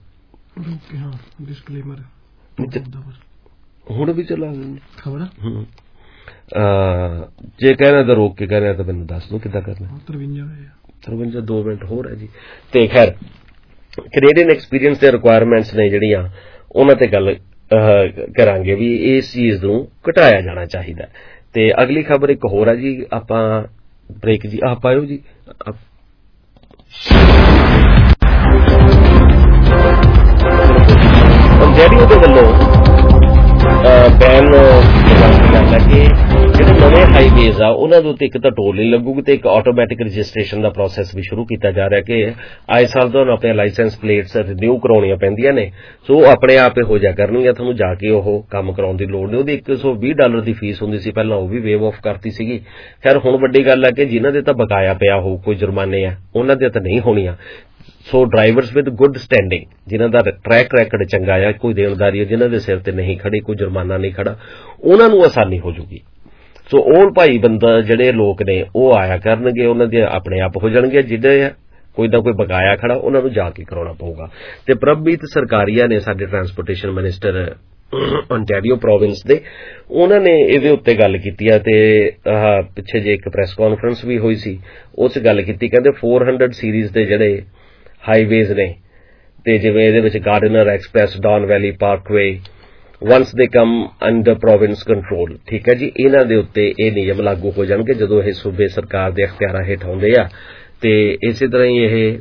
ਹੁਣ ਵੀ ਚਲਾ ਖਬਰ ਜੇ ਕਹਿਣਾ ਤਾਂ ਰੋਕ ਕੇ ਕਹਿਣਾ ਤਾਂ ਮੈਨੂੰ ਦੱਸ ਦੋ ਕਿੱਦਾਂ ਕਰਨਾ। ਤਰਵੰਜਾ ਦੋ ਮਿੰਟ ਹੋਰ ਹੈ ਜੀ। ਤੇ ਖੈਰ ਕੈਨੇਡੀਅਨ ਐਕਸਪੀਰੀਅੰਸ ਦੇ ਰਿਕੁਆਇਰਮੈਂਟਸ ਨੇ ਜਿਹੜੀਆਂ ਉਹਨਾਂ ਤੇ ਗੱਲ ਕਰਾਂਗੇ ਵੀ ਇਸ ਚੀਜ਼ ਨੂੰ ਘਟਾਇਆ ਜਾਣਾ ਚਾਹੀਦਾ। ਤੇ ਅਗਲੀ ਖਬਰ ਇੱਕ ਹੋਰ ਹੈ ਜੀ, ਆਪਾਂ ਬ੍ਰੇਕ ਜੀ ਆ ਪਾਇਓ ਜੀ। ਓਨਟਾਰੀਓ ਦੇ ਵੱਲੋਂ ਬੈਨ ਲਗਾਇਆ ਕਿ ਜਿਹੜੇ ਨਵੇਂ ਹਾਈਵੇਜ਼ ਆ ਉਹਨਾਂ ਦੇ ਉੱਤੇ ਇੱਕ ਤਾਂ ਟੋਲ ਨਹੀਂ ਲੱਗੂਗੀ ਤੇ ਇੱਕ ਆਟੋਮੈਟਿਕ ਰਜਿਸਟ੍ਰੇਸ਼ਨ ਦਾ ਪ੍ਰੋਸੈਸ ਵੀ ਸ਼ੁਰੂ ਕੀਤਾ ਜਾ ਰਿਹਾ ਕਿ ਆਏ ਸਾਲ ਤੁਹਾਨੂੰ ਆਪਣੇ ਲਾਇਸੈਂਸ ਪਲੇਟਸ ਰਿਨਿਊ ਕਰਾਉਣੀਆਂ ਪੈਂਦੀਆਂ ਨੇ। ਸੋ ਉਹ ਆਪਣੇ ਆਪ ਹੀ ਹੋ ਜਾ ਕਰਨਗੀਆਂ, ਤੁਹਾਨੂੰ ਜਾ ਕੇ ਉਹ ਕੰਮ ਕਰਾਉਣ ਦੀ ਲੋੜ ਨਹੀਂ। ਉਹਦੀ ਇੱਕ ਸੌ ਵੀਹ ਡਾਲਰ ਦੀ ਫੀਸ ਹੁੰਦੀ ਸੀ ਪਹਿਲਾਂ, ਉਹ ਵੀ ਵੇਵ ਆਫ ਕਰਤੀ ਸੀਗੀ। ਖੈਰ ਹੁਣ ਵੱਡੀ ਗੱਲ ਹੈ ਕਿ ਜਿਨ੍ਹਾਂ ਦੇ ਤਾਂ ਬਕਾਇਆ ਪਿਆ ਹੋ ਕੋਈ ਜੁਰਮਾਨੇ ਆ ਉਹਨਾਂ ਦੇ ਤਾਂ ਨਹੀਂ ਹੋਣੀਆਂ। So drivers with good standing ਜਿਨ੍ਹਾਂ ਦਾ ਟਰੈਕ ਰੈਕਡ ਚੰਗਾ ਆ, ਕੋਈ ਦੇਣਦਾਰੀ ਜਿਨ੍ਹਾਂ ਦੇ ਸਿਰ ਤੇ ਨਹੀਂ ਖੜੀ, ਕੋਈ ਜੁਰਮਾਨਾ ਨਹੀਂ ਖੜਾ, ਉਹਨਾਂ ਨੂੰ ਆਸਾਨੀ ਹੋ ਜੂਗੀ। ਸੋ ਉਹ ਭਾਈ ਬੰਦਾ ਜਿਹੜੇ ਲੋਕ ਨੇ ਉਹ ਆਇਆ ਕਰਨਗੇ, ਉਹਨਾਂ ਦੇ ਆਪਣੇ ਆਪ ਹੋ ਜਾਣਗੇ। ਜਿਹੜੇ ਕੋਈ ਨਾ ਕੋਈ ਬਕਾਇਆ ਖੜਾ ਉਹਨਾਂ ਨੂੰ ਜਾ ਕੇ ਕਰਾਉਣਾ ਪਊਗਾ। ਤੇ ਪ੍ਰਭਜੀਤ ਸਰਕਾਰੀਆ ਨੇ ਸਾਡੇ ਟਰਾਂਸਪੋਰਟੇਸ਼ਨ ਮਿਨਿਸਟਰ ਓਨਟਾਰੀਓ ਪ੍ਰੋਵਿੰਸ ਦੇ, ਉਹਨਾਂ ਨੇ ਇਹਦੇ ਉੱਤੇ ਗੱਲ ਕੀਤੀ ਹੈ ਤੇ ਪਿੱਛੇ ਜੇ ਇੱਕ ਪ੍ਰੈਸ ਕਾਨਫਰੰਸ ਵੀ ਹੋਈ ਸੀ ਉਸ ਗੱਲ ਕੀਤੀ। ਕਹਿੰਦੇ four hundred ਸੀਰੀਜ਼ ਦੇ ਜਿਹੜੇ ਹਾਈਵੇਜ਼ ਨੇ ਤੇ ਜਿਵੇਂ ਇਹਦੇ ਵਿੱਚ Gardiner Express, Don Valley Parkway, once they come under province control, ਠੀਕ ਹੈ ਜੀ, ਇਹਨਾਂ ਦੇ ਉੱਤੇ ਇਹ ਨਿਯਮ ਲਾਗੂ ਹੋ ਜਾਣਗੇ ਜਦੋਂ ਇਹ ਸੂਬੇ ਸਰਕਾਰ ਦੇ ਅਖਤਿਆਰਾਂ ਹੇਠ ਆਉਂਦੇ ਆ। ਤੇ ਇਸੇ ਤਰ੍ਹਾਂ ਹੀ ਇਹ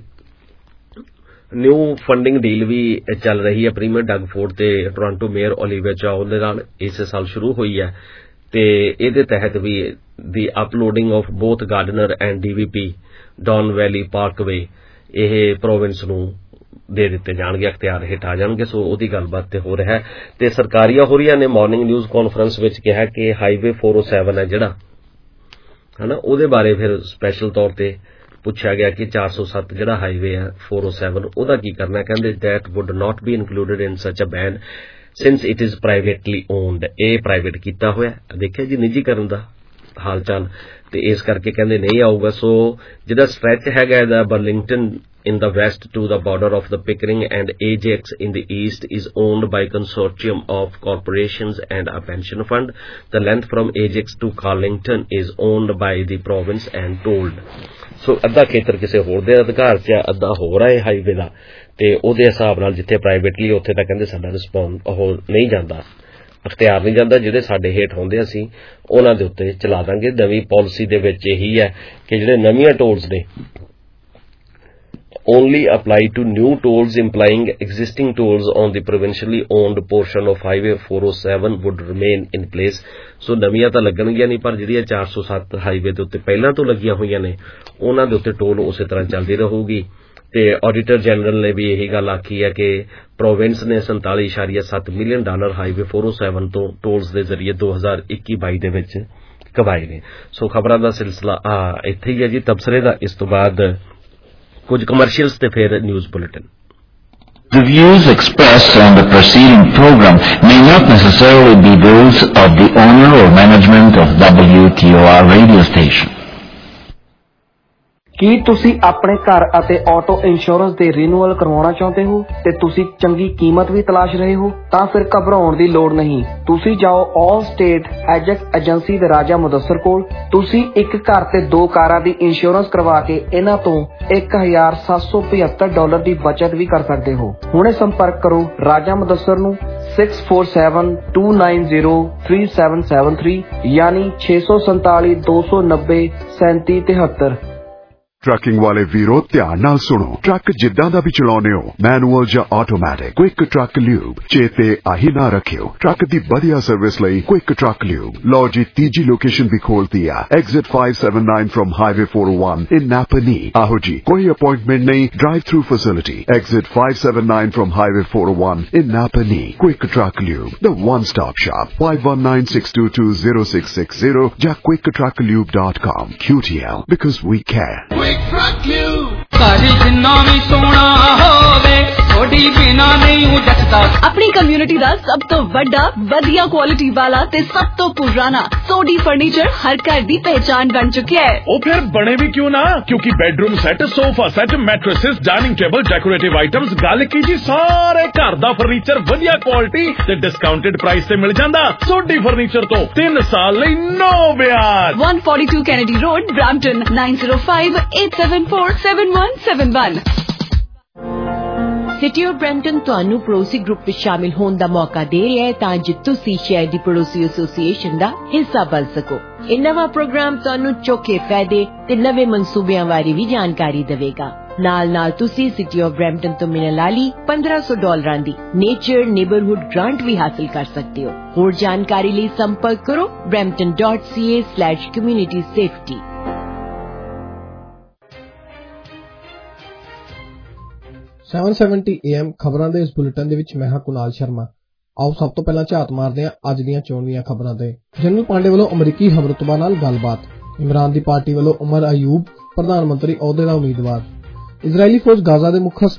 ਨਿਊ ਫੰਡਿੰਗ ਡੀਲ ਵੀ ਚੱਲ ਰਹੀ ਹੈ ਪ੍ਰੀਮੀਅਰ ਡਗ ਫੋਰਡ ਤੇ ਟੋਰਾਂਟੋ ਮੇਅਰ ਓਲੀਵੀਆ ਚਾਓ ਦੇ ਨਾਲ ਇਸੇ ਸਾਲ ਸ਼ੁਰੂ ਹੋਈ ਹੈ। ਤੇ ਇਹਦੇ ਤਹਿਤ ਵੀ the uploading of both Gardiner and DVP Don Valley Parkway ਇਹ ਪ੍ਰੋਵਿੰਸ ਨੂੰ ਦੇ ਦਿੱਤੇ ਜਾਣਗੇ, ਅਖਤਿਆਰ ਹੇਠ ਆ ਜਾਣਗੇ। ਸੋ ਉਹਦੀ ਗੱਲਬਾਤ ਤੇ ਹੋ ਰਿਹਾ ਹੈ। ਤੇ ਸਰਕਾਰੀਆ ਹੋਰੀਆਂ ਨੇ ਮਾਰਨਿੰਗ ਨਿਊਜ਼ ਕਾਨਫਰੰਸ ਵਿੱਚ ਕਿਹਾ ਕਿ ਹਾਈਵੇ four oh seven ਹੈ ਜਿਹੜਾ ਹਨਾ, ਉਹਦੇ ਬਾਰੇ ਫਿਰ ਸਪੈਸ਼ਲ ਤੌਰ ਤੇ ਪੁੱਛਿਆ ਗਿਆ ਕਿ ਚਾਰ ਸੌ ਸੱਤ ਜਿਹੜਾ ਹਾਈਵੇ ਹੈ four oh seven ਉਹਦਾ ਕੀ ਕਰਨਾ। ਕਹਿੰਦੇ that would not be included in such a ban since it is privately owned, ਇਹ ਪ੍ਰਾਈਵੇਟ ਕੀਤਾ ਹੋਇਆ, ਦੇਖਿਆ ਜੀ ਨਿੱਜੀਕਰਨ ਦਾ ਹਾਲ ਚਾਲ, ਤੇ ਇਸ ਕਰਕੇ ਕਹਿੰਦੇ ਨਹੀਂ ਆਊਗਾ। ਸੋ ਜਿਹੜਾ ਸਟ੍ਰੈਚ ਹੈਗਾ ਇਹਦਾ Burlington in the west to the border of the Pickering and Ajax in the east is owned by a consortium of corporations and a pension fund. The length from Ajax to Carlington is owned by the province and tolled. So ਅੱਧਾ ਖੇਤਰ ਕਿਸੇ ਹੋਰ ਦੇ ਅਧਿਕਾਰ 'ਚ, ਅੱਧਾ ਹੋਰ ਹੈ ਹਾਈਵੇ ਦਾ, ਤੇ ਉਹਦੇ ਹਿਸਾਬ ਨਾਲ ਜਿੱਥੇ ਪ੍ਰਾਈਵੇਟਲੀ ਉੱਥੇ ਤਾਂ ਕਹਿੰਦੇ ਸਾਡਾ ਰਿਸਪੌਂਸ ਉਹ ਨਹੀਂ ਜਾਂਦਾ, ਅਖਤਿਆਰ ਨਹੀਂ ਜਾਂਦਾ, ਜਿਹੜੇ ਸਾਡੇ ਹੇਠ ਹੁੰਦੇ ਅਸੀਂ ਉਹਨਾਂ ਦੇ ਉੱਤੇ ਚਲਾ ਦਾਂਗੇ। ਨਵੀਂ ਪਾਲਿਸੀ ਦੇ ਵਿੱਚ ਇਹੀ ਹੈ ਕਿ ਜਿਹੜੇ ਨਵੀਆਂ ਟੋਲਸ ਨੇ only apply to new tolls, implying existing tolls on the provincially owned portion of highway four oh seven would remain in place. So ਨਵੀਆਂ ਤਾਂ ਲੱਗਣਗੀਆਂ ਨਹੀਂ, ਪਰ ਜਿਹੜੀਆਂ ਚਾਰ ਸੌ ਸੱਤ ਹਾਈਵੇ ਦੇ ਉੱਤੇ ਪਹਿਲਾਂ ਤੋਂ ਲੱਗੀਆਂ ਹੋਈਆਂ ਨੇ ਉਹਨਾਂ ਦੇ ਉੱਤੇ ਟੋਲ ਉਸੇ ਤਰ੍ਹਾਂ ਚੱਲਦੀ ਰਹੂਗੀ। ਤੇ ਆਡੀਟਰ ਜਨਰਲ ਨੇ ਵੀ ਇਹੀ ਗੱਲ ਆਖੀ ਹੈ ਕਿ ਪ੍ਰੋਵਿੰਸ ਨੇ ਸੰਤਾਲੀ ਇਸ਼ਾਰੀਆ ਸੱਤ million dollar highway four oh seven ਤੋਂ ਟੋਲਸ ਦੇ ਜ਼ਰੀਏ ਦੋ ਹਜ਼ਾਰ ਇੱਕੀ ਬਾਈ ਦੇ ਵਿੱਚ ਕਮਾਏ ਨੇ। ਸੋ ਖਬਰਾਂ ਦਾ ਸਿਲਸਿਲਾ ਆ ਇੱਥੇ ਹੀ ਹੈ ਜੀ, ਤਬਸਰੇ ਦਾ। ਇਸ ਤੋਂ ਬਾਅਦ ਕੁਝ ਕਮਰਸ਼ੀਅਲਸ ਤੇ ਫਿਰ news bulletin. The views expressed on the preceding program may not necessarily be those of the owner or management of W T O R radio station. ਕੀ ਤੁਸੀਂ ਆਪਣੇ ਘਰ ਅਤੇ ਆਟੋ ਇੰਸ਼ੋਰੈਂਸ ਦੇ ਰੀਨਿਊਅਲ ਕਰਵਾਉਣਾ ਚਾਹੁੰਦੇ ਹੋ ਤੇ ਤੁਸੀਂ ਚੰਗੀ ਕੀਮਤ ਵੀ ਤਲਾਸ਼ ਰਹੇ ਹੋ? ਤਾਂ ਫਿਰ ਘਬਰਾਉਣ ਦੀ ਲੋੜ ਨਹੀਂ। ਤੁਸੀਂ ਜਾਓ ਆਲ ਸਟੇਟ ਐਜੈਕਟ ਏਜੰਸੀ ਦੇ ਰਾਜਾ ਮੁਦੱਸਰ ਕੋਲ। ਤੁਸੀਂ ਇੱਕ ਘਰ ਤੇ ਦੋ ਕਾਰਾਂ ਦੀ ਇੰਸ਼ੋਰੈਂਸ ਕਰਵਾ ਕੇ ਇਹਨਾਂ ਤੋਂ ਇੱਕ ਹਜ਼ਾਰ ਸੱਤ ਸੌ ਪਝੱਤਰ ਡਾਲਰ ਦੀ ਬਚਤ ਵੀ ਕਰ ਸਕਦੇ ਹੋ। ਹੁਣੇ ਸੰਪਰਕ ਕਰੋ ਰਾਜਾ ਮੁਦੱਸਰ ਨੂੰ six four seven two nine zero three seven seven three ਯਾਨੀ ਛੇ ਸੌ ਸੰਤਾਲੀ ਦੋ ਸੌ ਨੱਬੇ ਸੈਂਤੀ ਤਿਹੱਤਰ। ਟਰੱਕਿੰਗ ਵਾਲੇ ਵੀਰੋ ਧਿਆਨ ਨਾਲ ਸੁਣੋ, ਟਰੱਕ ਜਿੱਦਾਂ ਦਾ ਵੀ ਚਲਾਉਂਦੇ ਹੋ, ਮੈਨੂਅਲ ਜਾਂ ਆਟੋਮੈਟਿਕ, ਕੁਇਕ ਟਰੱਕ ਲਿਊਬ ਚੇਤੇ ਆਹੀ ਨਾ ਰੱਖਿਓ। ਟਰੱਕ ਦੀ ਵਧੀਆ ਸਰਵਿਸ ਲਈ ਕੁਇਕ ਟਰੱਕ ਲਿਊਬ। ਲਓ ਜੀ, ਤੀਜੀ ਲੋਕੇਸ਼ਨ ਵੀ ਖੋਲਤੀ ਆ, exit five seventy-nine from highway four oh one in Napanee. ਆਹੋ ਜੀ, ਕੋਈ ਅਪਾਇੰਟਮੈਂਟ ਨਹੀਂ, drive through facility. Exit five seventy-nine from highway four oh one in Napanee. Quick truck lube, the one stop shop, five one nine six two two zero six six zero ਜਾਂ quick truck lube dot com। Q T L, because we care। ਆਪਣੀ community ਦਾ ਸਭ ਤੋਂ ਵੱਡਾ, ਵਧੀਆ quality ਵਾਲਾ ਤੇ ਸਭ ਤੋਂ ਪੁਰਾਣਾ ਸੋਡੀ ਫਰਨੀਚਰ ਹਰ ਘਰ ਦੀ ਪਹਿਚਾਨ ਬਣ ਚੁੱਕਿਆ ਹੈ। ਉਹ ਫਿਰ ਬਣੇ ਵੀ ਕਿਉਂ ਨਾ, ਕਿਉਂਕਿ bedroom set, sofa set, mattresses, dining table, decorative items, ਗੱਲ ਕੀ ਜੀ, ਸਾਰੇ ਘਰ ਦਾ ਫਰਨੀਚਰ ਵਧੀਆ ਕੁਆਲਿਟੀ ਤੇ ਡਿਸਕਾਊਂਟਡ ਪ੍ਰਾਈਸ ਤੇ ਮਿਲ ਜਾਂਦਾ। ਸੋਡੀ ਫਰਨੀਚਰ ਤੋਂ ਤਿੰਨ ਸਾਲ ਲਈ ਨੋ ਵਿਆਜ। one forty-two Kennedy Road, Brampton, nine zero five eight seven four seven one seven one। City of Brampton ਤੁਹਾਨੂੰ ਪੜੋਸੀ ਗਰੁੱਪ ਵਿੱਚ ਸ਼ਾਮਿਲ ਹੋਣ ਦਾ ਮੌਕਾ ਦੇ ਰਿਹਾ ਹੈ ਤਾਂ ਜੋ ਤੁਸੀਂ ਸ਼ਹਿਰ ਦੀ ਪੜੋਸੀ ਐਸੋਸੀਏਸ਼ਨ ਦਾ ਹਿੱਸਾ ਬਣ ਸਕੋ। ਇਹ ਨਵਾਂ ਪ੍ਰੋਗਰਾਮ ਤੁਹਾਨੂੰ ਚੌਕੇ ਫਾਇਦੇ ਤੇ ਨਵੇਂ ਮਨਸੂਬਿਆਂ ਬਾਰੇ ਵੀ ਜਾਣਕਾਰੀ ਦੇਵੇਗਾ। ਨਾਲ ਨਾਲ ਤੁਸੀਂ ਸਿਟੀ ਆਫ ਬ੍ਰੈਂਪਟਨ ਤੋਂ ਮਿਲਣ ਵਾਲੀ ਪੰਦਰਾਂ ਸੌ ਡਾਲਰਾਂ ਦੀ ਨੇਚਰ ਨੇਬਰਹੁੱਡ ਗ੍ਰਾਂਟ ਵੀ ਹਾਸਲ ਕਰ ਸਕਦੇ ਹੋ। ਹੋਰ ਜਾਣਕਾਰੀ ਲਈ ਸੰਪਰਕ ਕਰੋ brampton dot c a slash community safety। seven seventy A M ਖਬਰਾਂ ਦੇ ਇਸ ਬੁਲੇਟਿਨ ਦੇ ਵਿੱਚ ਮੈਂ ਹਾਂ ਕੁਨਾਲ ਸ਼ਰਮਾ। ਆਓ ਸਭ ਤੋਂ ਪਹਿਲਾਂ ਝਾਤ ਮਾਰਦੇ ਹਾਂ ਅੱਜ ਦੀਆਂ ਚੋਣਵੀਆਂ ਖਬਰਾਂ ਤੇ। ਜਨਰਲ ਪਾਂਡੇ ਵੱਲੋਂ ਅਮਰੀਕੀ ਹਮਰਤਬਾ ਨਾਲ ਗੱਲਬਾਤ। ਇਮਰਾਨ ਦੀ ਪਾਰਟੀ ਵੱਲੋਂ ਉਮਰ ਅਯੂਬ ਪ੍ਰਧਾਨ ਮੰਤਰੀ ਅਹੁਦੇ ਦਾ ਉਮੀਦਵਾਰ। ਇਜ਼ਰਾਈਲੀ ਫੌਜ ਗਾਜ਼ਾ ਦੇ ਮੁੱਖ